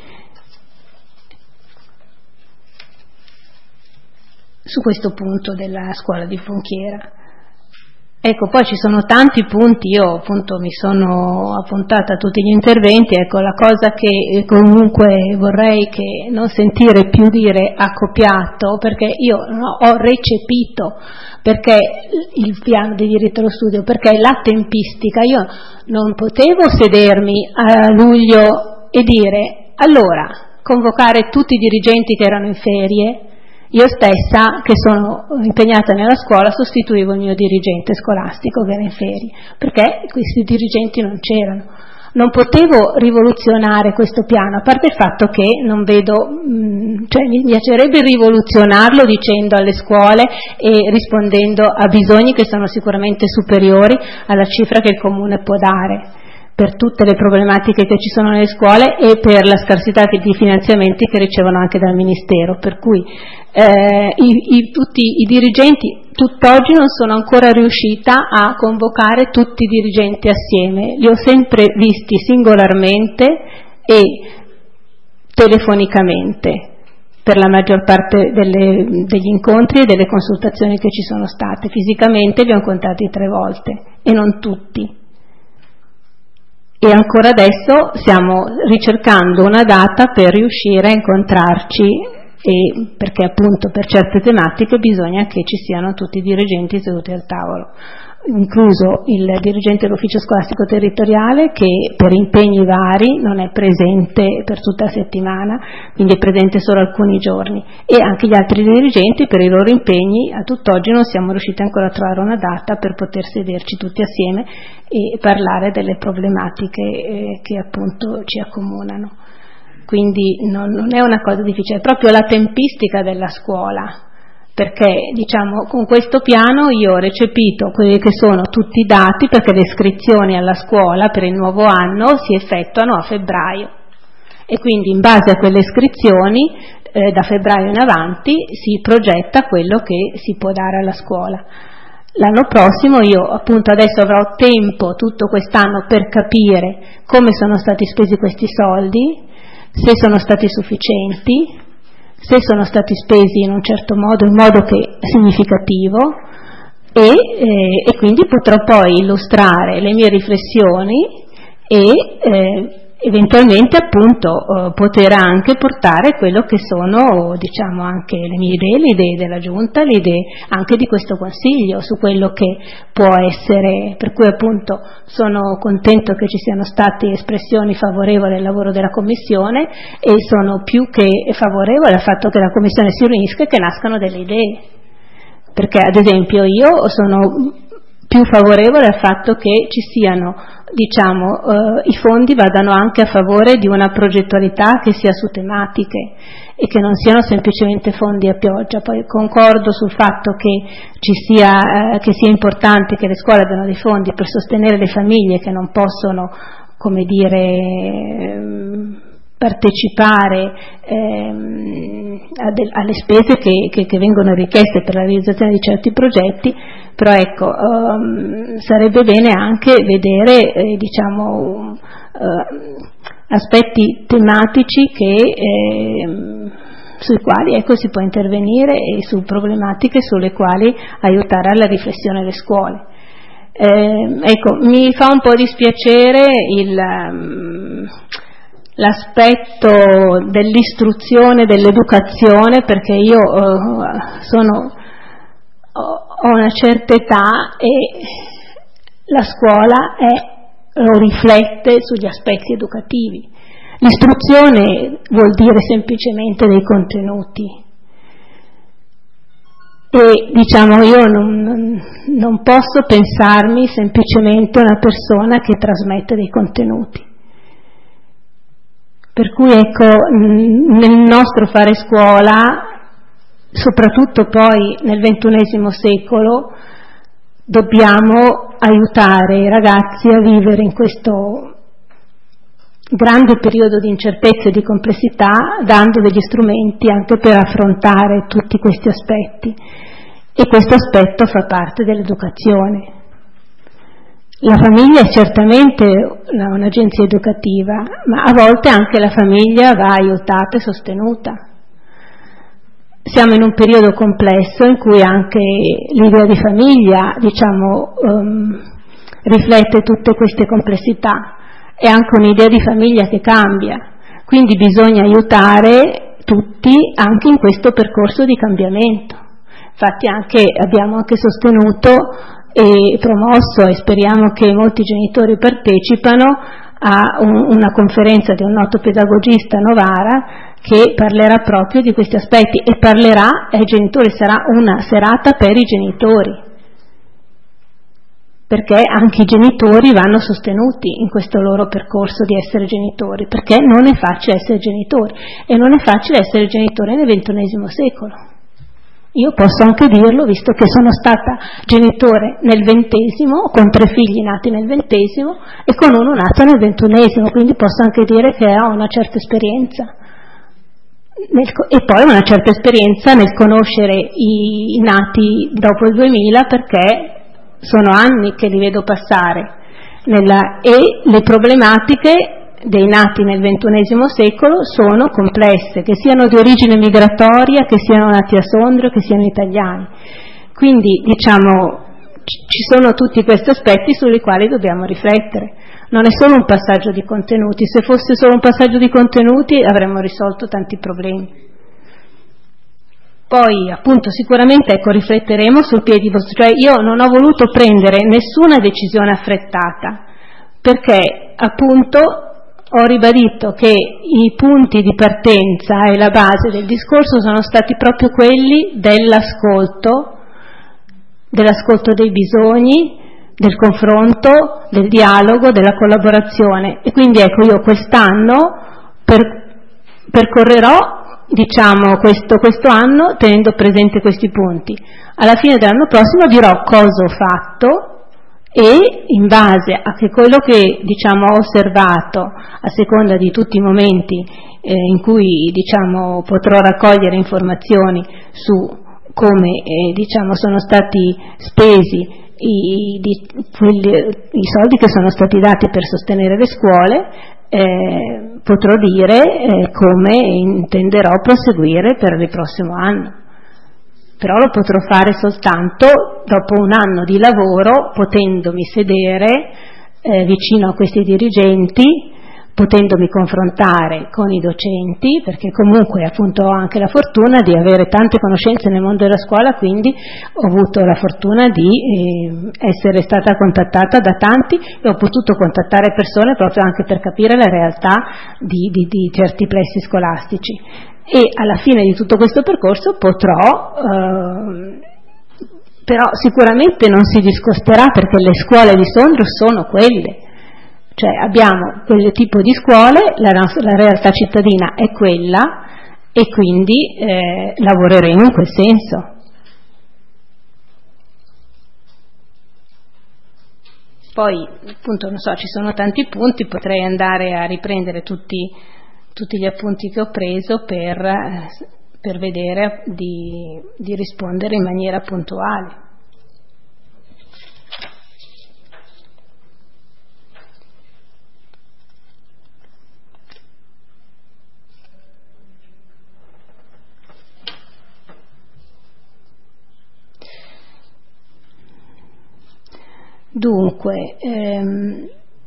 Su questo punto della scuola di Fonchiera. Ecco, poi ci sono tanti punti, io appunto mi sono appuntata a tutti gli interventi, ecco, la cosa che comunque vorrei che non sentire più dire accoppiato, perché io no, ho recepito perché il piano di diritto allo studio, perché la tempistica, io non potevo sedermi a luglio e dire allora convocare tutti i dirigenti che erano in ferie. Io stessa, che sono impegnata nella scuola, sostituivo il mio dirigente scolastico che era in ferie, perché questi dirigenti non c'erano. Non potevo rivoluzionare questo piano, a parte il fatto che non vedo, mh, cioè mi piacerebbe rivoluzionarlo dicendo alle scuole e rispondendo a bisogni che sono sicuramente superiori alla cifra che il Comune può dare, per tutte le problematiche che ci sono nelle scuole e per la scarsità di finanziamenti che ricevono anche dal Ministero, per cui eh, i, i, tutti i dirigenti, tutt'oggi non sono ancora riuscita a convocare tutti i dirigenti assieme, li ho sempre visti singolarmente e telefonicamente per la maggior parte delle, degli incontri e delle consultazioni che ci sono state. Fisicamente li ho incontrati tre volte e non tutti. E ancora adesso stiamo ricercando una data per riuscire a incontrarci, e perché appunto per certe tematiche bisogna che ci siano tutti i dirigenti seduti al tavolo, incluso il dirigente dell'ufficio scolastico territoriale che per impegni vari non è presente per tutta la settimana, quindi è presente solo alcuni giorni, e anche gli altri dirigenti per i loro impegni a tutt'oggi non siamo riusciti ancora a trovare una data per poter sederci tutti assieme e parlare delle problematiche eh, che appunto ci accomunano. Quindi non, non è una cosa difficile, è proprio la tempistica della scuola, perché diciamo con questo piano io ho recepito quelli che sono tutti i dati, perché le iscrizioni alla scuola per il nuovo anno si effettuano a febbraio e quindi in base a quelle iscrizioni eh, da febbraio in avanti si progetta quello che si può dare alla scuola. L'anno prossimo io appunto adesso avrò tempo tutto quest'anno per capire come sono stati spesi questi soldi, se sono stati sufficienti, se sono stati spesi in un certo modo, in modo che è significativo, e, eh, e quindi potrò poi illustrare le mie riflessioni e eh, eventualmente appunto eh, poter anche portare quello che sono, diciamo, anche le mie idee, le idee della Giunta, le idee anche di questo Consiglio su quello che può essere, per cui appunto sono contento che ci siano state espressioni favorevoli al lavoro della Commissione, e sono più che favorevole al fatto che la Commissione si riunisca e che nascano delle idee, perché ad esempio io sono più favorevole al fatto che ci siano, diciamo, eh, i fondi vadano anche a favore di una progettualità che sia su tematiche e che non siano semplicemente fondi a pioggia. Poi concordo sul fatto che ci sia, eh, che sia importante che le scuole abbiano dei fondi per sostenere le famiglie che non possono, come dire, ehm, partecipare ehm, de- alle spese che, che, che vengono richieste per la realizzazione di certi progetti, però ecco, um, sarebbe bene anche vedere eh, diciamo, uh, aspetti tematici che, eh, sui quali ecco, si può intervenire, e su problematiche sulle quali aiutare alla riflessione le scuole. Eh, ecco, mi fa un po' dispiacere il... Um, l'aspetto dell'istruzione, dell'educazione, perché io uh, sono, ho una certa età e la scuola è, lo riflette sugli aspetti educativi. L'istruzione vuol dire semplicemente dei contenuti, e diciamo io non, non, non posso pensarmi semplicemente una persona che trasmette dei contenuti. Per cui ecco, nel nostro fare scuola, soprattutto poi nel ventunesimo secolo, dobbiamo aiutare i ragazzi a vivere in questo grande periodo di incertezza e di complessità, dando degli strumenti anche per affrontare tutti questi aspetti, e questo aspetto fa parte dell'educazione. La famiglia è certamente un'agenzia educativa, ma a volte anche la famiglia va aiutata e sostenuta. Siamo in un periodo complesso in cui anche l'idea di famiglia, diciamo, um, riflette tutte queste complessità, è anche un'idea di famiglia che cambia, quindi bisogna aiutare tutti anche in questo percorso di cambiamento. Infatti anche, abbiamo anche sostenuto e promosso, e speriamo che molti genitori partecipano, a un, una conferenza di un noto pedagogista a Novara che parlerà proprio di questi aspetti, e parlerà ai genitori, sarà una serata per i genitori, perché anche i genitori vanno sostenuti in questo loro percorso di essere genitori, perché non è facile essere genitori, e non è facile essere genitori nel ventunesimo secolo. Io posso anche dirlo, visto che sono stata genitore nel ventesimo, con tre figli nati nel ventesimo e con uno nato nel ventunesimo, quindi posso anche dire che ho una certa esperienza. Nel, e poi una certa esperienza nel conoscere i, i nati dopo il duemila, perché sono anni che li vedo passare, nella, e le problematiche dei nati nel ventunesimo secolo sono complesse, che siano di origine migratoria, che siano nati a Sondrio, che siano italiani. Quindi diciamo ci sono tutti questi aspetti sui quali dobbiamo riflettere. Non è solo un passaggio di contenuti, se fosse solo un passaggio di contenuti avremmo risolto tanti problemi. Poi appunto sicuramente ecco, rifletteremo sul piedibus, cioè io non ho voluto prendere nessuna decisione affrettata, perché appunto ho ribadito che i punti di partenza e la base del discorso sono stati proprio quelli dell'ascolto, dell'ascolto dei bisogni, del confronto, del dialogo, della collaborazione. E quindi ecco, io quest'anno per, percorrerò, diciamo, questo, questo anno tenendo presente questi punti. Alla fine dell'anno prossimo dirò cosa ho fatto, e in base a che quello che diciamo ho osservato, a seconda di tutti i momenti eh, in cui diciamo potrò raccogliere informazioni su come eh, diciamo sono stati spesi i, di, quelli, i soldi che sono stati dati per sostenere le scuole, eh, potrò dire eh, come intenderò proseguire per il prossimo anno. Però lo potrò fare soltanto dopo un anno di lavoro, potendomi sedere eh, vicino a questi dirigenti, potendomi confrontare con i docenti, perché comunque appunto ho anche la fortuna di avere tante conoscenze nel mondo della scuola, quindi ho avuto la fortuna di eh, essere stata contattata da tanti e ho potuto contattare persone proprio anche per capire la realtà di, di, di certi plessi scolastici. E alla fine di tutto questo percorso potrò, eh, però sicuramente non si discosterà, perché le scuole di Sondrio sono quelle. Cioè abbiamo quel tipo di scuole, la, nostra, la realtà cittadina è quella e quindi eh, lavoreremo in quel senso. Poi appunto non so, ci sono tanti punti, potrei andare a riprendere tutti, tutti gli appunti che ho preso per, per vedere di, di rispondere in maniera puntuale. Dunque, ehm,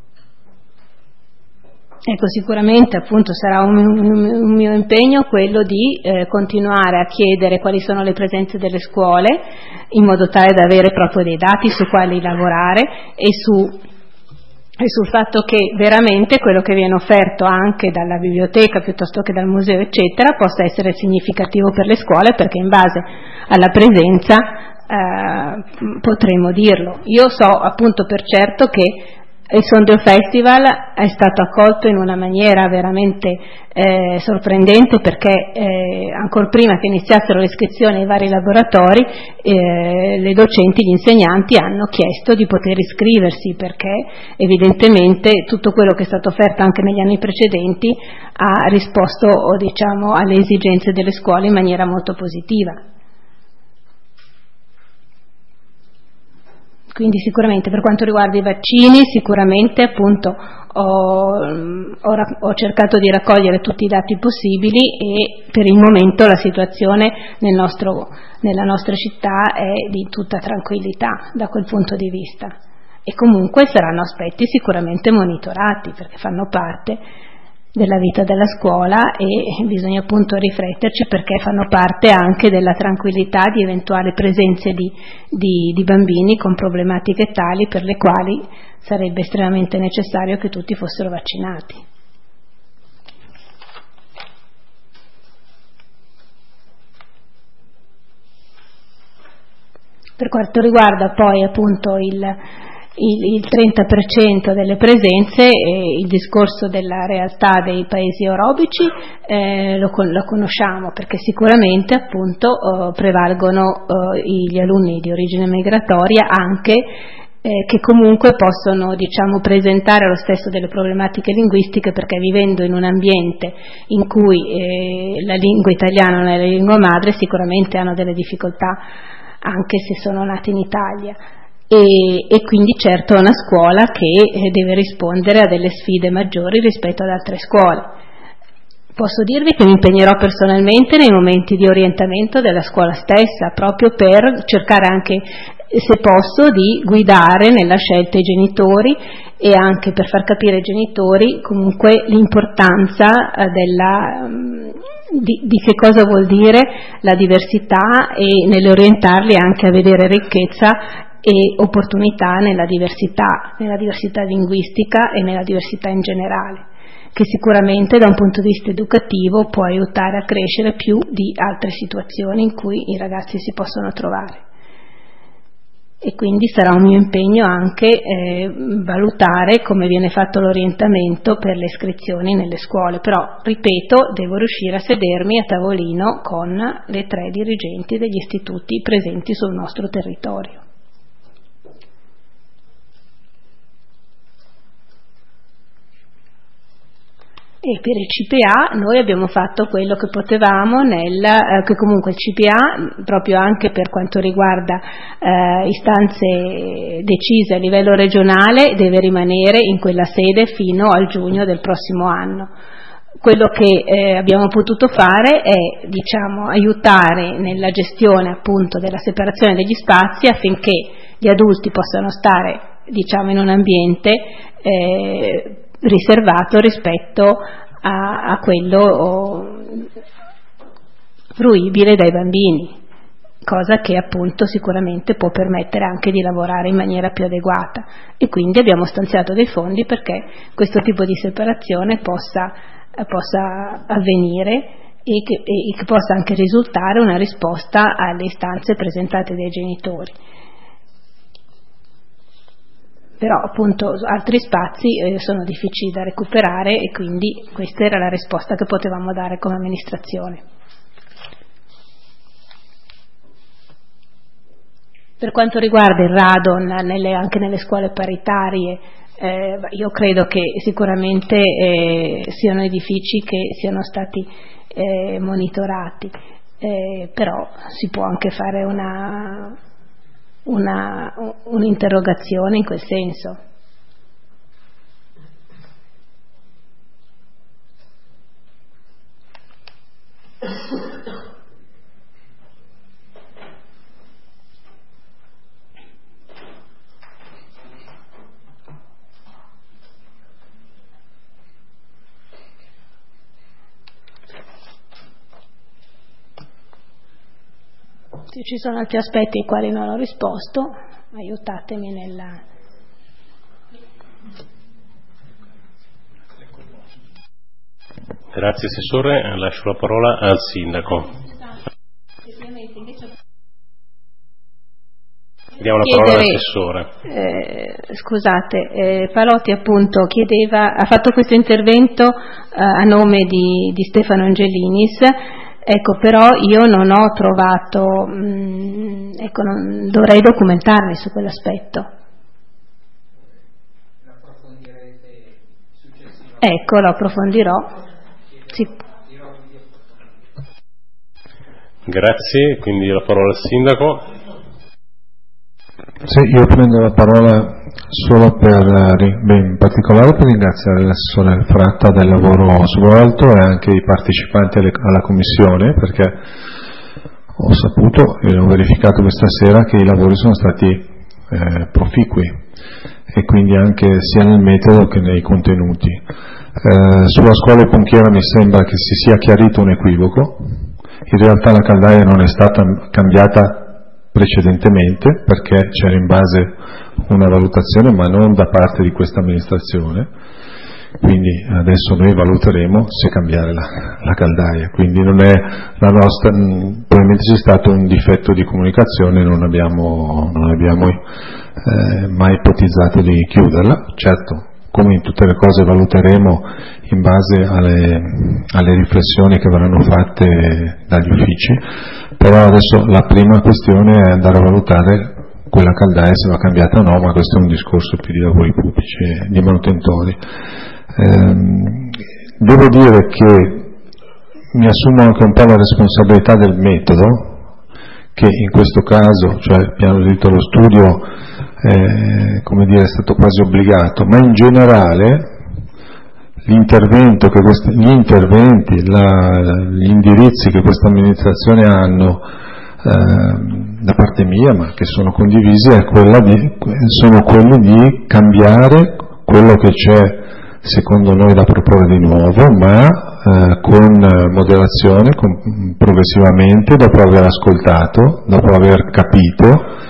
ecco, sicuramente appunto sarà un, un, un mio impegno quello di eh, continuare a chiedere quali sono le presenze delle scuole, in modo tale da avere proprio dei dati su quali lavorare e su e sul fatto che veramente quello che viene offerto anche dalla biblioteca piuttosto che dal museo eccetera possa essere significativo per le scuole, perché in base alla presenza Uh, potremmo dirlo. Io so appunto per certo che il Sondrio Festival è stato accolto in una maniera veramente eh, sorprendente, perché eh, ancora prima che iniziassero le iscrizioni ai vari laboratori eh, le docenti, gli insegnanti hanno chiesto di poter iscriversi, perché evidentemente tutto quello che è stato offerto anche negli anni precedenti ha risposto, diciamo, alle esigenze delle scuole in maniera molto positiva. Quindi sicuramente per quanto riguarda i vaccini, sicuramente appunto ho, ho, ho cercato di raccogliere tutti i dati possibili e per il momento la situazione nel nostro, nella nostra città è di tutta tranquillità da quel punto di vista. E comunque saranno aspetti sicuramente monitorati, perché fanno parte della vita della scuola e bisogna appunto rifletterci, perché fanno parte anche della tranquillità di eventuali presenze di, di, di bambini con problematiche tali per le quali sarebbe estremamente necessario che tutti fossero vaccinati. Per quanto riguarda poi appunto il Il, il trenta per cento delle presenze, eh, il discorso della realtà dei paesi orobici eh, lo, lo conosciamo, perché sicuramente appunto eh, prevalgono eh, gli alunni di origine migratoria, anche eh, che comunque possono, diciamo, presentare lo stesso delle problematiche linguistiche, perché vivendo in un ambiente in cui eh, la lingua italiana non è la lingua madre sicuramente hanno delle difficoltà anche se sono nati in Italia. E, e quindi certo è una scuola che eh, deve rispondere a delle sfide maggiori rispetto ad altre scuole. Posso dirvi che mi impegnerò personalmente nei momenti di orientamento della scuola stessa, proprio per cercare anche, se posso, di guidare nella scelta i genitori e anche per far capire ai genitori comunque l'importanza eh, della, di, di che cosa vuol dire la diversità, e nell'orientarli anche a vedere ricchezza e opportunità nella diversità, nella diversità linguistica e nella diversità in generale, che sicuramente da un punto di vista educativo può aiutare a crescere più di altre situazioni in cui i ragazzi si possono trovare. E quindi sarà un mio impegno anche eh, valutare come viene fatto l'orientamento per le iscrizioni nelle scuole, però ripeto, devo riuscire a sedermi a tavolino con le tre dirigenti degli istituti presenti sul nostro territorio. E per il C P A noi abbiamo fatto quello che potevamo, nel, eh, che comunque il C P A, proprio anche per quanto riguarda eh, istanze decise a livello regionale, deve rimanere in quella sede fino al giugno del prossimo anno. quello che eh, abbiamo potuto fare è, diciamo, aiutare nella gestione appunto della separazione degli spazi affinché gli adulti possano stare, diciamo, in un ambiente eh, riservato rispetto a, a quello oh, fruibile dai bambini, cosa che appunto sicuramente può permettere anche di lavorare in maniera più adeguata, e quindi abbiamo stanziato dei fondi perché questo tipo di separazione possa, eh, possa avvenire e che, e che possa anche risultare una risposta alle istanze presentate dai genitori. Però appunto altri spazi eh, sono difficili da recuperare e quindi questa era la risposta che potevamo dare come amministrazione. Per quanto riguarda il radon nelle, anche nelle scuole paritarie, eh, io credo che sicuramente eh, siano edifici che siano stati eh, monitorati, eh, però si può anche fare una, una, un'interrogazione in quel senso. Se ci sono altri aspetti ai quali non ho risposto, aiutatemi nella... Grazie Assessore, lascio la parola al Sindaco. Diamo la parola all'Assessore. Eh, scusate, eh, Palotti appunto chiedeva, ha fatto questo intervento eh, a nome di, di Stefano Angelinis. Ecco, però io non ho trovato, mh, ecco, non, dovrei documentarmi su quell'aspetto. Ecco, lo approfondirò. Sì. Grazie, quindi la parola al Sindaco. Sì, io prendo la parola solo per, beh, in particolare per ringraziare l'assessore Fratta del lavoro svolto e anche i partecipanti alle, alla commissione, perché ho saputo e ho verificato questa sera che i lavori sono stati eh, proficui, e quindi anche sia nel metodo che nei contenuti. Eh, sulla scuola Ponchiera mi sembra che si sia chiarito un equivoco. In realtà la caldaia non è stata cambiata precedentemente perché c'era in base una valutazione, ma non da parte di questa amministrazione, quindi adesso noi valuteremo se cambiare la, la caldaia, quindi non è la nostra, probabilmente c'è stato un difetto di comunicazione, non abbiamo, non abbiamo eh, mai ipotizzato di chiuderla. Certo, come in tutte le cose valuteremo in base alle, alle riflessioni che verranno fatte dagli uffici, però adesso la prima questione è andare a valutare quella caldaia se va cambiata o no, ma questo è un discorso più di lavori pubblici e di manutentori. Ehm, devo dire che mi assumo anche un po' la responsabilità del metodo, che in questo caso, cioè il piano di diritto allo studio, eh, come dire, è stato quasi obbligato, ma in generale l'intervento che questi, gli interventi, la, gli indirizzi che questa amministrazione hanno eh, da parte mia, ma che sono condivisi, è quella di, sono quelli di cambiare quello che c'è secondo noi da proporre di nuovo, ma eh, con moderazione, con, progressivamente, dopo aver ascoltato, dopo aver capito,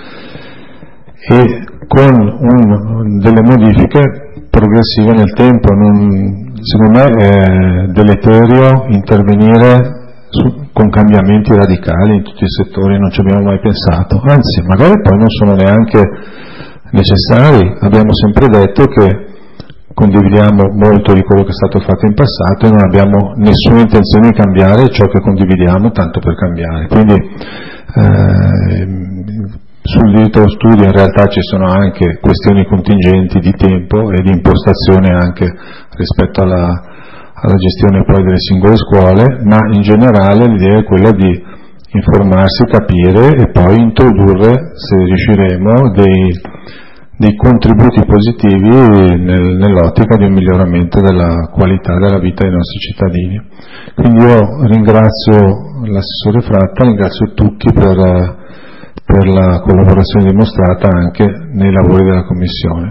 e con un, delle modifiche progressive nel tempo. Non, secondo me è deleterio intervenire su, con cambiamenti radicali in tutti i settori, non ci abbiamo mai pensato, anzi magari poi non sono neanche necessari. Abbiamo sempre detto che condividiamo molto di quello che è stato fatto in passato e non abbiamo nessuna intenzione di cambiare ciò che condividiamo tanto per cambiare. Quindi eh, sul diritto allo studio in realtà ci sono anche questioni contingenti di tempo e di impostazione anche rispetto alla, alla gestione poi delle singole scuole, ma in generale l'idea è quella di informarsi, capire e poi introdurre, se riusciremo, dei, di contributi positivi nel, nell'ottica di un miglioramento della qualità della vita dei nostri cittadini. Quindi io ringrazio l'assessore Fratta, ringrazio tutti per, per la collaborazione dimostrata anche nei lavori della Commissione.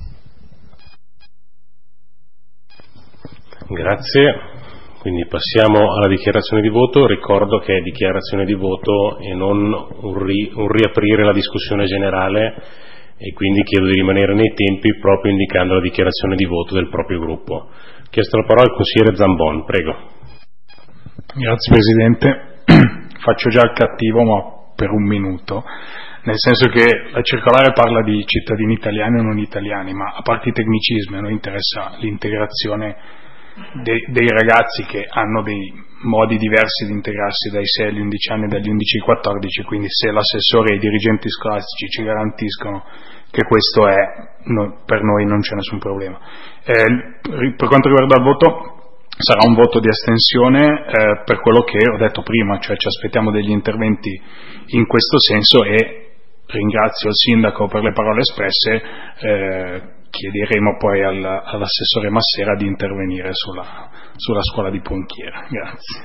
Grazie. Quindi passiamo alla dichiarazione di voto. Ricordo che è dichiarazione di voto e non un, ri, un riaprire la discussione generale, e quindi chiedo di rimanere nei tempi proprio indicando la dichiarazione di voto del proprio gruppo. Chiesto la parola al consigliere Zambon, prego. Grazie Presidente. Faccio già il cattivo, ma per un minuto, nel senso che la circolare parla di cittadini italiani o non italiani, ma a parte i tecnicismi a noi interessa l'integrazione Dei, dei ragazzi che hanno dei modi diversi di integrarsi dai sei agli undici anni e dagli undici ai quattordici, quindi se l'assessore e i dirigenti scolastici ci garantiscono che questo è, no, per noi non c'è nessun problema. Eh, per quanto riguarda il voto, sarà un voto di astensione eh, per quello che ho detto prima, cioè ci aspettiamo degli interventi in questo senso, e ringrazio il sindaco per le parole espresse. eh, Chiederemo poi al, all'assessore Massera di intervenire sulla, sulla scuola di Ponchiera. Grazie.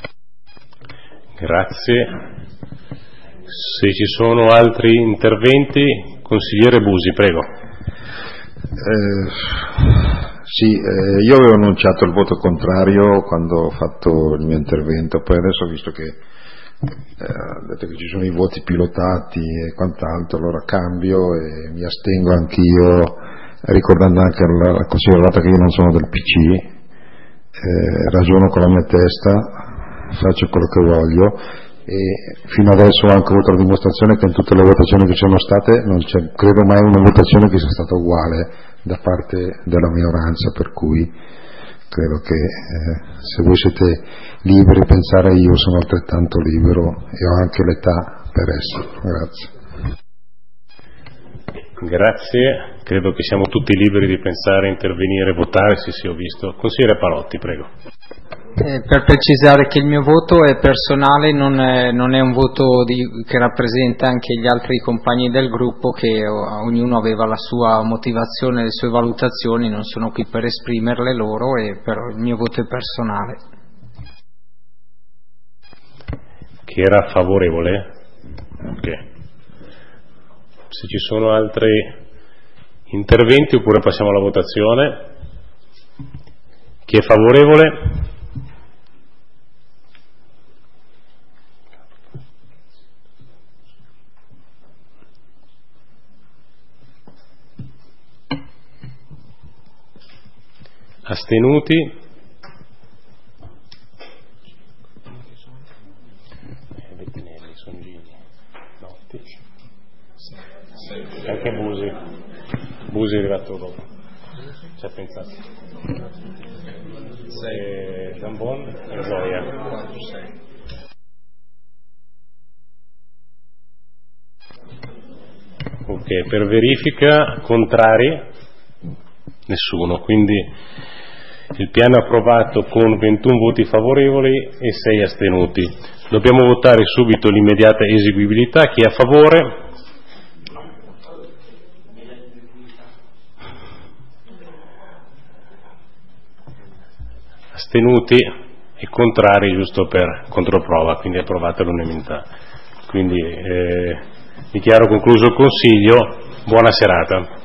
Grazie. Se ci sono altri interventi, consigliere Busi, prego. Eh, sì, eh, io avevo annunciato il voto contrario quando ho fatto il mio intervento, poi adesso ho visto che eh, detto che ci sono i voti pilotati e quant'altro, allora cambio e mi astengo anch'io, ricordando anche al consigliere che io non sono del P C, eh, ragiono con la mia testa, faccio quello che voglio, e fino adesso ho anche avuto la dimostrazione che in tutte le votazioni che ci sono state non c'è credo mai una votazione che sia stata uguale da parte della minoranza, per cui credo che eh, se voi siete liberi di pensare, io sono altrettanto libero e ho anche l'età per esserlo. Grazie. Grazie, credo che siamo tutti liberi di pensare, intervenire, votare. Sì, sì, ho visto. Consigliere Palotti, prego. Eh, per precisare che il mio voto è personale, non è, non è un voto di, che rappresenta anche gli altri compagni del gruppo, che ognuno aveva la sua motivazione, le sue valutazioni, non sono qui per esprimerle loro, e però il mio voto è personale. Che era favorevole? Ok. Se ci sono altri interventi oppure passiamo alla votazione. Chi è favorevole? Astenuti? Anche Busi, Busi è arrivato dopo, ci ha pensato. E Zambon e Zoia. Ok, per verifica contrari nessuno, quindi il piano è approvato con ventuno voti favorevoli e sei astenuti. Dobbiamo votare subito l'immediata eseguibilità. Chi è a favore? Astenuti e contrari, giusto per controprova, quindi approvata l'unanimità. Quindi eh, dichiaro concluso il Consiglio, buona serata.